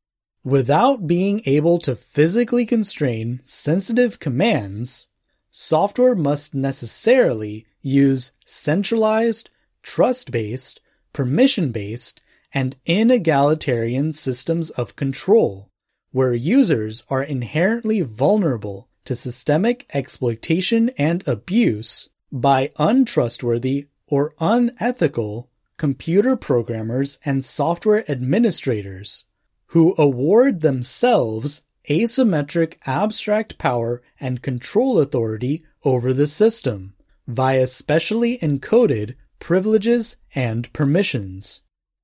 Without being able to physically constrain sensitive commands, software must necessarily use centralized, trust-based, permission-based, and inegalitarian systems of control, where users are inherently vulnerable to systemic exploitation and abuse by untrustworthy or unethical computer programmers and software administrators who award themselves asymmetric abstract power and control authority over the system via specially encoded privileges and permissions.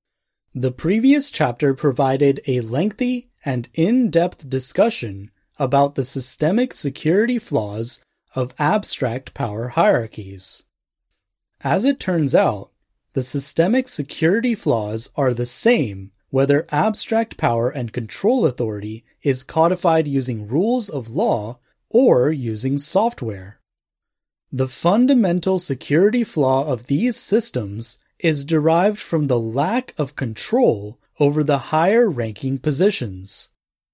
The previous chapter provided a lengthy and in-depth discussion about the systemic security flaws of abstract power hierarchies. As it turns out, the systemic security flaws are the same whether abstract power and control authority is codified using rules of law or using software. The fundamental security flaw of these systems is derived from the lack of control over the higher-ranking positions.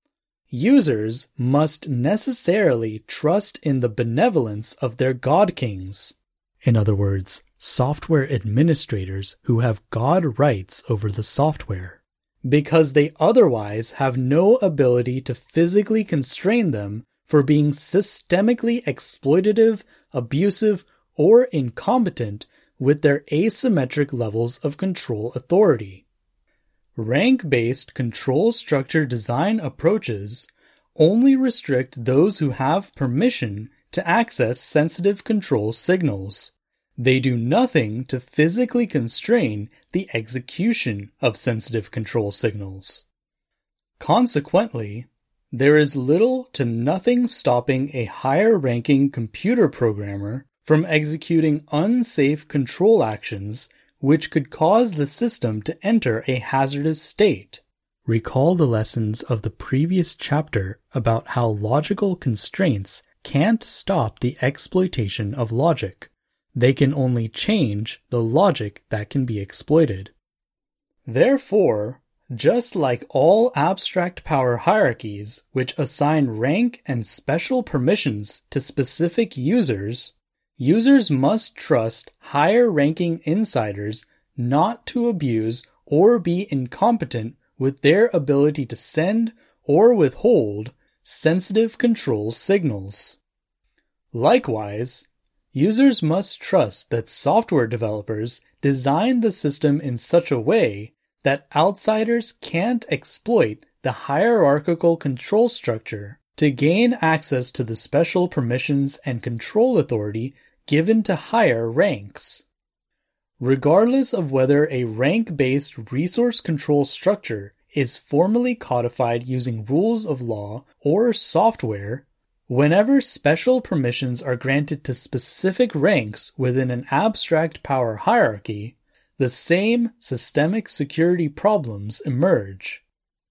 Users must necessarily trust in the benevolence of their God kings. In other words, software administrators who have God rights over the software, because they otherwise have no ability to physically constrain them for being systemically exploitative, abusive, or incompetent with their asymmetric levels of control authority. Rank-based control structure design approaches only restrict those who have permission to access sensitive control signals. They do nothing to physically constrain the execution of sensitive control signals. Consequently, there is little to nothing stopping a higher-ranking computer programmer from executing unsafe control actions which could cause the system to enter a hazardous state. Recall the lessons of the previous chapter about how logical constraints can't stop the exploitation of logic. They can only change the logic that can be exploited. Therefore, just like all abstract power hierarchies which assign rank and special permissions to specific users, users must trust higher-ranking insiders not to abuse or be incompetent with their ability to send or withhold sensitive control signals. Likewise, users must trust that software developers design the system in such a way that outsiders can't exploit the hierarchical control structure to gain access to the special permissions and control authority given to higher ranks. Regardless of whether a rank-based resource control structure is formally codified using rules of law or software, whenever special permissions are granted to specific ranks within an abstract power hierarchy, the same systemic security problems emerge.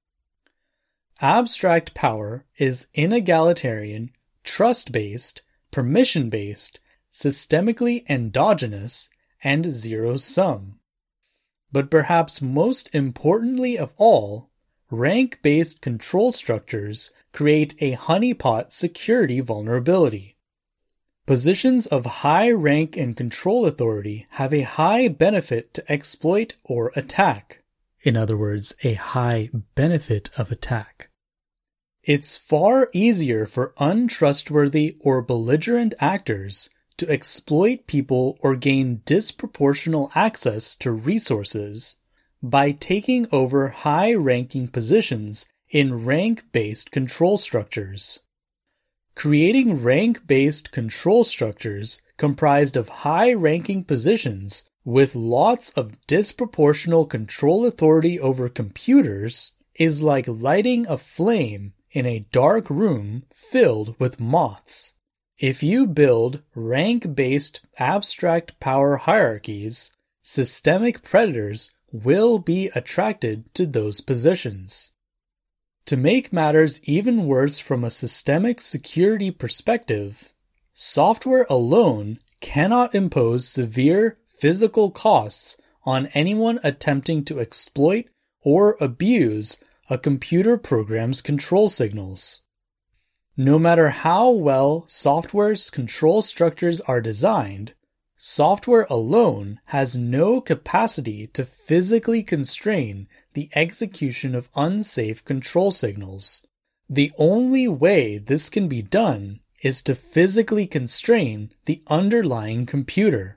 Abstract power is inegalitarian, trust-based, permission-based, systemically endogenous, and zero-sum. But perhaps most importantly of all, rank-based control structures create a honeypot security vulnerability. Positions of high rank and control authority have a high benefit to exploit or attack. In other words, a high benefit of attack. It's far easier for untrustworthy or belligerent actors to exploit people or gain disproportional access to resources by taking over high-ranking positions in rank-based control structures. Creating rank-based control structures comprised of high-ranking positions with lots of disproportional control authority over computers is like lighting a flame in a dark room filled with moths. If you build rank-based abstract power hierarchies, systemic predators will be attracted to those positions. To make matters even worse from a systemic security perspective, software alone cannot impose severe physical costs on anyone attempting to exploit or abuse a computer program's control signals. No matter how well software's control structures are designed, software alone has no capacity to physically constrain the execution of unsafe control signals. The only way this can be done is to physically constrain the underlying computer.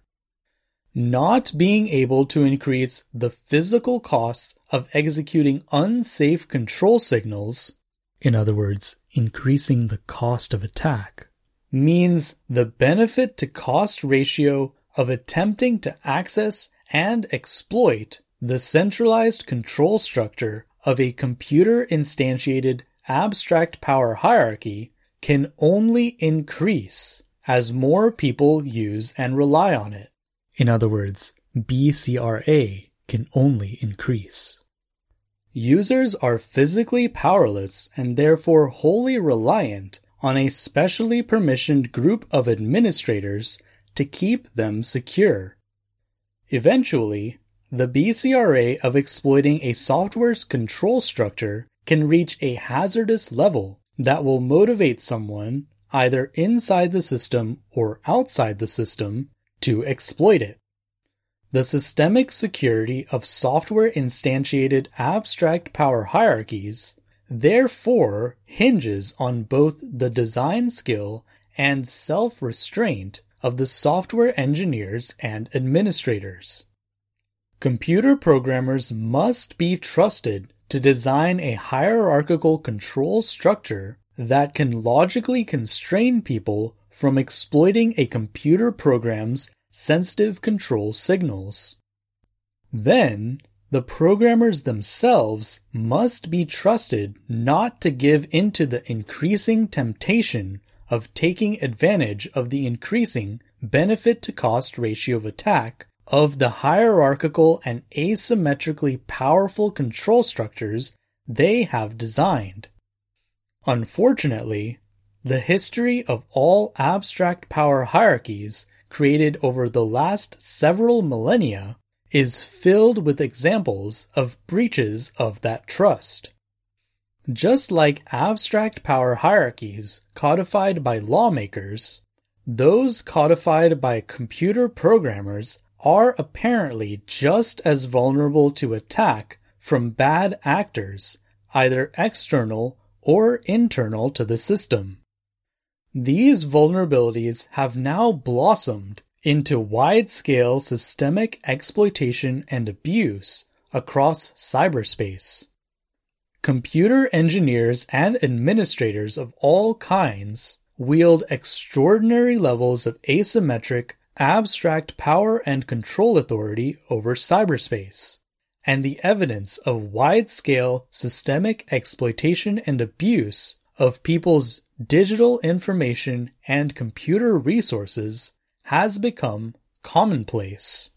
Not being able to increase the physical costs of executing unsafe control signals, in other words, increasing the cost of attack, means the benefit to cost ratio of attempting to access and exploit the centralized control structure of a computer-instantiated abstract power hierarchy can only increase as more people use and rely on it. In other words, B C R A can only increase. Users are physically powerless and therefore wholly reliant on a specially permissioned group of administrators to keep them secure. Eventually, the B C R A of exploiting a software's control structure can reach a hazardous level that will motivate someone, either inside the system or outside the system, to exploit it. The systemic security of software-instantiated abstract power hierarchies therefore hinges on both the design skill and self-restraint of the software engineers and administrators. Computer programmers must be trusted to design a hierarchical control structure that can logically constrain people from exploiting a computer program's sensitive control signals. Then, the programmers themselves must be trusted not to give into the increasing temptation of taking advantage of the increasing benefit-to-cost ratio of attack of the hierarchical and asymmetrically powerful control structures they have designed. Unfortunately, the history of all abstract power hierarchies created over the last several millennia is filled with examples of breaches of that trust. Just like abstract power hierarchies codified by lawmakers, those codified by computer programmers are apparently just as vulnerable to attack from bad actors, either external or internal to the system. These vulnerabilities have now blossomed into wide-scale systemic exploitation and abuse across cyberspace. Computer engineers and administrators of all kinds wield extraordinary levels of asymmetric, abstract power and control authority over cyberspace, and the evidence of wide-scale systemic exploitation and abuse of people's digital information and computer resources has become commonplace.